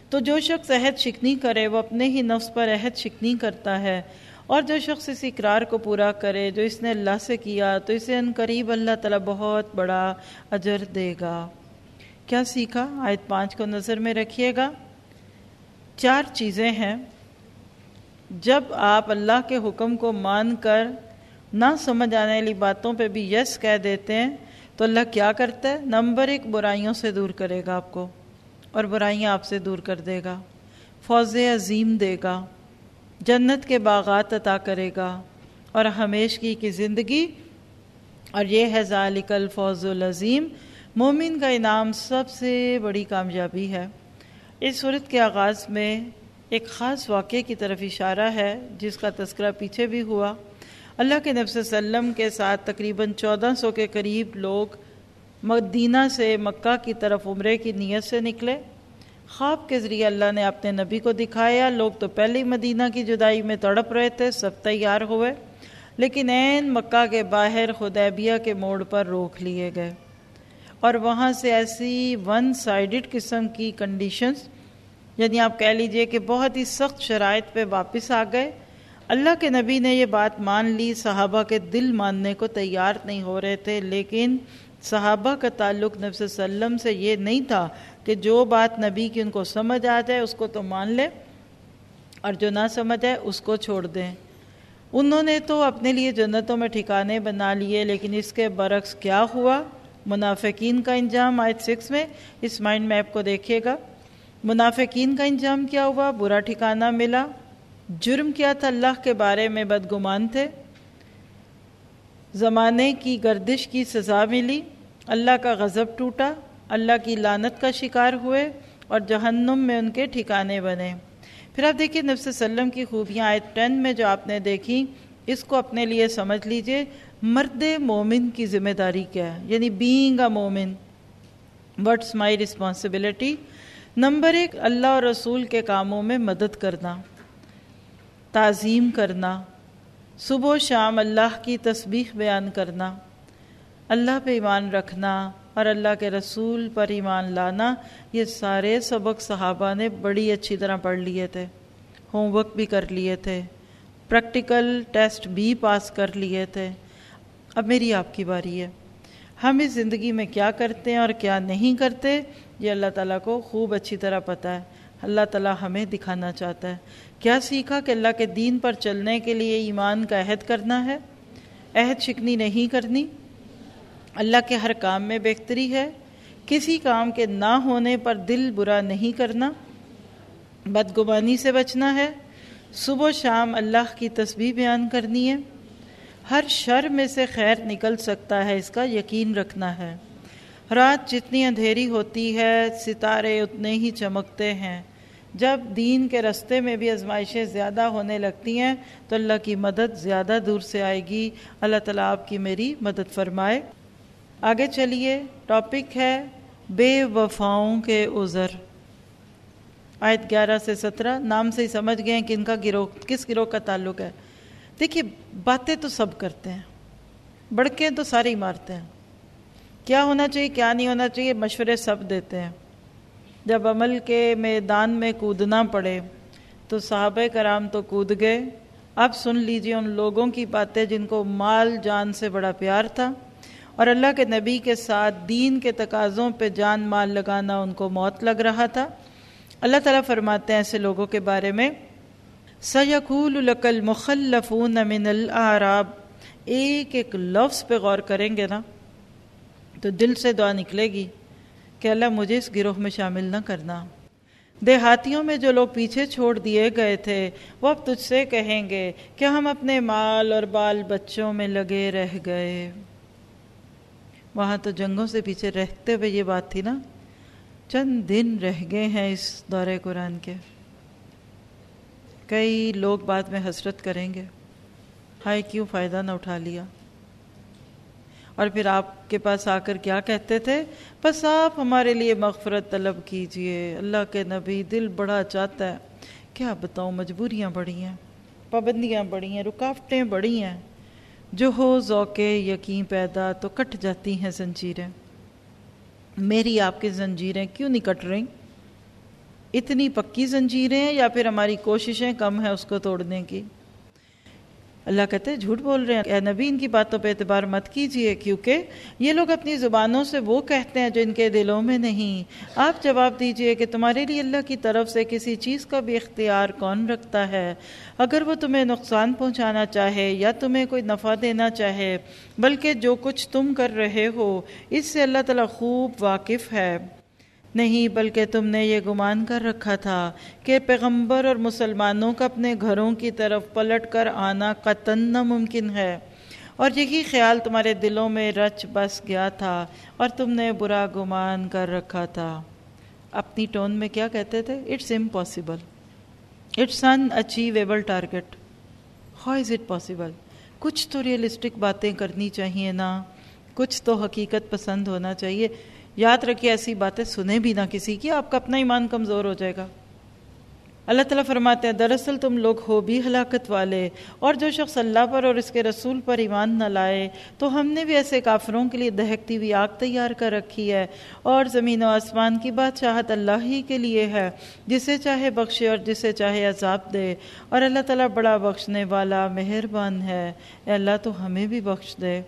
تو جو شخص عہد شکنی کرے وہ اپنے ہی نفس پر عہد شکنی کرتا ہے، اور جو شخص اس اقرار کو پورا کرے جو اس نے اللہ سے کیا تو اسے ان قریب اللہ تعالیٰ بہت بڑا اجر دے گا۔ کیا سیکھا؟ آیت پانچ کو نظر میں رکھیے گا۔ چار چیزیں ہیں جب آپ اللہ کے حکم کو مان کر نہ سمجھ آنے والی باتوں پہ بھی یس کہہ دیتے ہیں تو اللہ کیا کرتا ہے؟ نمبر ایک، برائیوں سے دور کرے گا آپ کو، اور برائیاں آپ سے دور کر دے گا، فوز عظیم دے گا، جنت کے باغات عطا کرے گا، اور ہمیشگی کی زندگی، اور یہ ہے ذالک الفوز العظیم، مومن کا انعام، سب سے بڑی کامیابی ہے۔ اس سورت کے آغاز میں ایک خاص واقعے کی طرف اشارہ ہے جس کا تذکرہ پیچھے بھی ہوا۔ اللہ کے نبی صلی اللہ علیہ وسلم کے ساتھ تقریباً چودہ سو کے قریب لوگ مدینہ سے مکہ کی طرف عمرے کی نیت سے نکلے۔ خواب کے ذریعے اللہ نے اپنے نبی کو دکھایا۔ لوگ تو پہلے ہی مدینہ کی جدائی میں تڑپ رہے تھے، سب تیار ہوئے، لیکن عین مکہ کے باہر حدیبیہ کے موڑ پر روک لیے گئے، اور وہاں سے ایسی ون سائیڈڈ قسم کی کنڈیشنز، یعنی آپ کہہ لیجئے کہ بہت ہی سخت شرائط پہ واپس آ گئے۔ اللہ کے نبی نے یہ بات مان لی، صحابہ کے دل ماننے کو تیار نہیں ہو رہے تھے، لیکن صحابہ کا تعلق نبی صلی اللہ علیہ وسلم سے یہ نہیں تھا کہ جو بات نبی کی ان کو سمجھ آ جائے اس کو تو مان لے، اور جو نہ سمجھ آئے اس کو چھوڑ دیں۔ انہوں نے تو اپنے لیے جنتوں میں ٹھکانے بنا لیے، لیکن اس کے برعکس کیا ہوا؟ منافقین کا انجام آیت سکس میں اس مائنڈ میپ کو دیکھیے گا۔ منافقین کا انجام کیا ہوا؟ برا ٹھکانہ ملا۔ جرم کیا تھا؟ اللہ کے بارے میں بدگمان تھے، زمانے کی گردش کی سزا ملی، اللہ کا غضب ٹوٹا، اللہ کی لعنت کا شکار ہوئے، اور جہنم میں ان کے ٹھکانے بنے۔ پھر آپ دیکھیے نبی صلی اللہ علیہ وسلم کی خوبیاں آیت ٹین میں جو آپ نے دیکھی، اس کو اپنے لیے سمجھ لیجئے۔ مرد مومن کی ذمہ داری کیا ہے؟ یعنی بینگ اے مومن، واٹس مائی رسپانسبلٹی؟ نمبر ایک، اللہ اور رسول کے کاموں میں مدد کرنا، تعظیم کرنا، صبح و شام اللہ کی تسبیح بیان کرنا، اللہ پہ ایمان رکھنا اور اللہ کے رسول پر ایمان لانا۔ یہ سارے سبق صحابہ نے بڑی اچھی طرح پڑھ لیے تھے، ہوم ورک بھی کر لیے تھے، پریکٹیکل ٹیسٹ بھی پاس کر لیے تھے۔ اب میری آپ کی باری ہے، ہم اس زندگی میں کیا کرتے ہیں اور کیا نہیں کرتے، یہ اللہ تعالیٰ کو خوب اچھی طرح پتہ ہے۔ اللہ تعالیٰ ہمیں دکھانا چاہتا ہے۔ کیا سیکھا؟ کہ اللہ کے دین پر چلنے کے لیے ایمان کا عہد کرنا ہے، عہد شکنی نہیں کرنی، اللہ کے ہر کام میں بہتری ہے، کسی کام کے نہ ہونے پر دل برا نہیں کرنا، بدگمانی سے بچنا ہے، صبح و شام اللہ کی تسبیح بیان کرنی ہے، ہر شر میں سے خیر نکل سکتا ہے اس کا یقین رکھنا ہے، رات جتنی اندھیری ہوتی ہے ستارے اتنے ہی چمکتے ہیں، جب دین کے رستے میں بھی آزمائشیں زیادہ ہونے لگتی ہیں تو اللہ کی مدد زیادہ دور سے آئے گی۔ اللہ تعالیٰ آپ کی میری مدد فرمائے۔ آگے چلیے، ٹاپک ہے بے وفاؤں کے عذر۔ آیت گیارہ سے سترہ، نام سے ہی سمجھ گئے ہیں کہ ان کا گروہ کس گروہ کا تعلق ہے۔ دیکھیے، باتیں تو سب کرتے ہیں، بڑکیں تو سارے ہی مارتے ہیں، کیا ہونا چاہیے کیا نہیں ہونا چاہیے مشورے سب دیتے ہیں۔ جب عمل کے میدان میں کودنا پڑے تو صحابہ کرام تو کود گئے۔ اب سن لیجئے ان لوگوں کی باتیں جن کو مال جان سے بڑا پیار تھا، اور اللہ کے نبی کے ساتھ دین کے تقاضوں پہ جان مال لگانا ان کو موت لگ رہا تھا۔ اللہ تعالیٰ فرماتے ہیں ایسے لوگوں کے بارے میں، سَيَقُولُ لَكَ الْمُخَلَّفُونَ مِنَ الْأَعْرَابِ، ایک ایک لفظ پہ غور کریں گے نا تو دل سے دعا نکلے گی کہ اللہ مجھے اس گروہ میں شامل نہ کرنا۔ دیہاتیوں میں جو لوگ پیچھے چھوڑ دیے گئے تھے وہ اب تجھ سے کہیں گے کہ ہم اپنے مال اور بال بچوں میں لگے رہ گئے۔ وہاں تو جنگوں سے پیچھے رہتے ہوئے یہ بات تھی نا، چند دن رہ گئے ہیں اس دورہ قرآن کے۔ کئی لوگ بعد میں حسرت کریں گے، ہائے کیوں فائدہ نہ اٹھا لیا۔ اور پھر آپ کے پاس آ کر کیا کہتے تھے؟ بس آپ ہمارے لیے مغفرت طلب کیجئے، اللہ کے نبی دل بڑا چاہتا ہے۔ کیا بتاؤں، مجبوریاں بڑی ہیں، پابندیاں بڑی ہیں، رکاوٹیں بڑی ہیں، جو ہو ذوق یقین پیدا تو کٹ جاتی ہیں زنجیریں۔ میری آپ کی زنجیریں کیوں نہیں کٹ رہی؟ اتنی پکی زنجیریں ہیں یا پھر ہماری کوششیں کم ہیں اس کو توڑنے کی؟ اللہ کہتے ہیں جھوٹ بول رہے ہیں، اے نبی ان کی باتوں پہ اعتبار مت کیجئے، کیونکہ یہ لوگ اپنی زبانوں سے وہ کہتے ہیں جو ان کے دلوں میں نہیں۔ آپ جواب دیجئے کہ تمہارے لیے اللہ کی طرف سے کسی چیز کا بھی اختیار کون رکھتا ہے؟ اگر وہ تمہیں نقصان پہنچانا چاہے یا تمہیں کوئی نفع دینا چاہے، بلکہ جو کچھ تم کر رہے ہو اس سے اللہ تعالیٰ خوب واقف ہے۔ نہیں بلکہ تم نے یہ گمان کر رکھا تھا کہ پیغمبر اور مسلمانوں کا اپنے گھروں کی طرف پلٹ کر آنا قطعاً ناممکن ہے، اور یہی خیال تمہارے دلوں میں رچ بس گیا تھا اور تم نے برا گمان کر رکھا تھا۔ اپنی ٹون میں کیا کہتے تھے؟ It's impossible, it's unachievable target, how is it possible? کچھ تو ریئلسٹک باتیں کرنی چاہیے نا، کچھ تو حقیقت پسند ہونا چاہیے۔ یاد رکھیے ایسی باتیں سنیں بھی نہ کسی کی، آپ کا اپنا ایمان کمزور ہو جائے گا۔ اللہ تعالیٰ فرماتے ہیں دراصل تم لوگ ہو بھی ہلاکت والے، اور جو شخص اللہ پر اور اس کے رسول پر ایمان نہ لائے تو ہم نے بھی ایسے کافروں کے لیے دہکتی ہوئی آگ تیار کر رکھی ہے، اور زمین و آسمان کی بادشاہت اللہ ہی کے لیے ہے، جسے چاہے بخشے اور جسے چاہے عذاب دے، اور اللہ تعالیٰ بڑا بخشنے والا مہربان ہے۔ اے اللہ تو ہمیں بھی بخش دے۔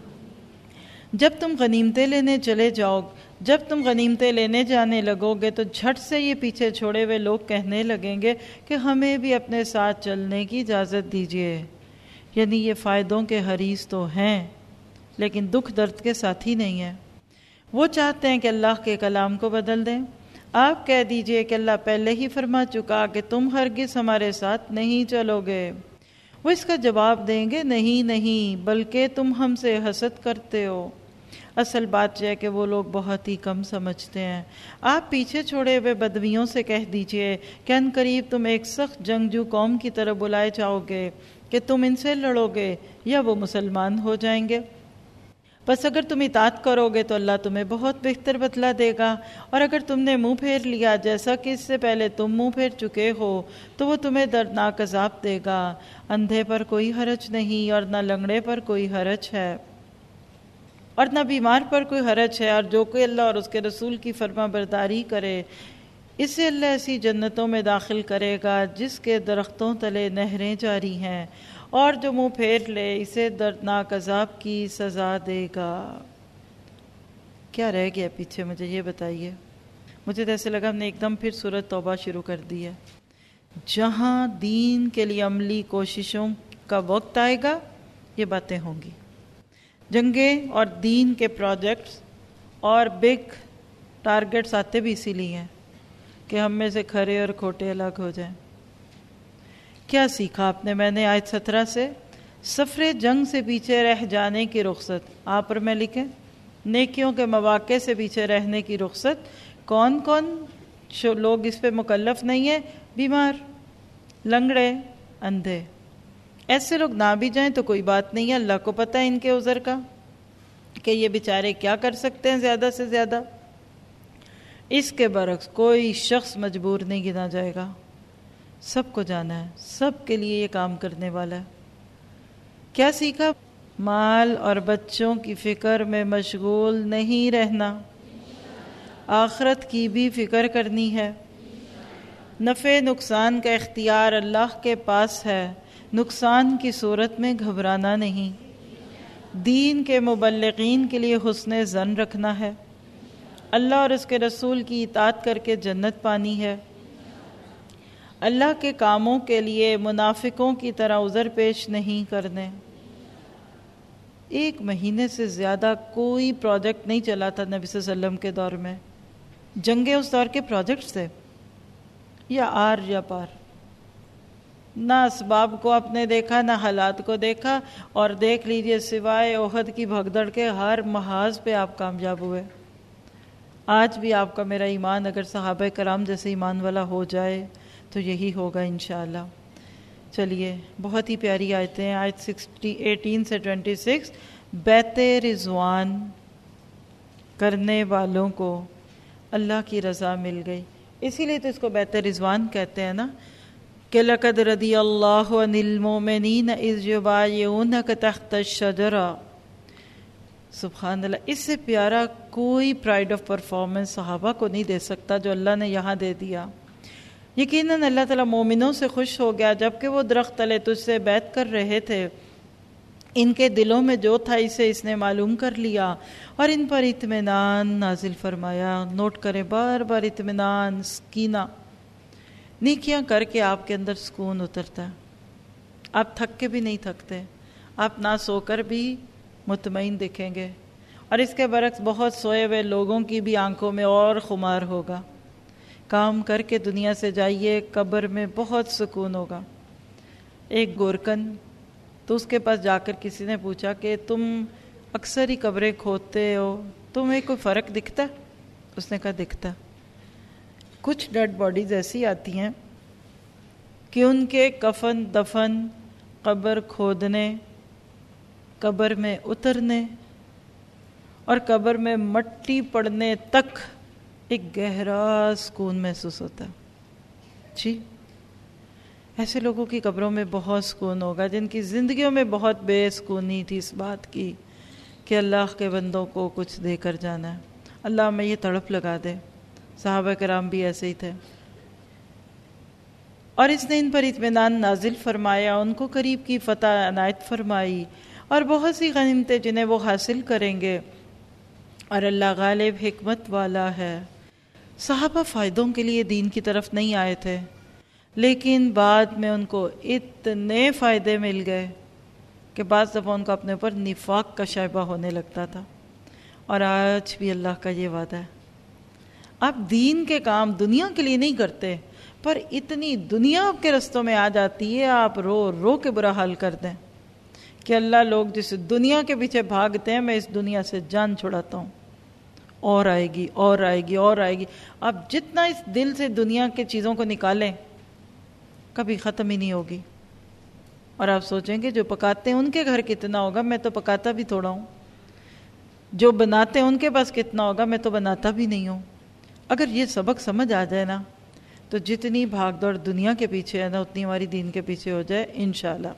جب تم غنیمتیں لینے چلے جاؤ جب تم غنیمتیں لینے جانے لگو گے تو جھٹ سے یہ پیچھے چھوڑے ہوئے لوگ کہنے لگیں گے کہ ہمیں بھی اپنے ساتھ چلنے کی اجازت دیجیے۔ یعنی یہ فائدوں کے حریص تو ہیں لیکن دکھ درد کے ساتھی نہیں ہیں۔ وہ چاہتے ہیں کہ اللہ کے کلام کو بدل دیں۔ آپ کہہ دیجئے کہ اللہ پہلے ہی فرما چکا کہ تم ہرگز ہمارے ساتھ نہیں چلو گے۔ وہ اس کا جواب دیں گے نہیں نہیں بلکہ تم ہم سے حسد کرتے ہو۔ اصل بات یہ ہے کہ وہ لوگ بہت ہی کم سمجھتے ہیں۔ آپ پیچھے چھوڑے ہوئے بدویوں سے کہہ دیجئے کہ ان قریب تم ایک سخت جنگجو قوم کی طرف بلائے جاؤ گے کہ تم ان سے لڑو گے یا وہ مسلمان ہو جائیں گے۔ بس اگر تم اطاعت کرو گے تو اللہ تمہیں بہت بہتر بدلہ دے گا، اور اگر تم نے منہ پھیر لیا جیسا کہ اس سے پہلے تم منہ پھیر چکے ہو تو وہ تمہیں دردناک عذاب دے گا۔ اندھے پر کوئی حرج نہیں اور نہ لنگڑے پر کوئی حرج ہے اور نہ بیمار پر کوئی حرج ہے، اور جو کوئی اللہ اور اس کے رسول کی فرما برداری کرے اسے اللہ ایسی جنتوں میں داخل کرے گا جس کے درختوں تلے نہریں جاری ہیں، اور جو منہ پھیر لے اسے دردناک عذاب کی سزا دے گا۔ کیا رہ گیا پیچھے مجھے یہ بتائیے؟ مجھے تو ایسے لگا ہم نے ایک دم پھر سورۃ توبہ شروع کر دی ہے۔ جہاں دین کے لیے عملی کوششوں کا وقت آئے گا یہ باتیں ہوں گی۔ جنگیں اور دین کے پروجیکٹس اور بگ ٹارگٹس آتے بھی اسی لیے ہیں کہ ہم میں سے کھرے اور کھوٹے الگ ہو جائیں۔ کیا سیکھا آپ نے؟ میں نے آیت سترہ سے سفر جنگ سے پیچھے رہ جانے کی رخصت، آپ اور میں لکھیں نیکیوں کے مواقع سے پیچھے رہنے کی رخصت۔ کون کون لوگ اس پہ مکلف نہیں ہیں؟ بیمار، لنگڑے، اندھے۔ ایسے لوگ نہ بھی جائیں تو کوئی بات نہیں ہے، اللہ کو پتہ ہے ان کے عذر کا کہ یہ بیچارے کیا کر سکتے ہیں زیادہ سے زیادہ۔ اس کے برعکس کوئی شخص مجبور نہیں گنا جائے گا، سب کو جانا ہے، سب کے لیے یہ کام کرنے والا ہے۔ کیا سیکھا؟ مال اور بچوں کی فکر میں مشغول نہیں رہنا، آخرت کی بھی فکر کرنی ہے۔ نفع نقصان کا اختیار اللہ کے پاس ہے، نقصان کی صورت میں گھبرانا نہیں۔ دین کے مبلغین کے لیے حسن ظن رکھنا ہے، اللہ اور اس کے رسول کی اطاعت کر کے جنت پانی ہے۔ اللہ کے کاموں کے لیے منافقوں کی طرح عذر پیش نہیں کرنے۔ ایک مہینے سے زیادہ کوئی پروجیکٹ نہیں چلا تھا نبی صلی اللہ علیہ وسلم کے دور میں۔ جنگیں اس دور کے پروجیکٹس تھے، یا آر یا پار۔ نہ اسباب کو آپ نے دیکھا، نہ حالات کو دیکھا، اور دیکھ لیجئے سوائے احد کی بھگدڑ کے ہر محاذ پہ آپ کامیاب ہوئے۔ آج بھی آپ کا میرا ایمان اگر صحابہ کرام جیسے ایمان والا ہو جائے تو یہی ہوگا انشاءاللہ۔ چلیے، بہت ہی پیاری آیتیں ہیں، آیت سکسٹی ایٹین سے ٹوینٹی سکس۔ بیت رضوان کرنے والوں کو اللہ کی رضا مل گئی، اسی لیے تو اس کو بیت رضوان کہتے ہیں نا، کہ لقد رضی اللہ عن المؤمنین اذ یبایعونک تحت الشجرہ۔ سبحان اللہ، اس سے پیارا کوئی پرائیڈ آف پرفارمنس صحابہ کو نہیں دے سکتا جو اللہ نے یہاں دے دیا۔ یقیناً اللہ تعالیٰ مومنوں سے خوش ہو گیا جبکہ وہ درخت تلے تجھ سے بیعت کر رہے تھے، ان کے دلوں میں جو تھا اسے اس نے معلوم کر لیا اور ان پر اطمینان نازل فرمایا۔ نوٹ کریں بار بار اطمینان، سکینہ، نیکیاں کر کے آپ کے اندر سکون اترتا ہے، آپ تھک کے بھی نہیں تھکتے، آپ نہ سو کر بھی مطمئن دکھیں گے، اور اس کے برعکس بہت سوئے ہوئے لوگوں کی بھی آنکھوں میں اور خمار ہوگا۔ کام کر کے دنیا سے جائیے، قبر میں بہت سکون ہوگا۔ ایک گورکن تو اس کے پاس جا کر کسی نے پوچھا کہ تم اکثر ہی قبریں کھودتے ہو، تمہیں کوئی فرق دکھتا ہے؟ اس نے کہا دکھتا۔ کچھ ڈیڈ باڈیز ایسی آتی ہیں کہ ان کے کفن دفن، قبر کھودنے، قبر میں اترنے اور قبر میں مٹی پڑنے تک ایک گہرا سکون محسوس ہوتا ہے۔ جی ایسے لوگوں کی قبروں میں بہت سکون ہوگا جن کی زندگیوں میں بہت بے سکونی تھی اس بات کی کہ اللہ کے بندوں کو کچھ دے کر جانا ہے، اللہ میں یہ تڑپ لگا دے۔ صحابہ کرام بھی ایسے ہی تھے، اور اس نے ان پر اطمینان نازل فرمایا، ان کو قریب کی فتح عنایت فرمائی اور بہت سی غنیمتیں جنہیں وہ حاصل کریں گے، اور اللہ غالب حکمت والا ہے۔ صحابہ فائدوں کے لیے دین کی طرف نہیں آئے تھے، لیکن بعد میں ان کو اتنے فائدے مل گئے کہ بعض دفعہ ان کو اپنے اوپر نفاق کا شائبہ ہونے لگتا تھا، اور آج بھی اللہ کا یہ وعدہ ہے، آپ دین کے کام دنیا کے لیے نہیں کرتے، پر اتنی دنیا آپ کے رستوں میں آ جاتی ہے آپ رو رو کے برا حال کر دیں کہ اللہ لوگ جس دنیا کے پیچھے بھاگتے ہیں میں اس دنیا سے جان چھڑاتا ہوں، اور آئے گی اور آئے گی اور آئے گی۔ آپ جتنا اس دل سے دنیا کے چیزوں کو نکالیں کبھی ختم ہی نہیں ہوگی، اور آپ سوچیں گے جو پکاتے ہیں ان کے گھر کتنا ہوگا، میں تو پکاتا بھی تھوڑا ہوں، جو بناتے ہیں ان کے پاس کتنا ہوگا، میں تو بناتا بھی نہیں ہوں۔ اگر یہ سبق سمجھ آ جائے نا تو جتنی بھاگ دوڑ دنیا کے پیچھے ہے نا اتنی ہماری دین کے پیچھے ہو جائے انشاءاللہ۔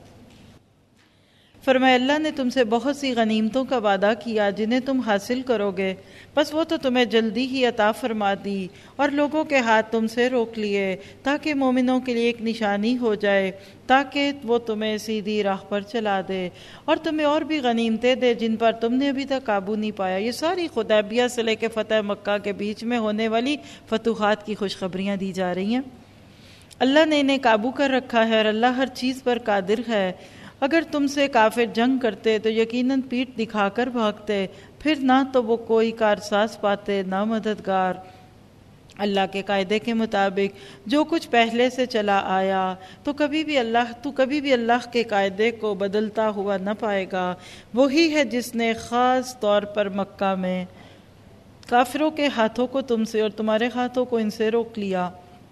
فرمایا اللہ نے تم سے بہت سی غنیمتوں کا وعدہ کیا جنہیں تم حاصل کرو گے، بس وہ تو تمہیں جلدی ہی عطا فرما دی، اور لوگوں کے ہاتھ تم سے روک لیے تاکہ مومنوں کے لیے ایک نشانی ہو جائے، تاکہ وہ تمہیں سیدھی راہ پر چلا دے اور تمہیں اور بھی غنیمتیں دے جن پر تم نے ابھی تک قابو نہیں پایا۔ یہ ساری حدیبیہ سے لے کے فتح مکہ کے بیچ میں ہونے والی فتوحات کی خوشخبریاں دی جا رہی ہیں۔ اللہ نے انہیں قابو کر رکھا ہے اور اللہ ہر چیز پر قادر ہے۔ اگر تم سے کافر جنگ کرتے تو یقیناً پیٹھ دکھا کر بھاگتے، پھر نہ تو وہ کوئی کارساز پاتے نہ مددگار۔ اللہ کے قاعدے کے مطابق جو کچھ پہلے سے چلا آیا تو کبھی بھی اللہ تو کبھی بھی اللہ کے قاعدے کو بدلتا ہوا نہ پائے گا۔ وہی ہے جس نے خاص طور پر مکہ میں کافروں کے ہاتھوں کو تم سے اور تمہارے ہاتھوں کو ان سے روک لیا،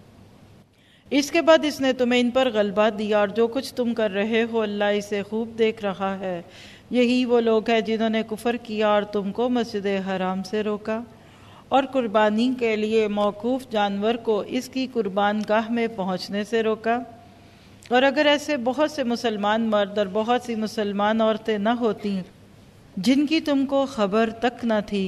اس کے بعد اس نے تمہیں ان پر غلبہ دیا، اور جو کچھ تم کر رہے ہو اللہ اسے خوب دیکھ رہا ہے۔ یہی وہ لوگ ہیں جنہوں نے کفر کیا اور تم کو مسجد حرام سے روکا اور قربانی کے لیے موقوف جانور کو اس کی قربان گاہ میں پہنچنے سے روکا، اور اگر ایسے بہت سے مسلمان مرد اور بہت سی مسلمان عورتیں نہ ہوتی جن کی تم کو خبر تک نہ تھی،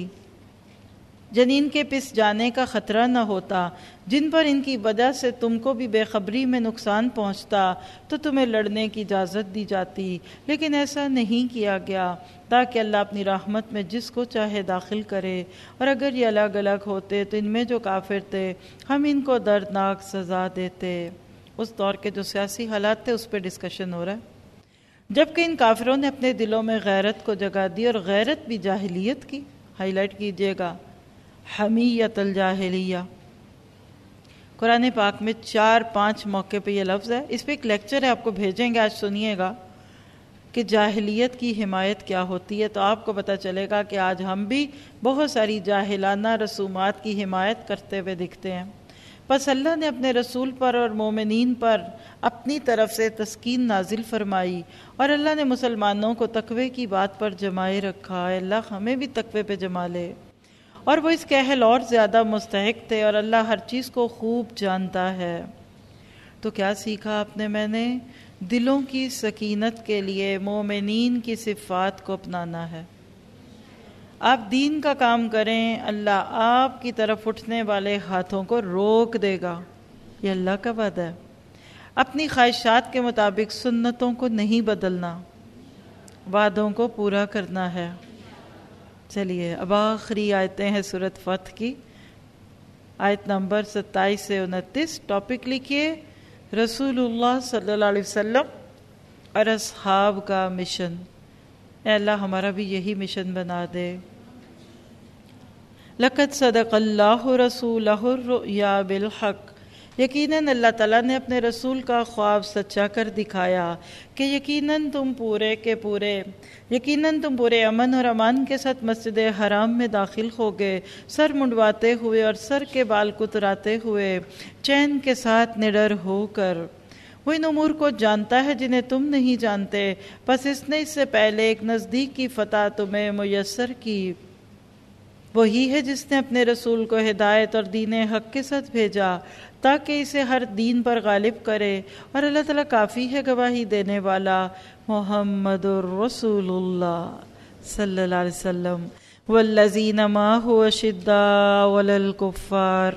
جنین کے پس جانے کا خطرہ نہ ہوتا، جن پر ان کی وجہ سے تم کو بھی بے خبری میں نقصان پہنچتا، تو تمہیں لڑنے کی اجازت دی جاتی، لیکن ایسا نہیں کیا گیا تاکہ اللہ اپنی رحمت میں جس کو چاہے داخل کرے، اور اگر یہ الگ الگ ہوتے تو ان میں جو کافر تھے ہم ان کو دردناک سزا دیتے۔ اس دور کے جو سیاسی حالات تھے اس پہ ڈسکشن ہو رہا ہے، جبکہ ان کافروں نے اپنے دلوں میں غیرت کو جگہ دی، اور غیرت بھی جاہلیت کی، ہائی لائٹ کیجئے گا، حمیت الجاہلیہ۔ قرآن پاک میں چار پانچ موقع پہ یہ لفظ ہے، اس پہ ایک لیکچر ہے آپ کو بھیجیں گے، آج سنیے گا کہ جاہلیت کی حمایت کیا ہوتی ہے، تو آپ کو پتہ چلے گا کہ آج ہم بھی بہت ساری جاہلانہ رسومات کی حمایت کرتے ہوئے دکھتے ہیں۔ بس اللہ نے اپنے رسول پر اور مومنین پر اپنی طرف سے تسکین نازل فرمائی، اور اللہ نے مسلمانوں کو تقوی کی بات پر جمائے رکھا ہے۔ اللہ ہمیں بھی تقوی پہ جما لے، اور وہ اس کے اہل اور زیادہ مستحق تھے، اور اللہ ہر چیز کو خوب جانتا ہے۔ تو کیا سیکھا آپ نے؟ میں نے دلوں کی سکینت کے لیے مومنین کی صفات کو اپنانا ہے۔ آپ دین کا کام کریں، اللہ آپ کی طرف اٹھنے والے ہاتھوں کو روک دے گا۔ یہ اللہ کا وعدہ ہے. اپنی خواہشات کے مطابق سنتوں کو نہیں بدلنا، وعدوں کو پورا کرنا ہے. چلیے اب آخری آیتیں ہیں سورۃ فتح کی، آیت نمبر ستائیس سے انتیس. ٹاپک لکھیے رسول اللہ صلی اللہ علیہ وسلم اور اصحاب کا مشن. اے اللہ ہمارا بھی یہی مشن بنا دے. لقد صدق اللہ رسولہ الرؤیا بالحق، یقیناً اللہ تعالیٰ نے اپنے رسول کا خواب سچا کر دکھایا کہ یقیناً تم پورے کے پورے یقیناً تم پورے امن اور امان کے ساتھ مسجد حرام میں داخل ہوگے، سر منڈواتے ہوئے اور سر کے بال کتراتے ہوئے، چین کے ساتھ نڈر ہو کر. وہ ان امور کو جانتا ہے جنہیں تم نہیں جانتے، پس اس نے اس سے پہلے ایک نزدیک کی فتح تمہیں میسر کی. وہی ہے جس نے اپنے رسول کو ہدایت اور دین حق کے ساتھ بھیجا تاکہ اسے ہر دین پر غالب کرے، اور اللہ تعالیٰ کافی ہے گواہی دینے والا. محمد الرسول اللہ صلی اللہ علیہ وسلم والذین معہ اشداء علی الکفار.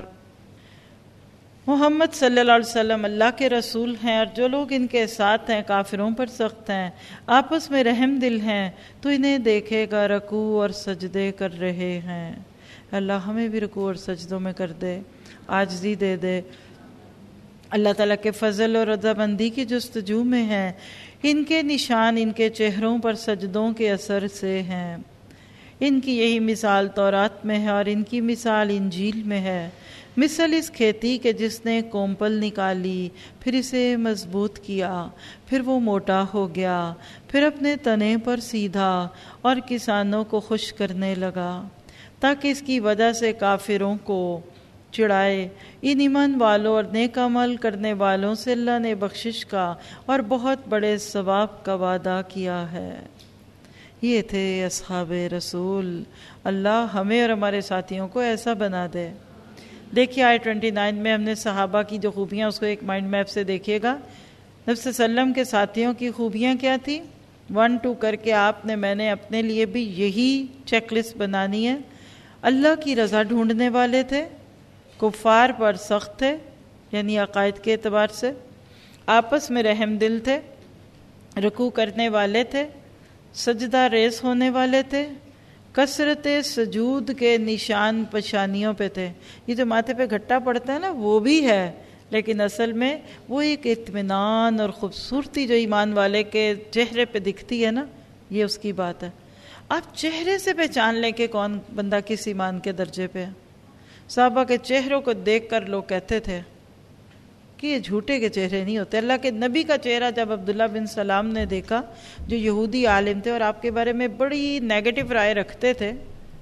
محمد صلی اللہ علیہ وسلم اللہ کے رسول ہیں، اور جو لوگ ان کے ساتھ ہیں کافروں پر سخت ہیں، آپس میں رحم دل ہیں. تو انہیں دیکھے گا رکوع اور سجدے کر رہے ہیں. اللہ ہمیں بھی رکوع اور سجدوں میں کر دے، عاجزی دے دے. اللہ تعالیٰ کے فضل اور رضامندی کی جستجو میں ہیں. ان کے نشان ان کے چہروں پر سجدوں کے اثر سے ہیں. ان کی یہی مثال تورات میں ہے اور ان کی مثال انجیل میں ہے. مثل اس کھیتی کے جس نے کومپل نکالی، پھر اسے مضبوط کیا، پھر وہ موٹا ہو گیا، پھر اپنے تنے پر سیدھا اور کسانوں کو خوش کرنے لگا تاکہ اس کی وجہ سے کافروں کو چڑھائے. ان ایمان والوں اور نیک عمل کرنے والوں سے اللہ نے بخشش کا اور بہت بڑے ثواب کا وعدہ کیا ہے. یہ تھے اصحاب رسول. اللہ ہمیں اور ہمارے ساتھیوں کو ایسا بنا دے. دیکھیے آئے ٹوینٹی نائن میں ہم نے صحابہ کی جو خوبیاں، اس کو ایک مائنڈ میپ سے دیکھیے گا. نبی صلی اللہ علیہ وسلم کے ساتھیوں کی خوبیاں کیا تھی؟ ون ٹو کر کے آپ نے میں نے اپنے لیے بھی یہی چیک لسٹ بنانی ہے. اللہ کی رضا ڈھونڈنے والے تھے، کفار پر سخت تھے یعنی عقائد کے اعتبار سے، آپس میں رحم دل تھے، رکوع کرنے والے تھے، سجدہ ریز ہونے والے تھے، کثرت سجود کے نشان پشانیوں پہ تھے. یہ جو ماتھے پہ گھٹا پڑتا ہے نا وہ بھی ہے، لیکن اصل میں وہ ایک اطمینان اور خوبصورتی جو ایمان والے کے چہرے پہ دکھتی ہے نا، یہ اس کی بات ہے. آپ چہرے سے پہچان لیں کہ کون بندہ کس ایمان کے درجے پہ ہے. صحابہ کے چہروں کو دیکھ کر لوگ کہتے تھے کہ یہ جھوٹے کے چہرے نہیں ہوتے. اللہ کے نبی کا چہرہ جب عبداللہ بن سلام نے دیکھا، جو یہودی عالم تھے اور آپ کے بارے میں بڑی نیگیٹو رائے رکھتے تھے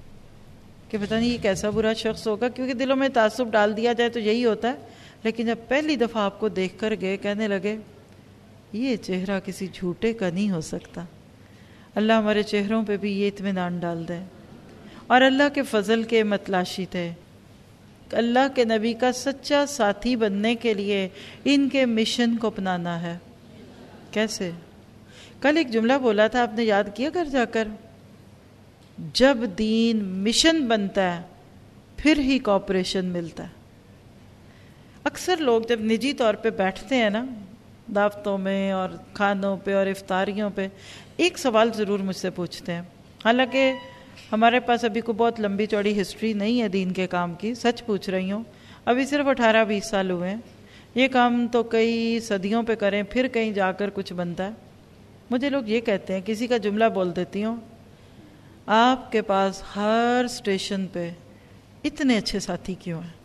کہ پتہ نہیں یہ کیسا برا شخص ہوگا، کیونکہ دلوں میں تعصب ڈال دیا جائے تو یہی ہوتا ہے. لیکن جب پہلی دفعہ آپ کو دیکھ کر گئے، کہنے لگے یہ چہرہ کسی جھوٹے کا نہیں ہو سکتا. اللہ ہمارے چہروں پہ بھی یہ اطمینان ڈال دے. اور اللہ کے فضل کے متلاشی تھے. اللہ کے نبی کا سچا ساتھی بننے کے لیے ان کے مشن کو اپنانا ہے. کیسے؟ کل ایک جملہ بولا تھا، آپ نے یاد کیا گھر جا کر؟ جب دین مشن بنتا ہے پھر ہی کوآپریشن ملتا ہے. اکثر لوگ جب نجی طور پہ بیٹھتے ہیں نا دعوتوں میں اور کھانوں پہ اور افطاریوں پہ، ایک سوال ضرور مجھ سے پوچھتے ہیں. حالانکہ ہمارے پاس ابھی کوئی بہت لمبی چوڑی ہسٹری نہیں ہے دین کے کام کی، سچ پوچھ رہی ہوں. ابھی صرف اٹھارہ بیس سال ہوئے ہیں. یہ کام تو کئی صدیوں پہ کریں پھر کہیں جا کر کچھ بنتا ہے. مجھے لوگ یہ کہتے ہیں، کسی کا جملہ بول دیتی ہوں، آپ کے پاس ہر اسٹیشن پہ اتنے اچھے ساتھی کیوں ہیں؟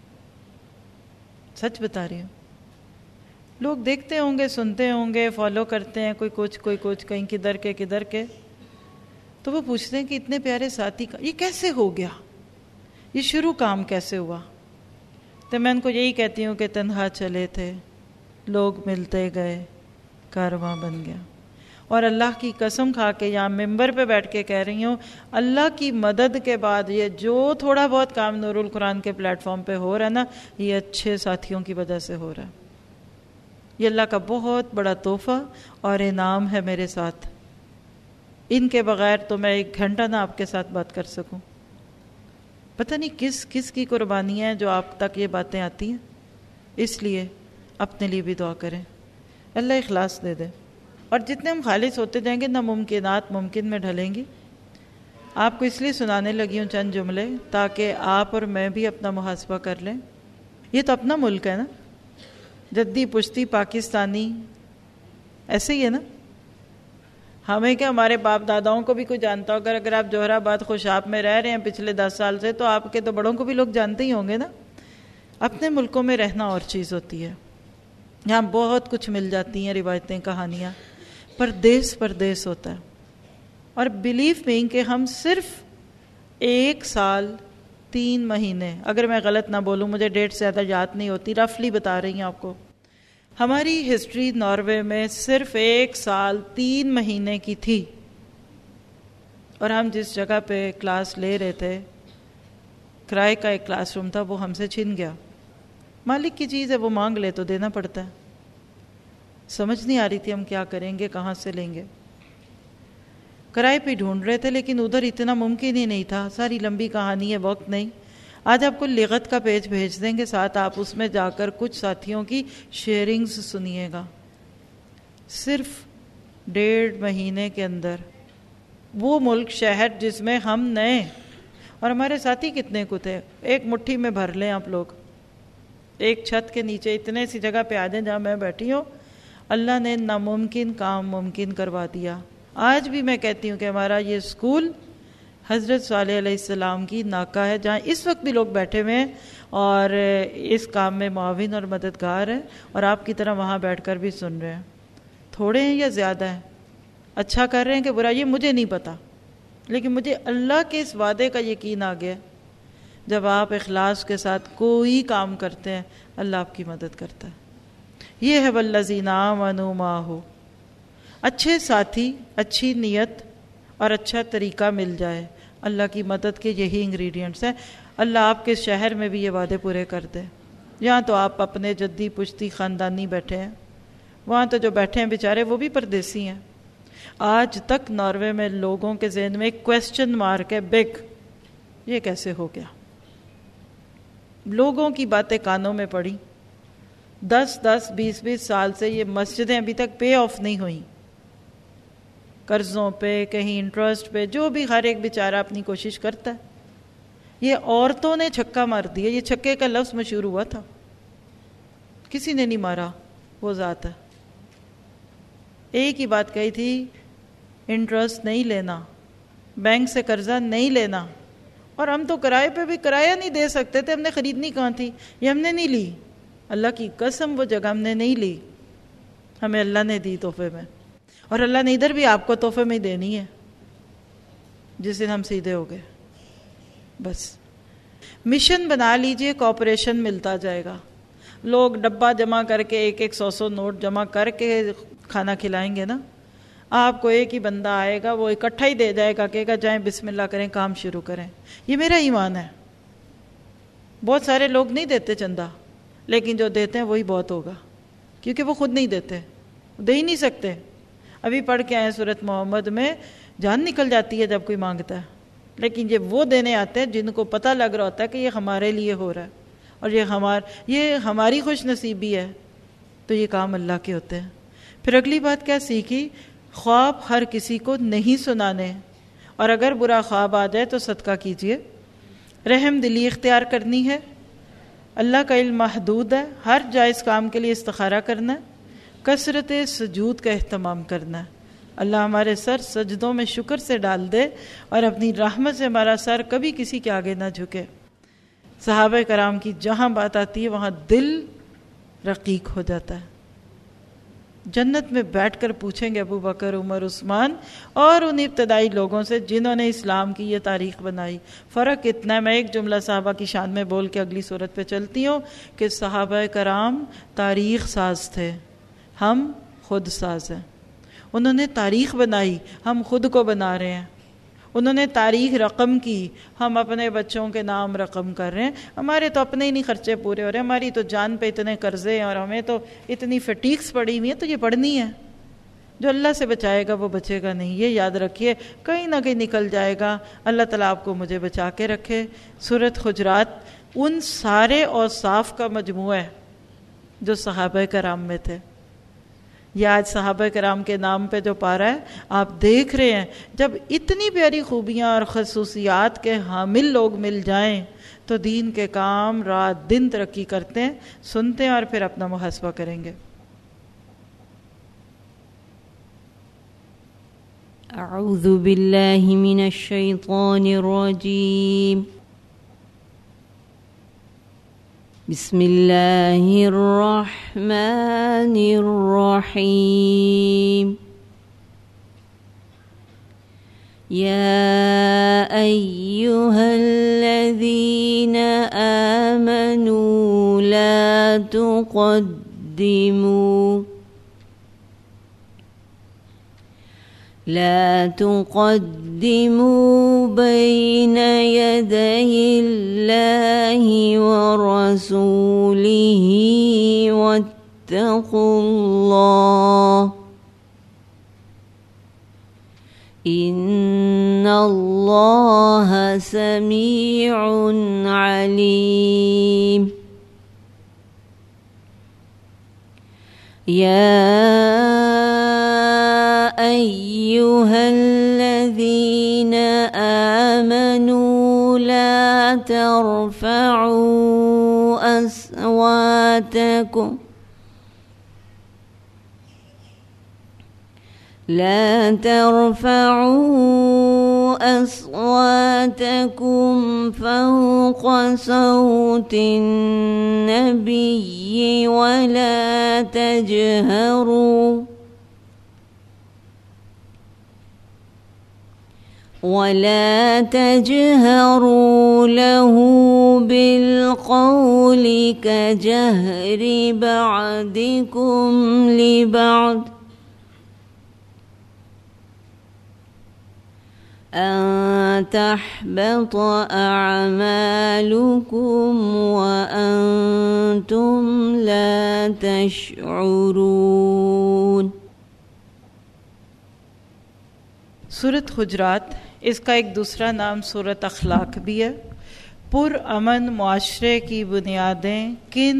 سچ بتا رہی ہوں. لوگ دیکھتے ہوں گے، سنتے ہوں گے، فالو کرتے ہیں، کوئی کچھ کوئی کچھ، کہیں کدھر کے کدھر کے، تو وہ پوچھتے ہیں کہ اتنے پیارے ساتھی کا یہ کیسے ہو گیا، یہ شروع کام کیسے ہوا؟ تو میں ان کو یہی کہتی ہوں کہ تنہا چلے تھے، لوگ ملتے گئے، کارواں بن گیا. اور اللہ کی قسم کھا کے یہاں ممبر پہ بیٹھ کے کہہ رہی ہوں، اللہ کی مدد کے بعد یہ جو تھوڑا بہت کام نور القرآن کے پلیٹ فارم پہ ہو رہا ہے نا، یہ اچھے ساتھیوں کی وجہ سے ہو رہا ہے. یہ اللہ کا بہت بڑا تحفہ اور انعام ہے میرے ساتھ. ان کے بغیر تو میں ایک گھنٹہ نہ آپ کے ساتھ بات کر سکوں. پتہ نہیں کس کس کی قربانیاں ہیں جو آپ تک یہ باتیں آتی ہیں. اس لیے اپنے لیے بھی دعا کریں، اللہ اخلاص دے دے، اور جتنے ہم خالص ہوتے جائیں گے ناممکنات ممکن میں ڈھلیں گی۔ آپ کو اس لیے سنانے لگی ہوں چند جملے تاکہ آپ اور میں بھی اپنا محاسبہ کر لیں۔ یہ تو اپنا ملک ہے نا، جدی پشتی پاکستانی ایسے ہی ہے نا، ہمیں کیا ہمارے باپ داداؤں کو بھی کوئی جانتا ہوگا۔ اگر آپ جوہر آباد خوشاب میں رہ رہے ہیں پچھلے دس سال سے تو آپ کے تو بڑوں کو بھی لوگ جانتے ہی ہوں گے نا۔ اپنے ملکوں میں رہنا اور چیز ہوتی ہے، یہاں بہت کچھ مل جاتی ہیں روایتیں کہانیاں، پردیس پردیس ہوتا ہے۔ اور بلیف میں کہ ہم صرف ایک سال تین مہینے، اگر میں غلط نہ بولوں مجھے ڈیٹ زیادہ یاد نہیں ہوتی، رفلی بتا رہی ہوں آپ کو، ہماری ہسٹری ناروے میں صرف ایک سال تین مہینے کی تھی، اور ہم جس جگہ پہ کلاس لے رہے تھے کرائے کا ایک کلاس روم تھا وہ ہم سے چھن گیا۔ مالک کی چیز ہے، وہ مانگ لے تو دینا پڑتا ہے۔ سمجھ نہیں آ رہی تھی ہم کیا کریں گے، کہاں سے لیں گے، کرائے پہ ڈھونڈ رہے تھے لیکن ادھر اتنا ممکن ہی نہیں تھا۔ ساری لمبی کہانی ہے، وقت نہیں۔ آج آپ کو لغت کا پیج بھیج دیں گے ساتھ، آپ اس میں جا کر کچھ ساتھیوں کی شیئرنگز سنیے گا۔ صرف ڈیڑھ مہینے کے اندر وہ ملک شہر جس میں ہم نئے اور ہمارے ساتھی کتنے کو تھے، ایک مٹھی میں بھر لیں آپ لوگ، ایک چھت کے نیچے اتنے سی جگہ پہ آ جائیں جہاں میں بیٹھی ہوں، اللہ نے ناممکن کام ممکن کروا دیا۔ آج بھی میں کہتی ہوں کہ ہمارا یہ اسکول حضرت صالح علیہ السلام کی ناکہ ہے، جہاں اس وقت بھی لوگ بیٹھے ہوئے ہیں اور اس کام میں معاون اور مددگار ہیں، اور آپ کی طرح وہاں بیٹھ کر بھی سن رہے ہیں۔ تھوڑے ہیں یا زیادہ ہیں، اچھا کر رہے ہیں کہ برا، یہ مجھے نہیں پتا، لیکن مجھے اللہ کے اس وعدے کا یقین آ گیا، جب آپ اخلاص کے ساتھ کوئی کام کرتے ہیں اللہ آپ کی مدد کرتا ہے۔ یہ ہے والذین آمنوا معہ، اچھے ساتھی، اچھی نیت اور اچھا طریقہ مل جائے، اللہ کی مدد کے یہی انگریڈینٹس ہیں۔ اللہ آپ کے شہر میں بھی یہ وعدے پورے کر دے۔ یہاں تو آپ اپنے جدی پشتی خاندانی بیٹھے ہیں، وہاں تو جو بیٹھے ہیں بیچارے وہ بھی پردیسی ہیں۔ آج تک ناروے میں لوگوں کے ذہن میں ایک کویسچن مارک ہے، بگ، یہ کیسے ہو گیا؟ لوگوں کی باتیں کانوں میں پڑی، دس دس بیس بیس سال سے یہ مسجدیں ابھی تک پے آف نہیں ہوئیں، قرضوں پہ، کہیں انٹرسٹ پہ، جو بھی ہر ایک بیچارہ اپنی کوشش کرتا ہے۔ یہ عورتوں نے چھکا مار دیا، یہ چھکے کا لفظ مشہور ہوا تھا، کسی نے نہیں مارا، وہ ذات ہے۔ ایک ہی بات کہی تھی، انٹرسٹ نہیں لینا، بینک سے قرضہ نہیں لینا، اور ہم تو کرائے پہ بھی کرایہ نہیں دے سکتے تھے، ہم نے خریدنی کہاں تھی، یہ ہم نے نہیں لی، اللہ کی قسم وہ جگہ ہم نے نہیں لی، ہمیں اللہ نے دی تحفے میں، اور اللہ نے ادھر بھی آپ کو تحفے میں ہی دینی ہے جس دن ہم سیدھے ہو گئے۔ بس مشن بنا لیجئے، کوآپریشن ملتا جائے گا، لوگ ڈبہ جمع کر کے ایک ایک سو سو نوٹ جمع کر کے کھانا کھلائیں گے نا، آپ کو ایک ہی بندہ آئے گا، وہ اکٹھا ہی دے جائے گا، کہے گا جائیں بسم اللہ کریں، کام شروع کریں۔ یہ میرا ایمان ہے۔ بہت سارے لوگ نہیں دیتے چندہ، لیکن جو دیتے ہیں وہی بہت ہوگا، کیونکہ وہ خود نہیں دیتے، دے ہی نہیں سکتے۔ ابھی پڑھ کے آئے سورۃ محمد میں، جان نکل جاتی ہے جب کوئی مانگتا ہے، لیکن یہ وہ دینے آتے ہیں جن کو پتہ لگ رہا ہوتا ہے کہ یہ ہمارے لیے ہو رہا ہے، اور یہ ہمار یہ ہماری خوش نصیبی ہے، تو یہ کام اللہ کے ہوتے ہیں۔ پھر اگلی بات کیا سیکھی؟ خواب ہر کسی کو نہیں سنانے، اور اگر برا خواب آ جائے تو صدقہ کیجیے، رحم دلی اختیار کرنی ہے، اللہ کا علم محدود ہے، ہر جائز کام کے لیے استخارہ کرنا ہے، کثرت سجود کا اہتمام کرنا ہے۔ اللہ ہمارے سر سجدوں میں شکر سے ڈال دے، اور اپنی رحمت سے ہمارا سر کبھی کسی کے آگے نہ جھکے۔ صحابہ کرام کی جہاں بات آتی ہے وہاں دل رقیق ہو جاتا ہے۔ جنت میں بیٹھ کر پوچھیں گے ابو بکر، عمر، عثمان اور ان ابتدائی لوگوں سے جنہوں نے اسلام کی یہ تاریخ بنائی۔ فرق اتنا ہے، میں ایک جملہ صحابہ کی شان میں بول کے اگلی صورت پہ چلتی ہوں، کہ صحابہ کرام تاریخ ساز تھے، ہم خود ساز ہیں۔ انہوں نے تاریخ بنائی، ہم خود کو بنا رہے ہیں۔ انہوں نے تاریخ رقم کی، ہم اپنے بچوں کے نام رقم کر رہے ہیں۔ ہمارے تو اپنے ہی نہیں خرچے پورے ہو رہے، ہماری تو جان پہ اتنے قرضے ہیں، اور ہمیں تو اتنی فٹیکس پڑی ہوئی ہیں، تو یہ پڑھنی ہے۔ جو اللہ سے بچائے گا وہ بچے گا نہیں، یہ یاد رکھیے، کہیں نہ کہیں نکل جائے گا۔ اللہ تعالیٰ آپ کو مجھے بچا کے رکھے۔ سورۃ حجرات ان سارے اوصاف کا مجموعہ ہے جو صحابہ کرام میں تھے۔ یہ آج صحابہ کرام کے نام پہ جو پارہ ہے آپ دیکھ رہے ہیں، جب اتنی پیاری خوبیاں اور خصوصیات کے حامل لوگ مل جائیں تو دین کے کام رات دن ترقی کرتے ہیں۔ سنتے ہیں اور پھر اپنا محاسبہ کریں گے۔ اعوذ باللہ من الشیطان الرجیم، بسم اللہ الرحمن الرحیم، یا ایہا الذین آمنوا لا تقدموا لا تقدموا بين يدي الله ورسوله واتقوا الله إن الله سميع عليم۔ يا أيها الذين آمنوا لا ترفعوا أصواتكم لا ترفعوا أصواتكم فوق صوت النبي ولا تجهروا ولا تجهروا له بالقول كجهر بعضكم لبعض أن تحبط أعمالكم وأنتم لا تشعرون۔ سورۃ حجرات، اس کا ایک دوسرا نام سورۃ اخلاق بھی ہے۔ پرامن معاشرے کی بنیادیں کن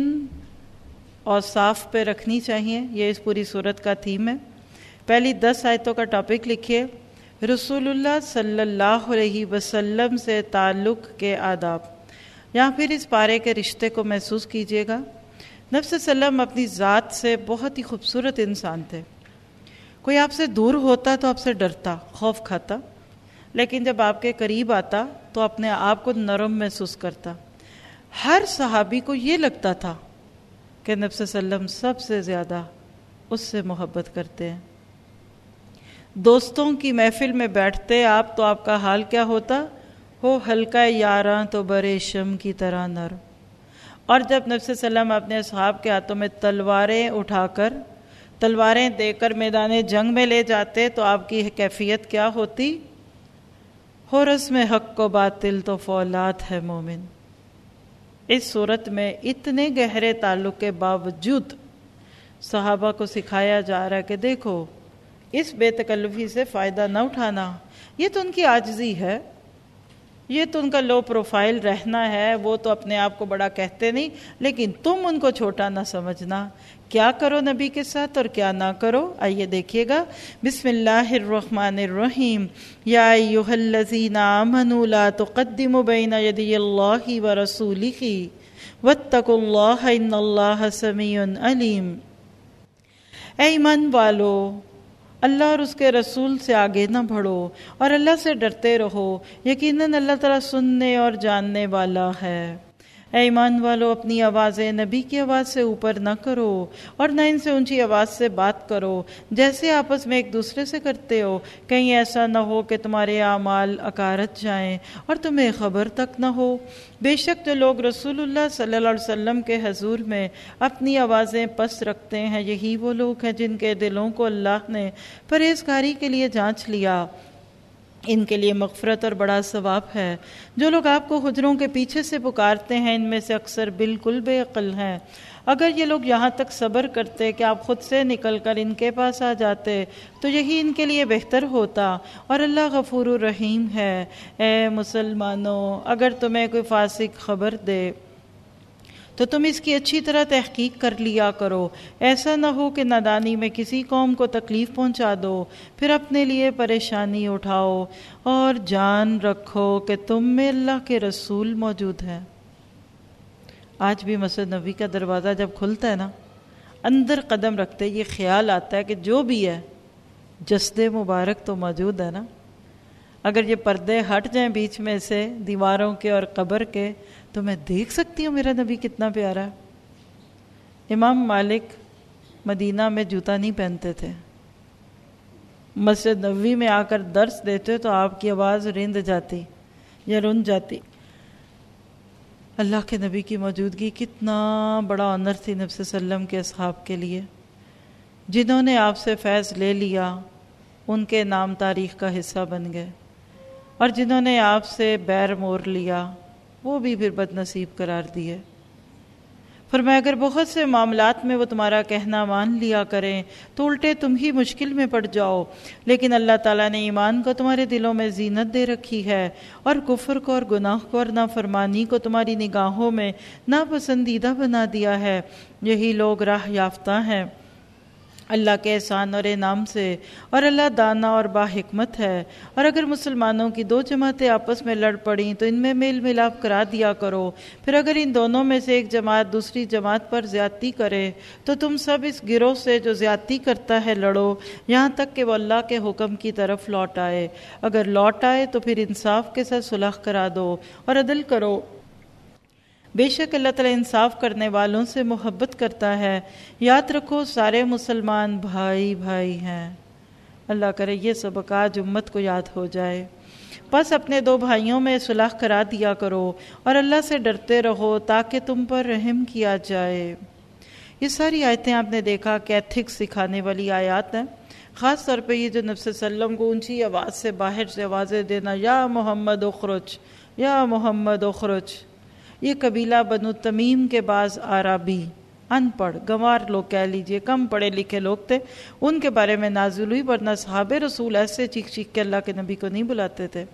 اوصاف پہ رکھنی چاہیے، یہ اس پوری سورت کا تھیم ہے۔ پہلی دس آیتوں کا ٹاپک لکھیے، رسول اللہ صلی اللہ علیہ وسلم سے تعلق کے آداب، یا پھر اس پارے کے رشتے کو محسوس کیجیے گا۔ نبی صلی اللہ علیہ وسلم اپنی ذات سے بہت ہی خوبصورت انسان تھے۔ کوئی آپ سے دور ہوتا تو آپ سے ڈرتا، خوف کھاتا، لیکن جب آپ کے قریب آتا تو اپنے آپ کو نرم محسوس کرتا۔ ہر صحابی کو یہ لگتا تھا کہ نبی صلی اللہ علیہ وسلم سب سے زیادہ اس سے محبت کرتے ہیں۔ دوستوں کی محفل میں بیٹھتے آپ تو آپ کا حال کیا ہوتا؟ ہو ہلکا یاراں تو برے شم کی طرح نرم۔ اور جب نبی صلی اللہ علیہ وسلم اپنے اصحاب کے ہاتھوں میں تلواریں اٹھا کر تلواریں دے کر میدان جنگ میں لے جاتے تو آپ کی کیفیت کیا ہوتی؟ ہو رسم حق کو باطل تو فولاد ہے مومن۔ اس صورت میں اتنے گہرے تعلق کے باوجود صحابہ کو سکھایا جا رہا ہے کہ دیکھو اس بے تکلفی سے فائدہ نہ اٹھانا، یہ تو ان کی عاجزی ہے، یہ تو ان کا لو پروفائل رہنا ہے، وہ تو اپنے آپ کو بڑا کہتے نہیں، لیکن تم ان کو چھوٹا نہ سمجھنا۔ کیا کرو نبی کے ساتھ اور کیا نہ کرو، آئیے دیکھیے گا۔ بسم اللہ الرحمن الرحیم، یا ایھا الذین آمنوا لا تقدموا بین یدی اللہ ورسولہ واتقوا اللہ ان اللہ سمیع علیم۔ اے ایمان والو، اللہ اور اس کے رسول سے آگے نہ بڑھو اور اللہ سے ڈرتے رہو، یقیناً اللہ تعالیٰ سننے اور جاننے والا ہے۔ اے ایمان والو، اپنی آوازیں نبی کی آواز سے اوپر نہ کرو اور نہ ان سے اونچی آواز سے بات کرو جیسے آپس میں ایک دوسرے سے کرتے ہو، کہیں ایسا نہ ہو کہ تمہارے اعمال اکارت جائیں اور تمہیں خبر تک نہ ہو۔ بے شک جو لوگ رسول اللہ صلی اللہ علیہ وسلم کے حضور میں اپنی آوازیں پست رکھتے ہیں، یہی وہ لوگ ہیں جن کے دلوں کو اللہ نے پرہیزگاری کے لیے جانچ لیا، ان کے لیے مغفرت اور بڑا ثواب ہے۔ جو لوگ آپ کو حجروں کے پیچھے سے پکارتے ہیں ان میں سے اکثر بالکل بے عقل ہیں۔ اگر یہ لوگ یہاں تک صبر کرتے کہ آپ خود سے نکل کر ان کے پاس آ جاتے تو یہی ان کے لیے بہتر ہوتا، اور اللہ غفور الرحیم ہے۔ اے مسلمانوں، اگر تمہیں کوئی فاسق خبر دے تو تم اس کی اچھی طرح تحقیق کر لیا کرو، ایسا نہ ہو کہ نادانی میں کسی قوم کو تکلیف پہنچا دو، پھر اپنے لیے پریشانی اٹھاؤ، اور جان رکھو کہ تم میں اللہ کے رسول موجود ہیں۔ آج بھی مسجد نبوی کا دروازہ جب کھلتا ہے نا، اندر قدم رکھتے یہ خیال آتا ہے کہ جو بھی ہے جسد مبارک تو موجود ہے نا۔ اگر یہ پردے ہٹ جائیں بیچ میں سے دیواروں کے اور قبر کے، تو میں دیکھ سکتی ہوں میرا نبی کتنا پیارا ہے۔ امام مالک مدینہ میں جوتا نہیں پہنتے تھے، مسجد نبوی میں آ کر درس دیتے تو آپ کی آواز رند جاتی یا رن جاتی۔ اللہ کے نبی کی موجودگی کتنا بڑا آنر تھی نبی صلی اللہ علیہ وسلم کے اصحاب کے لیے۔ جنہوں نے آپ سے فیض لے لیا ان کے نام تاریخ کا حصہ بن گئے، اور جنہوں نے آپ سے بیر مور لیا وہ بھی پھر بد نصیب قرار دیے۔ فرمایا اگر بہت سے معاملات میں وہ تمہارا کہنا مان لیا کریں تو الٹے تم ہی مشکل میں پڑ جاؤ، لیکن اللہ تعالیٰ نے ایمان کو تمہارے دلوں میں زینت دے رکھی ہے، اور کفر کو اور گناہ کو اور نافرمانی کو تمہاری نگاہوں میں ناپسندیدہ بنا دیا ہے۔ یہی لوگ راہ یافتہ ہیں اللہ کے احسان اور انعام سے، اور اللہ دانا اور با حکمت ہے۔ اور اگر مسلمانوں کی دو جماعتیں آپس میں لڑ پڑیں تو ان میں میل ملاپ کرا دیا کرو، پھر اگر ان دونوں میں سے ایک جماعت دوسری جماعت پر زیادتی کرے تو تم سب اس گروہ سے جو زیادتی کرتا ہے لڑو، یہاں تک کہ وہ اللہ کے حکم کی طرف لوٹ آئے۔ اگر لوٹ آئے تو پھر انصاف کے ساتھ صلح کرا دو اور عدل کرو، بے شک اللہ تعالیٰ انصاف کرنے والوں سے محبت کرتا ہے۔ یاد رکھو سارے مسلمان بھائی بھائی ہیں۔ اللہ کرے یہ سبق آج امت کو یاد ہو جائے۔ بس اپنے دو بھائیوں میں صلح کرا دیا کرو اور اللہ سے ڈرتے رہو تاکہ تم پر رحم کیا جائے۔ یہ ساری آیتیں آپ نے دیکھا کہ ایتھکس سکھانے والی آیات ہیں۔ خاص طور پہ یہ جو نبی صلی اللہ علیہ وسلم کو اونچی آواز سے باہر سے آوازیں دینا، یا محمد اخرج یا محمد اخرج، یہ قبیلہ بنو تمیم کے بعض عربی ان پڑھ گنوار لوگ کہہ لیجئے، کم پڑھے لکھے لوگ تھے، ان کے بارے میں نازل ہوئی، ورنہ صحابہ رسول ایسے چیخ چیخ کے اللہ کے نبی کو نہیں بلاتے تھے۔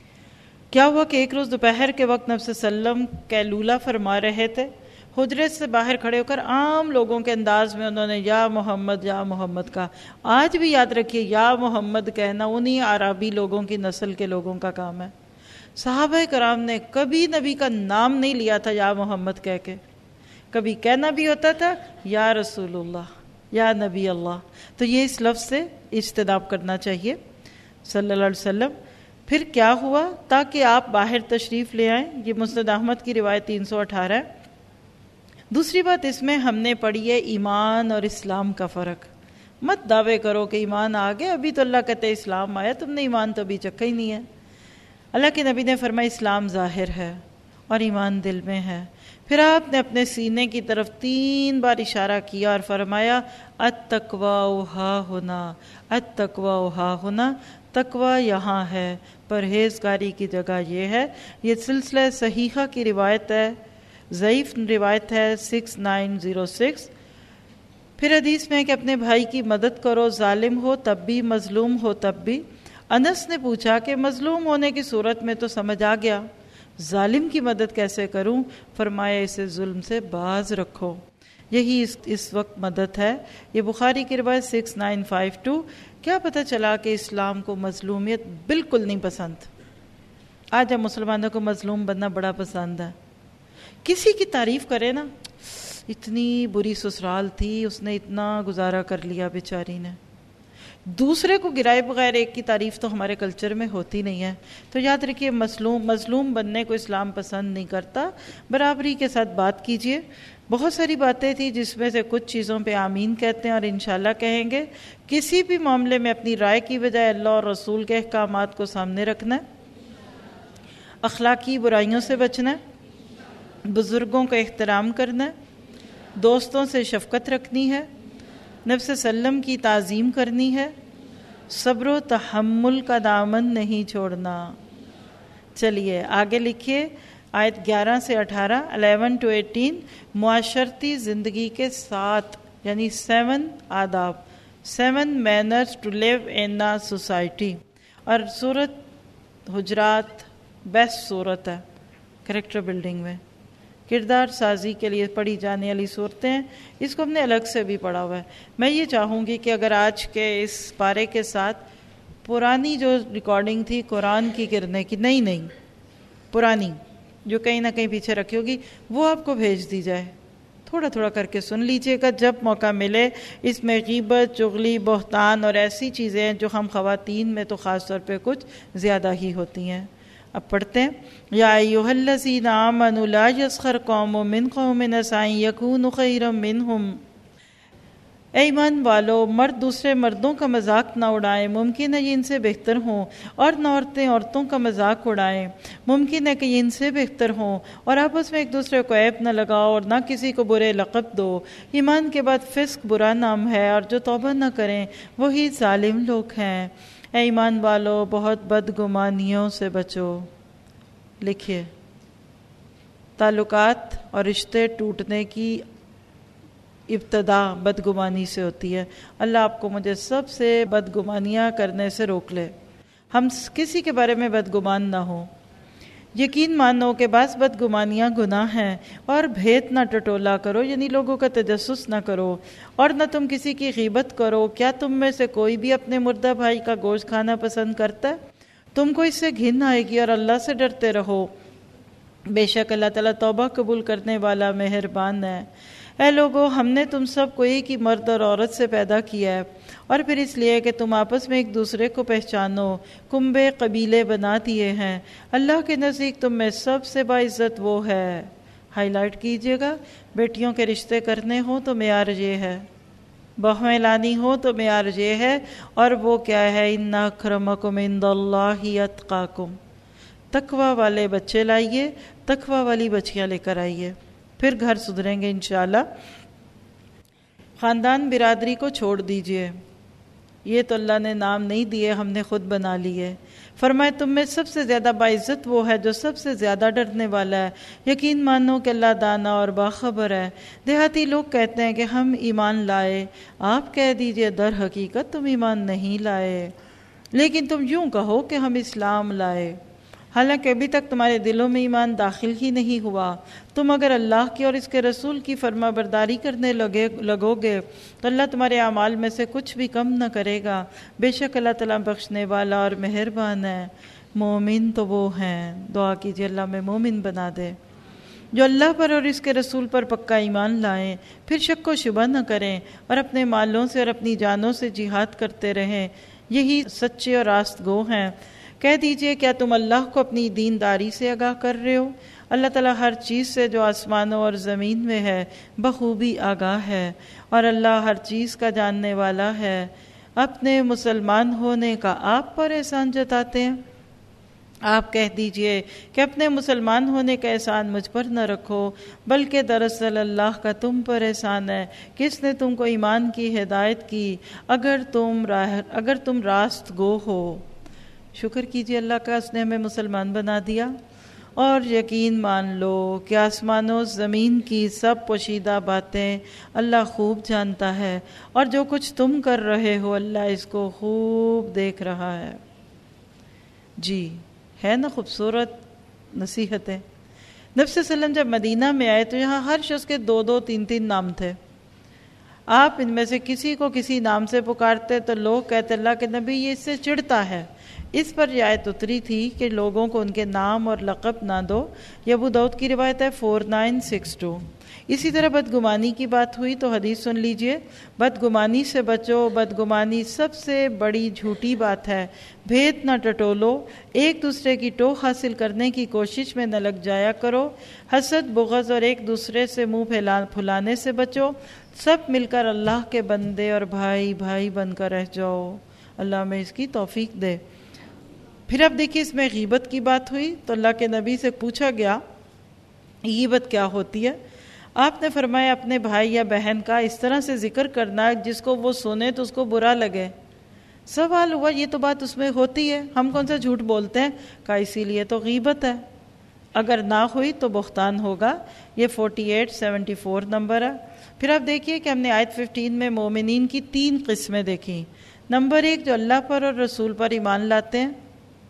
کیا ہوا کہ ایک روز دوپہر کے وقت نبی صلی اللہ علیہ وسلم قیلولہ فرما رہے تھے، حجرے سے باہر کھڑے ہو کر عام لوگوں کے انداز میں انہوں نے یا محمد یا محمد کہا۔ آج بھی یاد رکھیے یا محمد کہنا انہی عربی لوگوں کی نسل کے لوگوں کا کام ہے۔ صحابہ کرام نے کبھی نبی کا نام نہیں لیا تھا یا محمد کہہ کے، کبھی کہنا بھی ہوتا تھا یا رسول اللہ یا نبی اللہ، تو یہ اس لفظ سے اجتناب کرنا چاہیے صلی اللہ علیہ وسلم۔ پھر کیا ہوا تاکہ آپ باہر تشریف لے آئیں، یہ مسند احمد کی روایت تین سو اٹھارہ ہے۔ دوسری بات اس میں ہم نے پڑھی ہے ایمان اور اسلام کا فرق۔ مت دعوے کرو کہ ایمان آ گیا، ابھی تو اللہ کہتے اسلام آیا، تم نے ایمان تو ابھی چکھا ہی نہیں ہے۔ اللہ کے نبی نے فرمایا اسلام ظاہر ہے اور ایمان دل میں ہے۔ پھر آپ نے اپنے سینے کی طرف تین بار اشارہ کیا اور فرمایا التقویٰ ہا ہونا، التقویٰ ہا ہونا، تقویٰ یہاں ہے، پرہیزگاری کی جگہ یہ ہے۔ یہ سلسلہ صحیحہ کی روایت ہے، ضعیف روایت ہے سکس نائن زیرو سکس۔ پھر حدیث میں ہے کہ اپنے بھائی کی مدد کرو، ظالم ہو تب بھی مظلوم ہو تب بھی۔ انس نے پوچھا کہ مظلوم ہونے کی صورت میں تو سمجھ آ گیا، ظالم کی مدد کیسے کروں؟ فرمایا اسے ظلم سے باز رکھو، یہی اس, اس وقت مدد ہے۔ یہ بخاری کی روایت سکس نائن فائیو ٹو۔ کیا پتہ چلا کہ اسلام کو مظلومیت بالکل نہیں پسند۔ آج ہم مسلمانوں کو مظلوم بننا بڑا پسند ہے۔ کسی کی تعریف کرے نا، اتنی بری سسرال تھی، اس نے اتنا گزارا کر لیا بیچاری نے، دوسرے کو گرائے بغیر ایک کی تعریف تو ہمارے کلچر میں ہوتی نہیں ہے۔ تو یاد رکھیے مظلوم مظلوم بننے کو اسلام پسند نہیں کرتا، برابری کے ساتھ بات کیجئے۔ بہت ساری باتیں تھیں جس میں سے کچھ چیزوں پہ آمین کہتے ہیں اور انشاءاللہ کہیں گے۔ کسی بھی معاملے میں اپنی رائے کی بجائے اللہ اور رسول کے احکامات کو سامنے رکھنا ہے، اخلاقی برائیوں سے بچنا ہے، بزرگوں کا احترام کرنا ہے، دوستوں سے شفقت رکھنی ہے، نبی صلی اللہ علیہ وسلم کی تعظیم کرنی ہے، صبر و تحمل کا دامن نہیں چھوڑنا۔ چلیے آگے لکھیے آیت گیارہ سے اٹھارہ، الیون ٹو ایٹین، معاشرتی زندگی کے ساتھ یعنی سیون آداب، seven manners to live in a society. اور سورت حجرات بیسٹ سورت ہے کریکٹر بلڈنگ میں، کردار سازی کے لیے پڑھی جانے والی صورتیں ہیں، اس کو ہم نے الگ سے بھی پڑھا ہوا ہے۔ میں یہ چاہوں گی کہ اگر آج کے اس پارے کے ساتھ پرانی جو ریکارڈنگ تھی قرآن کی گرنے کی، نہیں نہیں پرانی جو کہیں نہ کہیں پیچھے رکھی ہوگی، وہ آپ کو بھیج دی جائے، تھوڑا تھوڑا کر کے سن لیجئے گا جب موقع ملے۔ اس میں غیبت، چغلی، بہتان اور ایسی چیزیں ہیں جو ہم خواتین میں تو خاص طور پہ کچھ زیادہ ہی ہوتی ہیں۔ اب پڑھتے ہیں، یا ایھا الذین آمنوا لا یسخر قوم من قوم عسیٰ ان یکونوا خیرا منہم۔ اے ایمان والو، مرد دوسرے مردوں کا مذاق نہ اڑائیں، ممکن ہے یہ ان سے بہتر ہوں، اور نہ عورتیں عورتوں کا مذاق اڑائیں، ممکن ہے کہ یہ ان سے بہتر ہوں، اور آپس میں ایک دوسرے کو عیب نہ لگاؤ اور نہ کسی کو برے لقب دو۔ ایمان کے بعد فسق برا نام ہے، اور جو توبہ نہ کریں وہی ظالم لوگ ہیں۔ اے ایمان والو، بہت بدگمانیوں سے بچو۔ لکھیے، تعلقات اور رشتے ٹوٹنے کی ابتدا بدگمانی سے ہوتی ہے۔ اللہ آپ کو مجھے سب سے بدگمانیاں کرنے سے روک لے، ہم کسی کے بارے میں بدگمان نہ ہوں۔ یقین مانو کہ بعض بدگمانیاں گناہ ہیں، اور بھید نہ ٹٹولا کرو، یعنی لوگوں کا تجسس نہ کرو، اور نہ تم کسی کی غیبت کرو۔ کیا تم میں سے کوئی بھی اپنے مردہ بھائی کا گوشت کھانا پسند کرتا ہے؟ تم کو اس سے گھن آئے گی، اور اللہ سے ڈرتے رہو، بے شک اللہ تعالیٰ توبہ قبول کرنے والا مہربان ہے۔ اے لوگو، ہم نے تم سب کو ایک ہی مرد اور عورت سے پیدا کیا ہے، اور پھر اس لیے کہ تم آپس میں ایک دوسرے کو پہچانو، کنبے قبیلے بنا دیے ہیں۔ اللہ کے نزدیک تم میں سب سے باعزت وہ ہے۔ ہائی لائٹ کیجئے گا، بیٹیوں کے رشتے کرنے ہوں تو معیار یہ ہے، بہویں لانی ہو تو معیار یہ ہے، اور وہ کیا ہے؟ ان اکرمکم عند اللہ اتقاکم۔ تقوی والے بچے لائیے، تقوی والی بچیاں لے کر آئیے، پھر گھر سدھریں گے انشاءاللہ۔ خاندان برادری کو چھوڑ دیجئے، یہ تو اللہ نے نام نہیں دیے، ہم نے خود بنا لیے۔ فرمائے تم میں سب سے زیادہ باعزت وہ ہے جو سب سے زیادہ ڈرنے والا ہے۔ یقین مانو کہ اللہ دانا اور باخبر ہے۔ دیہاتی لوگ کہتے ہیں کہ ہم ایمان لائے، آپ کہہ دیجئے در حقیقت تم ایمان نہیں لائے، لیکن تم یوں کہو کہ ہم اسلام لائے، حالانکہ ابھی تک تمہارے دلوں میں ایمان داخل ہی نہیں ہوا۔ تم اگر اللہ کی اور اس کے رسول کی فرما برداری کرنے لگے لگو گے تو اللہ تمہارے اعمال میں سے کچھ بھی کم نہ کرے گا، بے شک اللہ تعالیٰ بخشنے والا اور مہربان ہے۔ مومن تو وہ ہیں، دعا کیجیے اللہ میں مومن بنا دے، جو اللہ پر اور اس کے رسول پر پکا ایمان لائیں، پھر شک و شبہ نہ کریں، اور اپنے مالوں سے اور اپنی جانوں سے جہاد کرتے رہیں، یہی سچے اور راست گو ہیں۔ کہہ دیجئے کیا تم اللہ کو اپنی دینداری سے آگاہ کر رہے ہو؟ اللہ تعالیٰ ہر چیز سے جو آسمانوں اور زمین میں ہے بخوبی آگاہ ہے، اور اللہ ہر چیز کا جاننے والا ہے۔ اپنے مسلمان ہونے کا آپ پر احسان جتاتے ہیں، آپ کہہ دیجئے کہ اپنے مسلمان ہونے کا احسان مجھ پر نہ رکھو، بلکہ دراصل اللہ کا تم پر احسان ہے کہ اس نے تم کو ایمان کی ہدایت کی، اگر تم راہ اگر تم راست گو ہو۔ شکر کیجیے اللہ کا، اس نے ہمیں مسلمان بنا دیا، اور یقین مان لو کہ آسمان و زمین کی سب پوشیدہ باتیں اللہ خوب جانتا ہے، اور جو کچھ تم کر رہے ہو اللہ اس کو خوب دیکھ رہا ہے۔ جی ہے نا خوبصورت نصیحتیں۔ نبی صلی اللہ علیہ وسلم جب مدینہ میں آئے تو یہاں ہر شخص کے دو دو تین تین نام تھے۔ آپ ان میں سے کسی کو کسی نام سے پکارتے تو لوگ کہتے اللہ کے نبی یہ اس سے چڑھتا ہے۔ اس پر یہ آیت اتری تھی کہ لوگوں کو ان کے نام اور لقب نہ دو، یہ ابو داؤد کی روایت ہے فور نائن سکس ٹو۔ اسی طرح بدگمانی کی بات ہوئی تو حدیث سن لیجئے، بدگمانی سے بچو، بدگمانی سب سے بڑی جھوٹی بات ہے۔ بھید نہ ٹٹولو، ایک دوسرے کی ٹوہ حاصل کرنے کی کوشش میں نہ لگ جایا کرو، حسد، بغض اور ایک دوسرے سے منہ پھلانے سے بچو، سب مل کر اللہ کے بندے اور بھائی بھائی بن کر رہ جاؤ۔ اللہ ہمیں اس کی توفیق دے۔ پھر اب دیکھیے اس میں غیبت کی بات ہوئی تو اللہ کے نبی سے پوچھا گیا غیبت کیا ہوتی ہے؟ آپ نے فرمایا اپنے بھائی یا بہن کا اس طرح سے ذکر کرنا جس کو وہ سنے تو اس کو برا لگے۔ سوال ہوا یہ تو بات اس میں ہوتی ہے، ہم کون سا جھوٹ بولتے ہیں؟ کہا اسی لیے تو غیبت ہے، اگر نہ ہوئی تو بہتان ہوگا۔ یہ forty eight seventy four number ہے۔ پھر آپ دیکھیے کہ ہم نے آیت ففٹین میں مومنین کی تین قسمیں دیکھی۔ نمبر ایک جو اللہ پر اور رسول پر ایمان لاتے ہیں،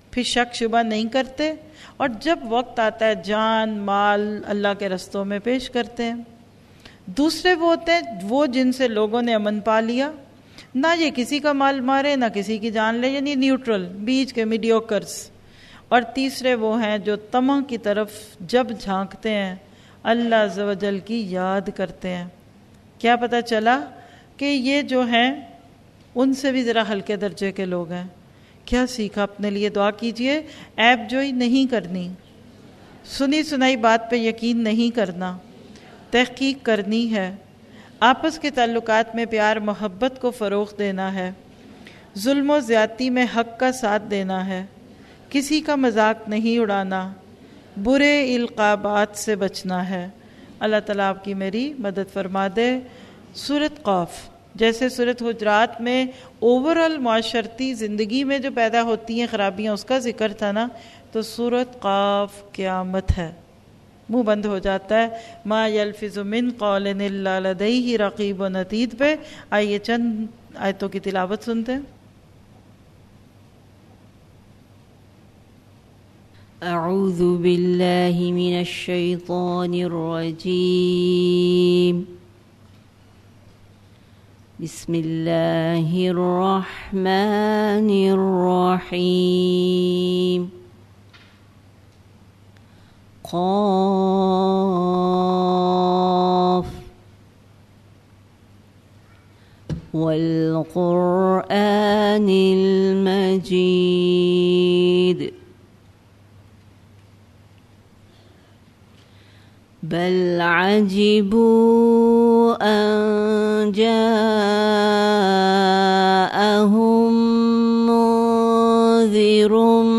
پھر شک شبہ نہیں کرتے، اور جب وقت آتا ہے جان مال اللہ کے رستوں میں پیش کرتے ہیں۔ دوسرے وہ ہوتے ہیں وہ جن سے لوگوں نے امن پا لیا، نہ یہ کسی کا مال مارے نہ کسی کی جان لے، یعنی نیوٹرل، بیچ کے میڈیوکرز۔ اور تیسرے وہ ہیں جو طمع کی طرف جب جھانکتے ہیں اللہ عز و جل کی یاد کرتے ہیں۔ کیا پتہ چلا کہ یہ جو ہیں ان سے بھی ذرا ہلکے درجے کے لوگ ہیں۔ کیا سیکھا اپنے لیے؟ دعا کیجئے عیب جوئی نہیں کرنی، سنی سنائی بات پہ یقین نہیں کرنا، تحقیق کرنی ہے، آپس کے تعلقات میں پیار محبت کو فروغ دینا ہے، ظلم و زیادتی میں حق کا ساتھ دینا ہے، کسی کا مذاق نہیں اڑانا، برے القابات سے بچنا ہے۔ اللہ تعالیٰ آپ کی میری مدد فرما دے۔ سورۃ قاف، جیسے سورۃ حجرات میں اوورآل معاشرتی زندگی میں جو پیدا ہوتی ہیں خرابیاں اس کا ذکر تھا نا، تو سورۃ قاف قیامت ہے، منہ بند ہو جاتا ہے۔ ما یلفظ من قول الا لدیہ رقیب عتید پہ آئیے چند آیتوں کی تلاوت سنتے ہیں۔ اعوذ باللہ من الشیطان الرجیم، بسم اللہ الرحمن الرحیم۔ قاف والقرآن المجید، بل عجبوا أن جاءهم منذر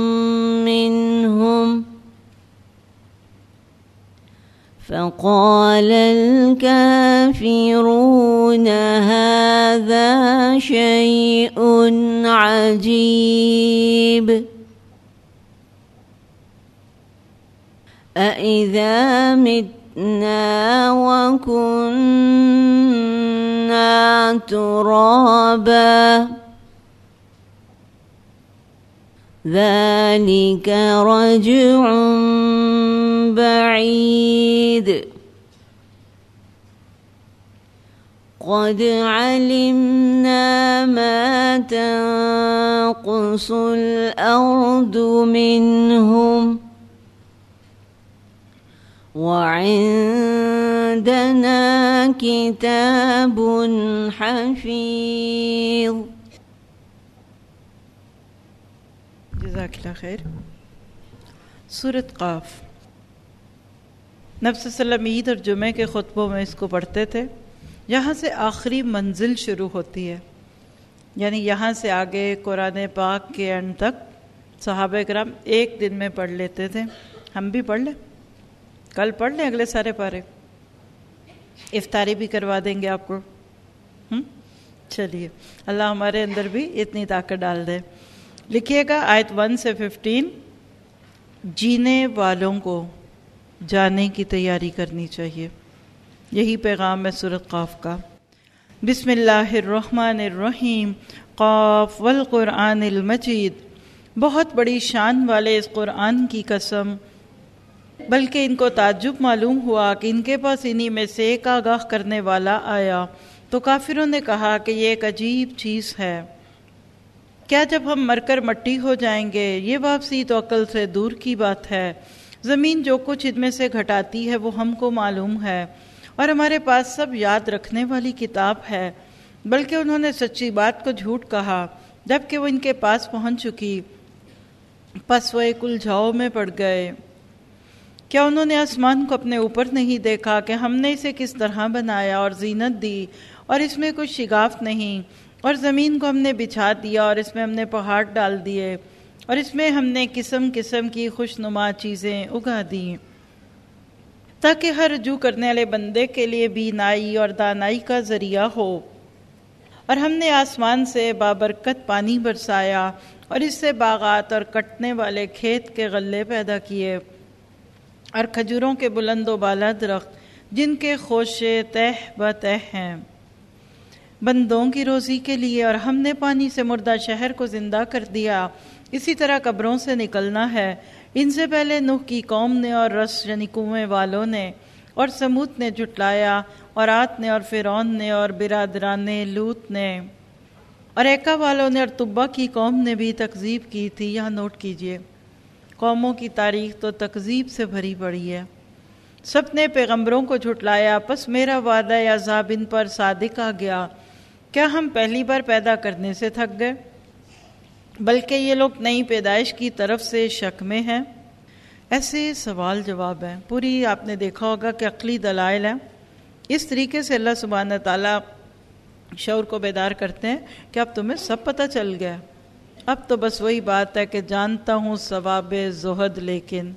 منهم فقال الكافرون هذا شيء عجيب، أإذا متنا وكنا ترابا ذلك رجع بعيد، قد علمنا ما تنقص الأرض منهم وعندنا كتاب حفيظ۔ جزاک اللہ خیر۔ سورۃ قاف، نبی صلی اللہ علیہ وسلم عید اور جمعے کے خطبوں میں اس کو پڑھتے تھے۔ یہاں سے آخری منزل شروع ہوتی ہے، یعنی یہاں سے آگے قرآن پاک کے اینڈ تک صحابہ کرام ایک دن میں پڑھ لیتے تھے۔ ہم بھی پڑھ لیں، کل پڑھ لیں اگلے سارے پارے، افطاری بھی کروا دیں گے آپ کو۔ ہم چلیے، اللہ ہمارے اندر بھی اتنی طاقت ڈال دے۔ لکھیے گا آیت ون سے ففٹین، جینے والوں کو جانے کی تیاری کرنی چاہیے، یہی پیغام ہے سورۃ قاف کا۔ بسم اللہ الرحمن الرحیم، قاف والقرآن المجید، بہت بڑی شان والے اس قرآن کی قسم۔ بلکہ ان کو تعجب معلوم ہوا کہ ان کے پاس انہی میں سے ایک آگاہ کرنے والا آیا، تو کافروں نے کہا کہ یہ ایک عجیب چیز ہے، کیا جب ہم مر کر مٹی ہو جائیں گے؟ یہ واپسی تو عقل سے دور کی بات ہے۔ زمین جو کچھ ان میں سے گھٹاتی ہے وہ ہم کو معلوم ہے، اور ہمارے پاس سب یاد رکھنے والی کتاب ہے۔ بلکہ انہوں نے سچی بات کو جھوٹ کہا جب کہ وہ ان کے پاس پہنچ چکی، پس وہ ایک الجھاؤ میں پڑ گئے۔ کیا انہوں نے آسمان کو اپنے اوپر نہیں دیکھا کہ ہم نے اسے کس طرح بنایا اور زینت دی، اور اس میں کوئی شگاف نہیں، اور زمین کو ہم نے بچھا دیا اور اس میں ہم نے پہاڑ ڈال دیے، اور اس میں ہم نے قسم قسم کی خوشنما چیزیں اگا دیں، تاکہ ہر رجوع کرنے والے بندے کے لیے بینائی اور دانائی کا ذریعہ ہو۔ اور ہم نے آسمان سے بابرکت پانی برسایا، اور اس سے باغات اور کٹنے والے کھیت کے غلے پیدا کیے، اور کھجوروں کے بلند و بالا درخت جن کے خوشے تہ بتہ ہیں بندوں کی روزی کے لیے۔ اور ہم نے پانی سے مردہ شہر کو زندہ کر دیا، اسی طرح قبروں سے نکلنا ہے۔ ان سے پہلے نوح کی قوم نے اور رس یعنی کنویں والوں نے اور سمود نے جھٹلایا، اور عاد نے اور فرعون نے اور برادران لوط نے اور ایکا والوں نے اور تبا کی قوم نے بھی تکذیب کی تھی۔ یہاں نوٹ کیجئے، قوموں کی تاریخ تو تکذیب سے بھری پڑی ہے۔ سب نے پیغمبروں کو جھٹلایا، پس میرا وعدہ عذاب ان پر صادق آ گیا۔ کیا ہم پہلی بار پیدا کرنے سے تھک گئے؟ بلکہ یہ لوگ نئی پیدائش کی طرف سے شک میں ہیں۔ ایسے سوال جواب ہیں، پوری آپ نے دیکھا ہوگا کہ عقلی دلائل ہیں۔ اس طریقے سے اللہ سبحانہ تعالیٰ شعور کو بیدار کرتے ہیں کہ اب تمہیں سب پتہ چل گیا، اب تو بس وہی بات ہے کہ جانتا ہوں ثواب زہد، لیکن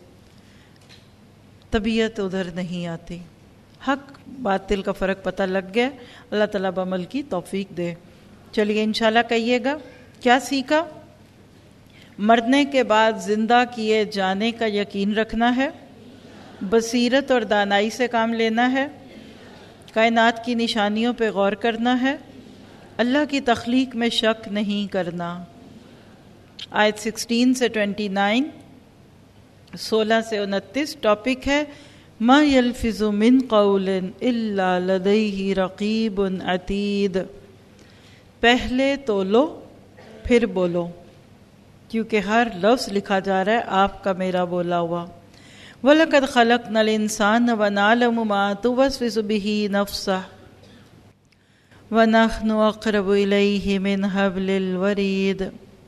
طبیعت ادھر نہیں آتی۔ حق باطل کا فرق پتہ لگ گیا، اللہ تعالیٰ بعمل کی توفیق دے۔ چلیے انشاءاللہ کہیے گا کیا سیکھا؟ مرنے کے بعد زندہ کیے جانے کا یقین رکھنا ہے، بصیرت اور دانائی سے کام لینا ہے، کائنات کی نشانیوں پہ غور کرنا ہے، اللہ کی تخلیق میں شک نہیں کرنا۔ آیت سکسٹین سے ٹوینٹی نائن، سولہ سے انتیس، ٹاپک ہے ما یلفظ من قول الا لدیہ رقیب عتید۔ پہلے تولو پھر بولو، کیونکہ ہر لفظ لکھا جا رہا ہے آپ کا میرا بولا ہوا۔ وَلَقَدْ خَلَقْنَا الْإِنسَانَ وَنَعْلَمُ مَا تُوَسْوِسُ بِهِ نَفْسُهُ وَنَحْنُ أَقْرَبُ إِلَيْهِ مِنْ حَبْلِ الْوَرِيدِ۔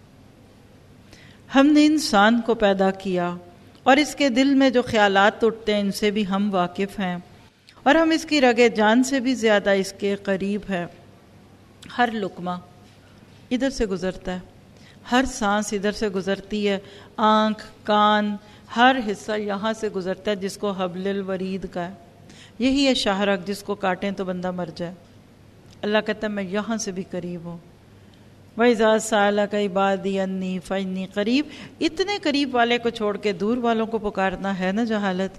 ہم نے انسان کو پیدا کیا اور اس کے دل میں جو خیالات اٹھتے ہیں ان سے بھی ہم واقف ہیں، اور ہم اس کی رگ جان سے بھی زیادہ اس کے قریب ہے۔ ہر لقمہ ادھر سے گزرتا ہے، ہر سانس ادھر سے گزرتی ہے، آنکھ، کان، ہر حصہ یہاں سے گزرتا ہے جس کو حبل الورید کا ہے۔ یہی ہے شاہرگ، جس کو کاٹیں تو بندہ مر جائے۔ اللہ کہتا ہے میں یہاں سے بھی قریب ہوں۔ وَإِذَا سَأَلَكَ عِبَادِي عَنِّي فَإِنِّي قَرِيبٌ۔ اتنے قریب والے کو چھوڑ کے دور والوں کو پکارنا ہے نا جہالت۔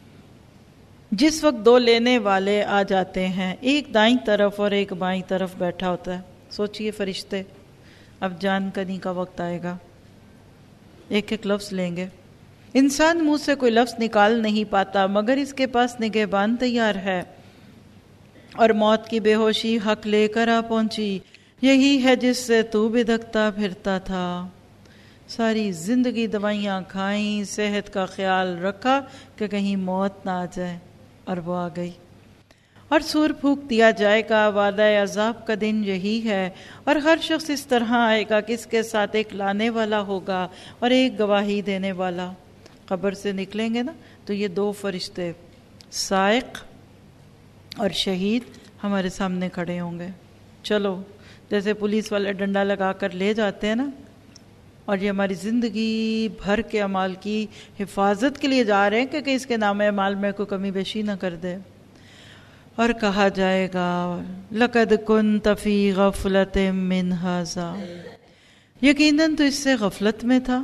جس وقت دو لینے والے آ جاتے ہیں، ایک دائیں طرف اور ایک بائیں طرف بیٹھا ہوتا ہے، سوچئے فرشتے اب جان کنی کا وقت آئے گا، ایک ایک لفظ لیں گے۔ انسان منہ سے کوئی لفظ نکال نہیں پاتا مگر اس کے پاس نگہبان تیار ہے، اور موت کی بے ہوشی حق لے کر آ پہنچی، یہی ہے جس سے تو بدکتا پھرتا تھا۔ ساری زندگی دوائیاں کھائیں، صحت کا خیال رکھا کہ کہیں موت نہ آ جائے، اور وہ آ گئی۔ اور سور پھونک دیا جائے گا، وعدہ عذاب کا دن یہی ہے، اور ہر شخص اس طرح آئے گا کہ اس کے ساتھ ایک لانے والا ہوگا اور ایک گواہی دینے والا۔ قبر سے نکلیں گے نا تو یہ دو فرشتے سائق اور شہید ہمارے سامنے کھڑے ہوں گے۔ چلو جیسے پولیس والے ڈنڈا لگا کر لے جاتے ہیں نا، اور یہ ہماری زندگی بھر کے اعمال کی حفاظت کے لیے جا رہے ہیں کہ اس کے نام اعمال میں کوئی کمی بیشی نہ کر دے، اور کہا جائے گا لَقَدْ كُنْتَ فِي غَفْلَةٍ مِّنْ هَذَا، یقیناً تو اس سے غفلت میں تھا،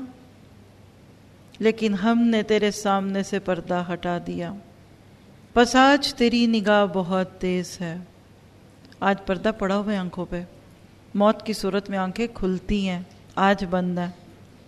لیکن ہم نے تیرے سامنے سے پردہ ہٹا دیا، پس آج تیری نگاہ بہت تیز ہے۔ آج پردہ پڑا ہوا ہے آنکھوں پہ، موت کی صورت میں آنکھیں کھلتی ہیں، آج بند ہے۔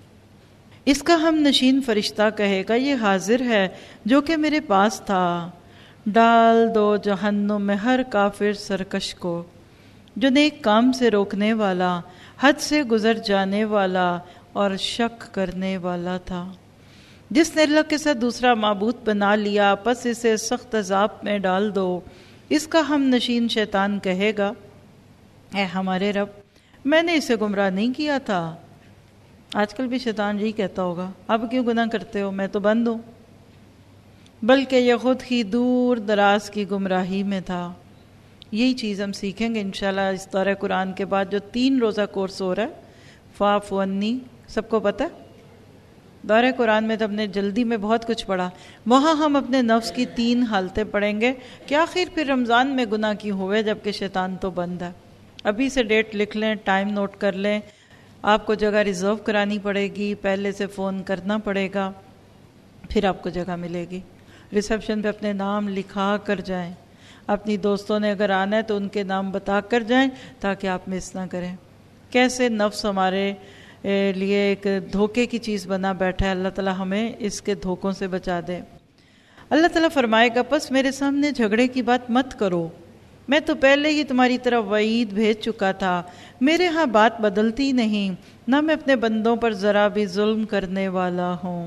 اس کا ہم نشین فرشتہ کہے گا یہ حاضر ہے جو کہ میرے پاس تھا، ڈال دو جہنم میں ہر کافر سرکش کو، جو نیک کام سے روکنے والا، حد سے گزر جانے والا اور شک کرنے والا تھا۔ جس نے اللہ کے ساتھ دوسرا معبود بنا لیا، پس اسے سخت عذاب میں ڈال دو۔ اس کا ہم نشین شیطان کہے گا اے ہمارے رب، میں نے اسے گمراہ نہیں کیا تھا۔ آج کل بھی شیطان یہی کہتا ہوگا، اب کیوں گناہ کرتے ہو، میں تو بند ہوں، بلکہ یہ خود ہی دور دراز کی گمراہی میں تھا۔ یہی چیز ہم سیکھیں گے انشاءاللہ اس دورہ قرآن کے بعد جو تین روزہ کورس ہو رہا ہے فاف ونی، سب کو پتہ ہے۔ دورہ قرآن میں تو ہم نے جلدی میں بہت کچھ پڑھا، وہاں ہم اپنے نفس کی تین حالتیں پڑھیں گے کہ آخر پھر رمضان میں گناہ کیوں ہوئے جبکہ شیطان تو بند ہے۔ ابھی سے ڈیٹ لکھ لیں، ٹائم نوٹ کر لیں، آپ کو جگہ ریزرو کرانی پڑے گی، پہلے سے فون کرنا پڑے گا، پھر آپ کو جگہ ملے گی۔ ریسیپشن پہ اپنے نام لکھا کر جائیں، اپنی دوستوں نے اگر آنا ہے تو ان کے نام بتا کر جائیں تاکہ آپ مس نہ کریں۔ کیسے نفس ہمارے لیے ایک دھوکے کی چیز بنا بیٹھا ہے. اللہ تعالیٰ ہمیں اس کے دھوکوں سے بچا دے. اللہ تعالیٰ فرمائے گا پس میرے سامنے جھگڑے کی بات مت کرو، میں تو پہلے ہی تمہاری طرف وعید بھیج چکا تھا. میرے ہاں بات بدلتی نہیں، نہ میں اپنے بندوں پر ذرا بھی ظلم کرنے والا ہوں.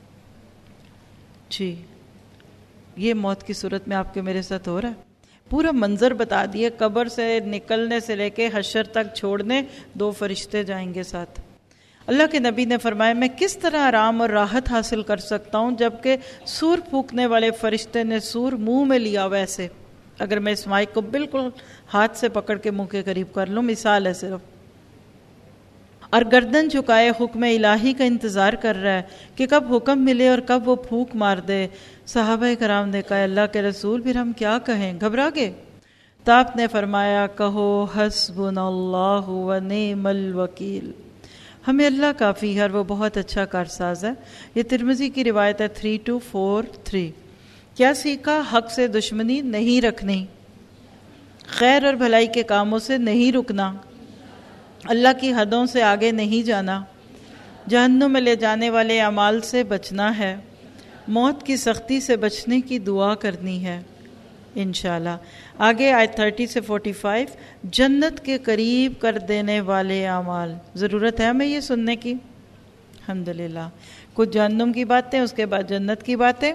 جی یہ موت کی صورت میں آپ کے میرے ساتھ ہو رہا ہے. پورا منظر بتا دیے، قبر سے نکلنے سے لے کے حشر تک چھوڑنے دو فرشتے جائیں گے ساتھ. اللہ کے نبی نے فرمایا میں کس طرح آرام اور راحت حاصل کر سکتا ہوں جبکہ سور پھونکنے والے فرشتے نے سور منہ میں لیا. ویسے اگر میں اس مائک کو بالکل ہاتھ سے پکڑ کے منہ کے قریب کر لوں، مثال ہے صرف، اور گردن جھکائے حکم الہی کا انتظار کر رہا ہے کہ کب حکم ملے اور کب وہ پھونک مار دے. صحابہ کرام نے کہا اللہ کے رسول پھر ہم کیا کہیں، گھبرا گئے. تو آپ نے فرمایا کہو حسبنا اللہ و نعم الوکیل، ہمیں اللہ کافی ہے اور وہ بہت اچھا کارساز ہے. یہ ترمذی کی روایت ہے تھری ٹو فور تھری. کیا سیکھا؟ حق سے دشمنی نہیں رکھنی، خیر اور بھلائی کے کاموں سے نہیں رکنا، اللہ کی حدوں سے آگے نہیں جانا، جہنم میں لے جانے والے اعمال سے بچنا ہے، موت کی سختی سے بچنے کی دعا کرنی ہے انشاءاللہ. آگے آیت تھرٹی سے فورٹی فائیو، جنت کے قریب کر دینے والے اعمال. ضرورت ہے ہمیں یہ سننے کی؟ الحمدللہ. کچھ جہنم کی باتیں، اس کے بعد جنت کی باتیں.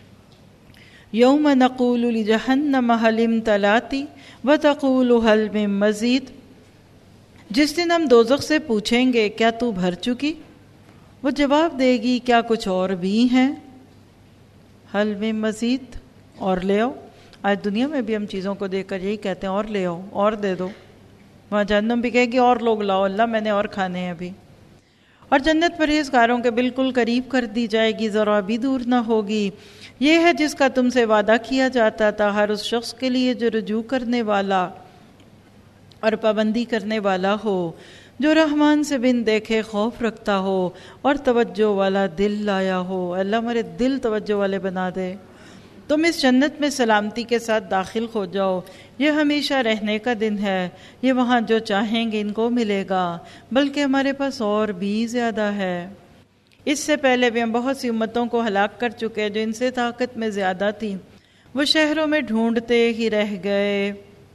یوم نقول لجہنم هل امتلأت وتقول هل من مزید. جس دن ہم دوزخ سے پوچھیں گے کیا تو بھر چکی، وہ جواب دے گی کیا کچھ اور بھی ہیں. حل میں مزید، اور لے آؤ. آج دنیا میں بھی ہم چیزوں کو دیکھ کر یہی کہتے ہیں اور لے آؤ، اور دے دو. وہاں جہنم بھی کہے گی اور لوگ لاؤ اللہ، میں نے اور کھانے ہیں ابھی. اور جنت پرہیزگاروں کے بالکل قریب کر دی جائے گی، ذرا بھی دور نہ ہوگی. یہ ہے جس کا تم سے وعدہ کیا جاتا تھا ہر اس شخص کے لیے جو رجوع کرنے والا اور پابندی کرنے والا ہو، جو رحمان سے بن دیکھے خوف رکھتا ہو اور توجہ والا دل لایا ہو. اللہ ہمارے دل توجہ والے بنا دے. تم اس جنت میں سلامتی کے ساتھ داخل ہو جاؤ. یہ ہمیشہ رہنے کا دن ہے، یہ وہاں جو چاہیں گے ان کو ملے گا، بلکہ ہمارے پاس اور بھی زیادہ ہے. اس سے پہلے بھی ہم بہت سی امتوں کو ہلاک کر چکے جو ان سے طاقت میں زیادہ تھیں. وہ شہروں میں ڈھونڈتے ہی رہ گئے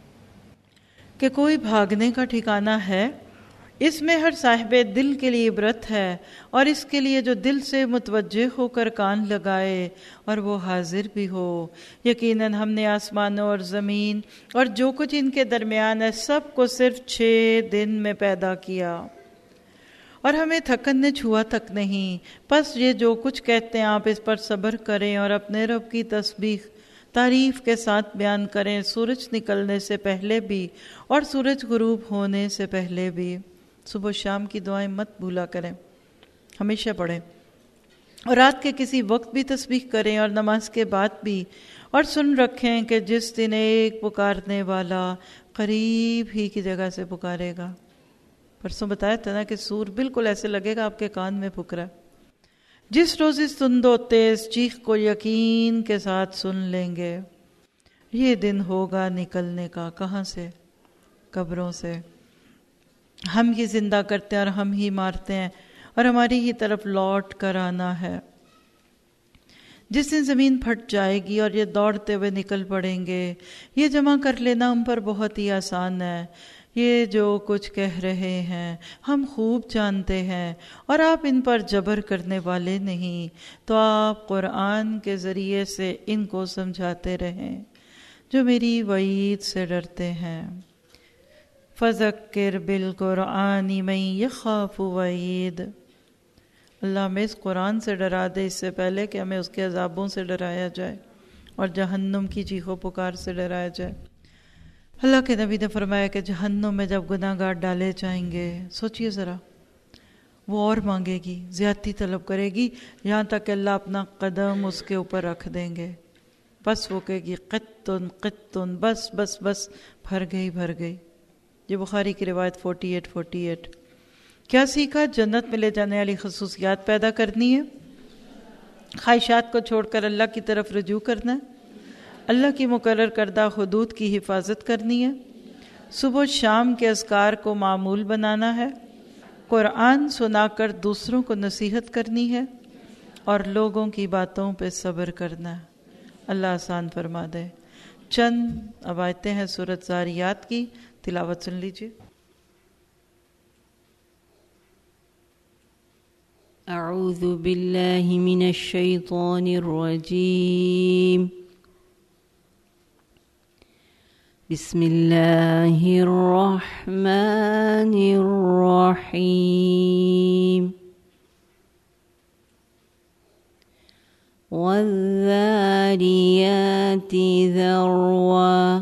کہ کوئی بھاگنے کا ٹھکانہ ہے. اس میں ہر صاحب دل کے لیے عبرت ہے، اور اس کے لیے جو دل سے متوجہ ہو کر کان لگائے اور وہ حاضر بھی ہو. یقیناً ہم نے آسمانوں اور زمین اور جو کچھ ان کے درمیان ہے سب کو صرف چھ دن میں پیدا کیا، اور ہمیں تھکن نے چھوا تک نہیں. پس یہ جو کچھ کہتے ہیں آپ اس پر صبر کریں اور اپنے رب کی تسبیح تعریف کے ساتھ بیان کریں، سورج نکلنے سے پہلے بھی اور سورج غروب ہونے سے پہلے بھی. صبح شام کی دعائیں مت بھولا کریں، ہمیشہ پڑھیں. اور رات کے کسی وقت بھی تسبیح کریں اور نماز کے بعد بھی. اور سن رکھیں کہ جس دن ایک پکارنے والا قریب ہی کی جگہ سے پکارے گا. پرسوں بتایا تھا نا کہ سور بالکل ایسے لگے گا آپ کے کان میں پھک رہا ہے. جس روز اس تند و تیز چیخ کو یقین کے ساتھ سن لیں گے. یہ دن ہوگا نکلنے کا. کہاں سے؟ قبروں سے. ہم ہی زندہ کرتے ہیں اور ہم ہی مارتے ہیں اور ہماری ہی طرف لوٹ کر آنا ہے. جس دن زمین پھٹ جائے گی اور یہ دوڑتے ہوئے نکل پڑیں گے. یہ جمع کر لینا ہم پر بہت ہی آسان ہے. یہ جو کچھ کہہ رہے ہیں ہم خوب جانتے ہیں اور آپ ان پر جبر کرنے والے نہیں، تو آپ قرآن کے ذریعے سے ان کو سمجھاتے رہیں جو میری وعید سے ڈرتے ہیں. فذکر بالقرآن من یخاف وعید. اللہ ہمیں اس قرآن سے ڈرا دے اس سے پہلے کہ ہمیں اس کے عذابوں سے ڈرایا جائے اور جہنم کی چیخو پکار سے ڈرایا جائے. اللہ کے نبی نے فرمایا کہ جہنم میں جب گناہ گار ڈالے جائیں گے، سوچئے ذرا، وہ اور مانگے گی، زیادتی طلب کرے گی، یہاں تک کہ اللہ اپنا قدم اس کے اوپر رکھ دیں گے. بس وہ کہے گی قطن قطن، بس بس بس، بھر گئی بھر گئی. یہ بخاری کی روایت فورٹی ایٹ فورٹی ایٹ. کیا سیکھا؟ جنت میں لے جانے والی خصوصیات پیدا کرنی ہے، خواہشات کو چھوڑ کر اللہ کی طرف رجوع کرنا ہے، اللہ کی مقرر کردہ حدود کی حفاظت کرنی ہے، صبح و شام کے اذکار کو معمول بنانا ہے، قرآن سنا کر دوسروں کو نصیحت کرنی ہے اور لوگوں کی باتوں پہ صبر کرنا ہے۔ اللہ آسان فرما دے۔ چند اب آیتیں ہیں سورۃ ذاریات کی، تلاوت سن لیجیے۔ اعوذ باللہ من الشیطان الرجیم، بسم اللہ الرحمن الرحیم، والذاریات ذروا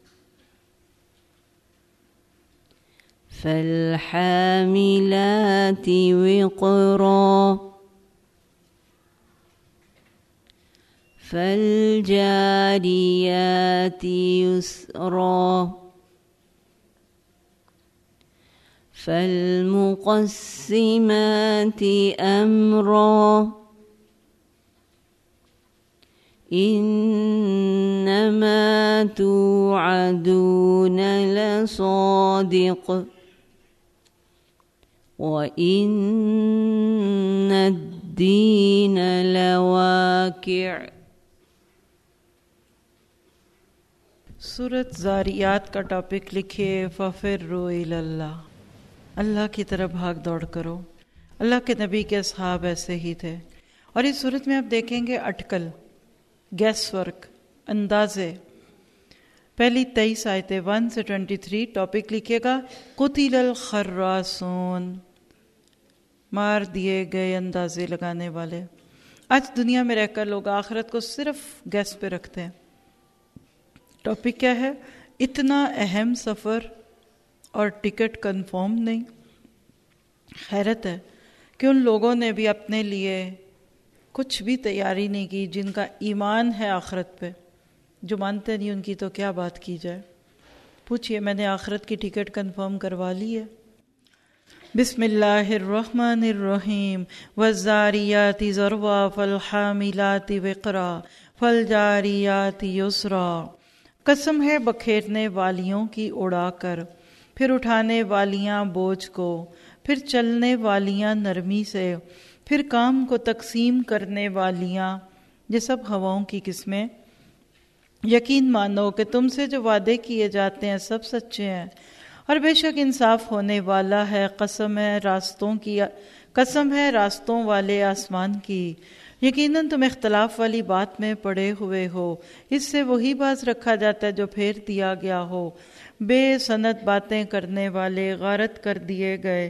فالحاملات وقرا فالجاريات يسرا فالمقسمات أمرا إنما توعدون لصادق وَإِنَّ الدِّينَ لَوَاقِعٌ۔ سورۃ ذاریات کا ٹاپک لکھیے فَفِرُّوا إِلَى اللَّهِ، اللہ کی طرف بھاگ دوڑ کرو۔ اللہ کے نبی کے اصحاب ایسے ہی تھے، اور اس صورت میں آپ دیکھیں گے اٹکل، گیس ورک، اندازے۔ پہلی تیئیس آیتیں ون سے ٹوینٹی تھری، ٹاپک لکھیے گا قتل الخراسون، مار دیے گئے اندازے لگانے والے۔ آج دنیا میں رہ کر لوگ آخرت کو صرف گیس پہ رکھتے ہیں۔ ٹاپک کیا ہے؟ اتنا اہم سفر اور ٹکٹ کنفرم نہیں۔ حیرت ہے کہ ان لوگوں نے بھی اپنے لیے کچھ بھی تیاری نہیں کی جن کا ایمان ہے آخرت پہ۔ جو مانتے نہیں ان کی تو کیا بات کی جائے۔ پوچھئے میں نے آخرت کی ٹکٹ کنفرم کروا لی ہے؟ بسم اللہ الرحمن الرحیم، والذاریات ذروا فالحاملات وقرا فالجاریات یسرا۔ قسم ہے بکھیرنے والیوں کی اڑا کر، پھر اٹھانے والیاں بوجھ کو، پھر چلنے والیاں نرمی سے، پھر کام کو تقسیم کرنے والیاں۔ یہ سب ہواؤں کی قسمیں۔ یقین مانو کہ تم سے جو وعدے کیے جاتے ہیں سب سچے ہیں، اور بے شک انصاف ہونے والا ہے۔ قسم ہے راستوں کی، قسم ہے راستوں والے آسمان کی، یقیناً تم اختلاف والی بات میں پڑے ہوئے ہو۔ اس سے وہی باز رکھا جاتا ہے جو پھیر دیا گیا ہو۔ بے سند باتیں کرنے والے غارت کر دیے گئے۔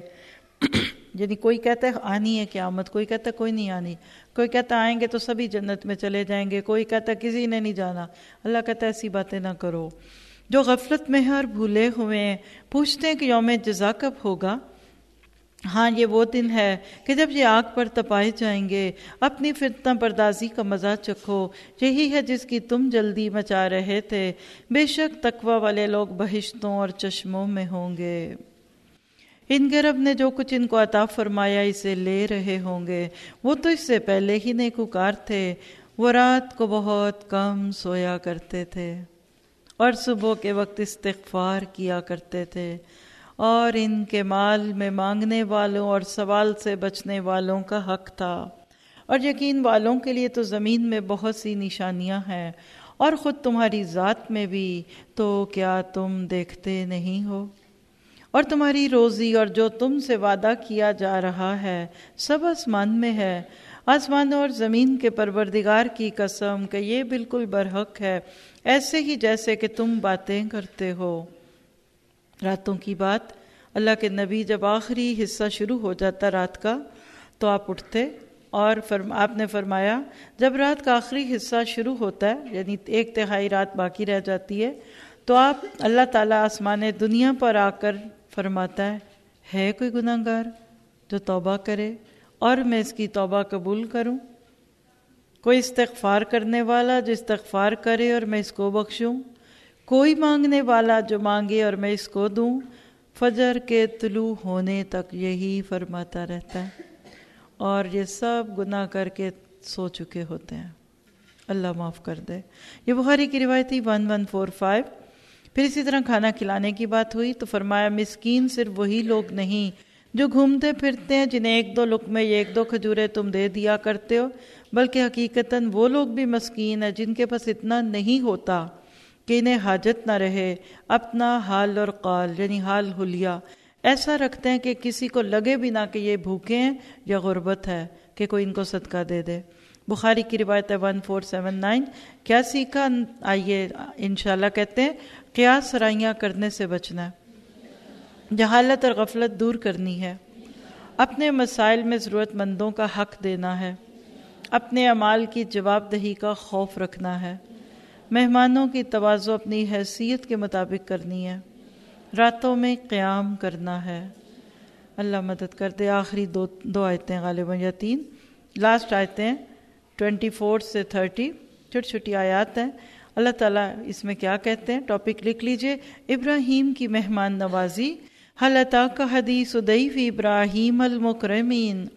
یعنی کوئی کہتا ہے آنی ہے قیامت، کوئی کہتا ہے کوئی نہیں آنی، کوئی کہتا ہے آئیں گے تو سبھی جنت میں چلے جائیں گے، کوئی کہتا ہے کسی نے نہیں جانا۔ اللہ کہتا ہے ایسی باتیں نہ کرو۔ جو غفلت میں ہے اور بھولے ہوئے ہیں پوچھتے ہیں کہ یوم جزا کب ہوگا؟ ہاں یہ وہ دن ہے کہ جب یہ آگ پر تپائے جائیں گے۔ اپنی فتنہ پردازی کا مزہ چکھو، یہی ہے جس کی تم جلدی مچا رہے تھے۔ بے شک تقوی والے لوگ بہشتوں اور چشموں میں ہوں گے۔ ان کے رب نے جو کچھ ان کو عطا فرمایا اسے لے رہے ہوں گے۔ وہ تو اس سے پہلے ہی نیکوکار تھے۔ وہ رات کو بہت کم سویا کرتے تھے اور صبح کے وقت استغفار کیا کرتے تھے، اور ان کے مال میں مانگنے والوں اور سوال سے بچنے والوں کا حق تھا۔ اور یقین والوں کے لیے تو زمین میں بہت سی نشانیاں ہیں، اور خود تمہاری ذات میں بھی، تو کیا تم دیکھتے نہیں ہو؟ اور تمہاری روزی اور جو تم سے وعدہ کیا جا رہا ہے سب آسمان میں ہے۔ آسمانوں اور زمین کے پروردگار کی قسم کہ یہ بالکل برحق ہے، ایسے ہی جیسے کہ تم باتیں کرتے ہو۔ راتوں کی بات، اللہ کے نبی جب آخری حصہ شروع ہو جاتا رات کا تو آپ اٹھتے، اور فرم آپ نے فرمایا جب رات کا آخری حصہ شروع ہوتا ہے یعنی ایک تہائی رات باقی رہ جاتی ہے تو آپ اللہ تعالیٰ آسمان دنیا پر آ کر فرماتا ہے ہے کوئی گناہ گار جو توبہ کرے اور میں اس کی توبہ قبول کروں؟ کوئی استغفار کرنے والا جو استغفار کرے اور میں اس کو بخشوں؟ کوئی مانگنے والا جو مانگے اور میں اس کو دوں؟ فجر کے طلوع ہونے تک یہی فرماتا رہتا ہے، اور یہ سب گناہ کر کے سو چکے ہوتے ہیں۔ اللہ معاف کر دے۔ یہ بخاری کی روایت تھی ون ون فور فائیو۔ پھر اسی طرح کھانا کھلانے کی بات ہوئی تو فرمایا مسکین صرف وہی لوگ نہیں جو گھومتے پھرتے ہیں جنہیں ایک دو لقمے یا ایک دو کھجوریں تم دے دیا کرتے ہو، بلکہ حقیقتاً وہ لوگ بھی مسکین ہیں جن کے پاس اتنا نہیں ہوتا کہ انہیں حاجت نہ رہے، اپنا حال اور قال یعنی حال حلیہ ایسا رکھتے ہیں کہ کسی کو لگے بھی نہ کہ یہ بھوکے ہیں یا غربت ہے کہ کوئی ان کو صدقہ دے دے۔ بخاری کی روایت ہے ون فور سیون نائن۔ کیا سیکھا؟ آئیے انشاءاللہ کہتے ہیں قیاس سرائیاں کرنے سے بچنا ہے، جہالت اور غفلت دور کرنی ہے، اپنے مسائل میں ضرورت مندوں کا حق دینا ہے، اپنے اعمال کی جواب دہی کا خوف رکھنا ہے، مہمانوں کی تواضع اپنی حیثیت کے مطابق کرنی ہے، راتوں میں قیام کرنا ہے۔ اللہ مدد کر دے۔ آخری دو دو آیتیں غالباً یا تین لاسٹ آیتیں ٹوینٹی فور سے تھرٹی چھوٹی چھوٹی آیات ہیں۔ اللہ تعالیٰ اس میں کیا کہتے ہیں؟ ٹاپک لکھ لیجئے، ابراہیم کی مہمان نوازی۔ هل اتاک حدیث ضیف ابراہیم المکرمین،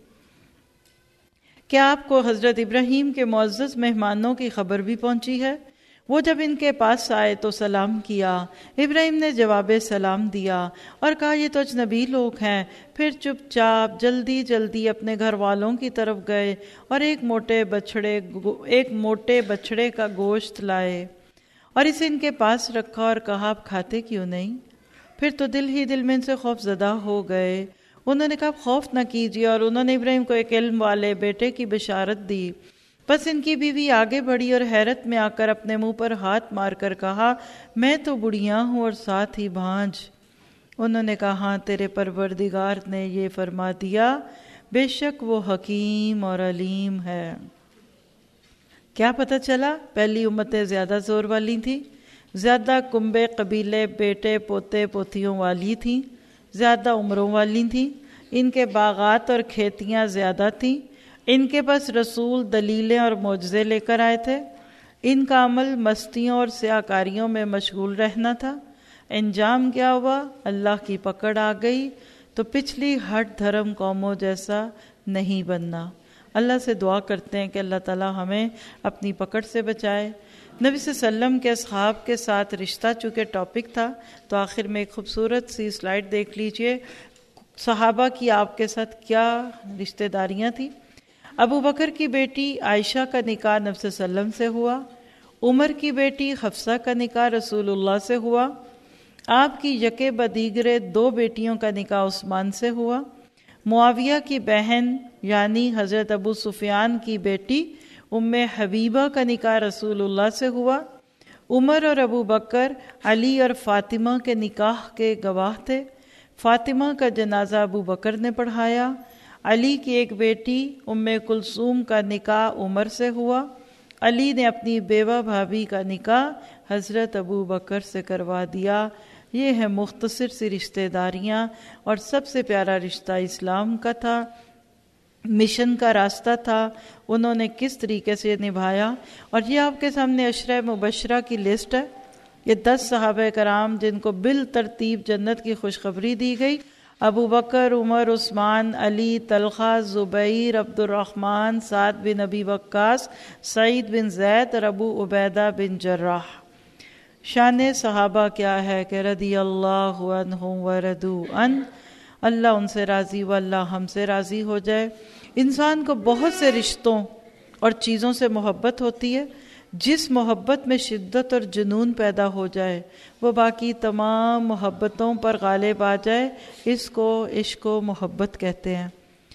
کیا آپ کو حضرت ابراہیم کے معزز مہمانوں کی خبر بھی پہنچی ہے؟ وہ جب ان کے پاس آئے تو سلام کیا، ابراہیم نے جواب سلام دیا اور کہا یہ تو اجنبی لوگ ہیں۔ پھر چپ چاپ جلدی جلدی اپنے گھر والوں کی طرف گئے اور ایک موٹے بچڑے ایک موٹے بچڑے کا گوشت لائے اور اسے ان کے پاس رکھا اور کہا آپ کھاتے کیوں نہیں؟ پھر تو دل ہی دل میں ان سے خوف زدہ ہو گئے۔ انہوں نے کہا خوف نہ کیجیے، اور انہوں نے ابراہیم کو ایک علم والے بیٹے کی بشارت دی۔ بس ان کی بیوی آگے بڑھی اور حیرت میں آ کر اپنے منہ پر ہاتھ مار کر کہا میں تو بڑھیا ہوں اور ساتھ ہی بھانج۔ انہوں نے کہا ہاں تیرے پروردگار نے یہ فرما دیا، بے شک وہ حکیم اور علیم ہے۔ کیا پتہ چلا؟ پہلی امتیں زیادہ زور والی تھیں، زیادہ کنبے قبیلے بیٹے پوتے پوتیوں والی تھیں، زیادہ عمروں والی تھیں، ان کے باغات اور کھیتیاں زیادہ تھیں، ان کے پاس رسول دلیلیں اور معجزے لے کر آئے تھے، ان کا عمل مستیوں اور سیاکاریوں میں مشغول رہنا تھا۔ انجام کیا ہوا؟ اللہ کی پکڑ آ گئی، تو پچھلی ہٹ دھرم قوموں جیسا نہیں بننا۔ اللہ سے دعا کرتے ہیں کہ اللہ تعالی ہمیں اپنی پکڑ سے بچائے۔ نبی صلی اللہ علیہ وسلم کے اصحاب کے ساتھ رشتہ چونکہ ٹاپک تھا تو آخر میں ایک خوبصورت سی سلائیڈ دیکھ لیجئے، صحابہ کی آپ کے ساتھ کیا رشتہ داریاں تھیں۔ ابو بکر کی بیٹی عائشہ کا نکاح نبی صلی اللہ علیہ وسلم سے ہوا، عمر کی بیٹی حفصہ کا نکاح رسول اللہ سے ہوا، آپ کی یکے بدیگرے دو بیٹیوں کا نکاح عثمان سے ہوا، معاویہ کی بہن یعنی حضرت ابو سفیان کی بیٹی ام حبیبہ کا نکاح رسول اللہ سے ہوا، عمر اور ابو بکر علی اور فاطمہ کے نکاح کے گواہ تھے، فاطمہ کا جنازہ ابو بکر نے پڑھایا، علی کی ایک بیٹی ام کلثوم کا نکاح عمر سے ہوا، علی نے اپنی بیوہ بھابھی کا نکاح حضرت ابو بکر سے کروا دیا۔ یہ ہے مختصر سی رشتہ داریاں، اور سب سے پیارا رشتہ اسلام کا تھا، مشن کا راستہ تھا، انہوں نے کس طریقے سے نبھایا۔ اور یہ آپ کے سامنے عشرہ مبشرہ کی لسٹ ہے، یہ دس صحابہ کرام جن کو بالترتیب جنت کی خوشخبری دی گئی، ابو بکر، عمر، عثمان، علی، طلحہ، زبیر، عبد الرحمن، سعد بن ابی وقاص، سعید بن زید اور ابو عبیدہ بن جراح۔ شان صحابہ کیا ہے کہ رضی اللہ عنہم ورضوا عنہ، اللہ ان سے راضی و اللہ ہم سے راضی ہو جائے۔ انسان کو بہت سے رشتوں اور چیزوں سے محبت ہوتی ہے، جس محبت میں شدت اور جنون پیدا ہو جائے وہ باقی تمام محبتوں پر غالب آ جائے، اس کو عشق و محبت کہتے ہیں۔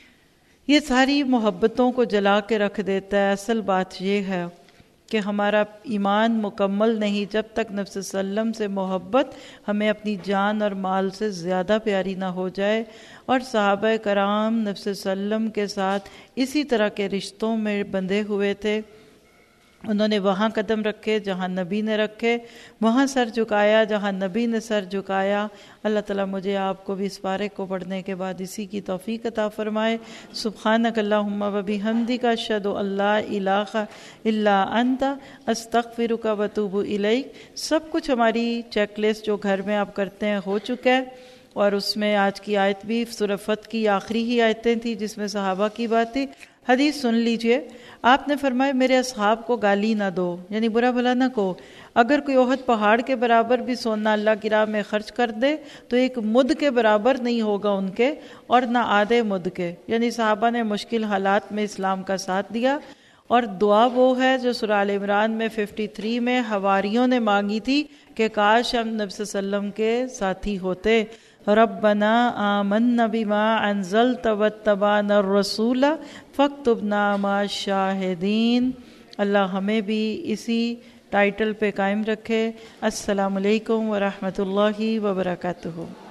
یہ ساری محبتوں کو جلا کے رکھ دیتا ہے۔ اصل بات یہ ہے کہ ہمارا ایمان مکمل نہیں جب تک نبی صلی اللہ علیہ وسلم سے محبت ہمیں اپنی جان اور مال سے زیادہ پیاری نہ ہو جائے۔ اور صحابہ کرام نبی صلی اللہ علیہ وسلم کے ساتھ اسی طرح کے رشتوں میں بندھے ہوئے تھے، انہوں نے وہاں قدم رکھے جہاں نبی نے رکھے، وہاں سر جھکایا جہاں نبی نے سر جھکایا۔ اللہ تعالیٰ مجھے آپ کو بھی اس پارے کو پڑھنے کے بعد اسی کی توفیق عطا فرمائے۔ سبحانک اللہم و بحمدک اشہد ان لا الہ الا انت استغفرک و اتوب الیک۔ سب کچھ ہماری چیک لسٹ جو گھر میں آپ کرتے ہیں ہو چکا ہے، اور اس میں آج کی آیت بھی سورہ فتح کی آخری ہی آیتیں تھیں جس میں صحابہ کی بات تھی۔ حدیث سن لیجئے، آپ نے فرمایا میرے اصحاب کو گالی نہ دو، یعنی برا بھلا نہ کہو۔ اگر کوئی احد پہاڑ کے برابر بھی سونا اللہ کی راہ میں خرچ کر دے تو ایک مد کے برابر نہیں ہوگا ان کے، اور نہ آدھے مد کے۔ یعنی صحابہ نے مشکل حالات میں اسلام کا ساتھ دیا، اور دعا وہ ہے جو سورہ آل عمران میں تریپن میں حواریوں نے مانگی تھی کہ کاش ہم نبی صلی اللہ علیہ وسلم کے ساتھی ہوتے۔ ربنا آمنا بما انزلت واتبعنا الرسول فاکتبنا مع الشاہدین۔ اللہ ہمیں بھی اسی ٹائٹل پہ قائم رکھے۔ السلام علیکم ورحمۃ اللہ وبرکاتہ۔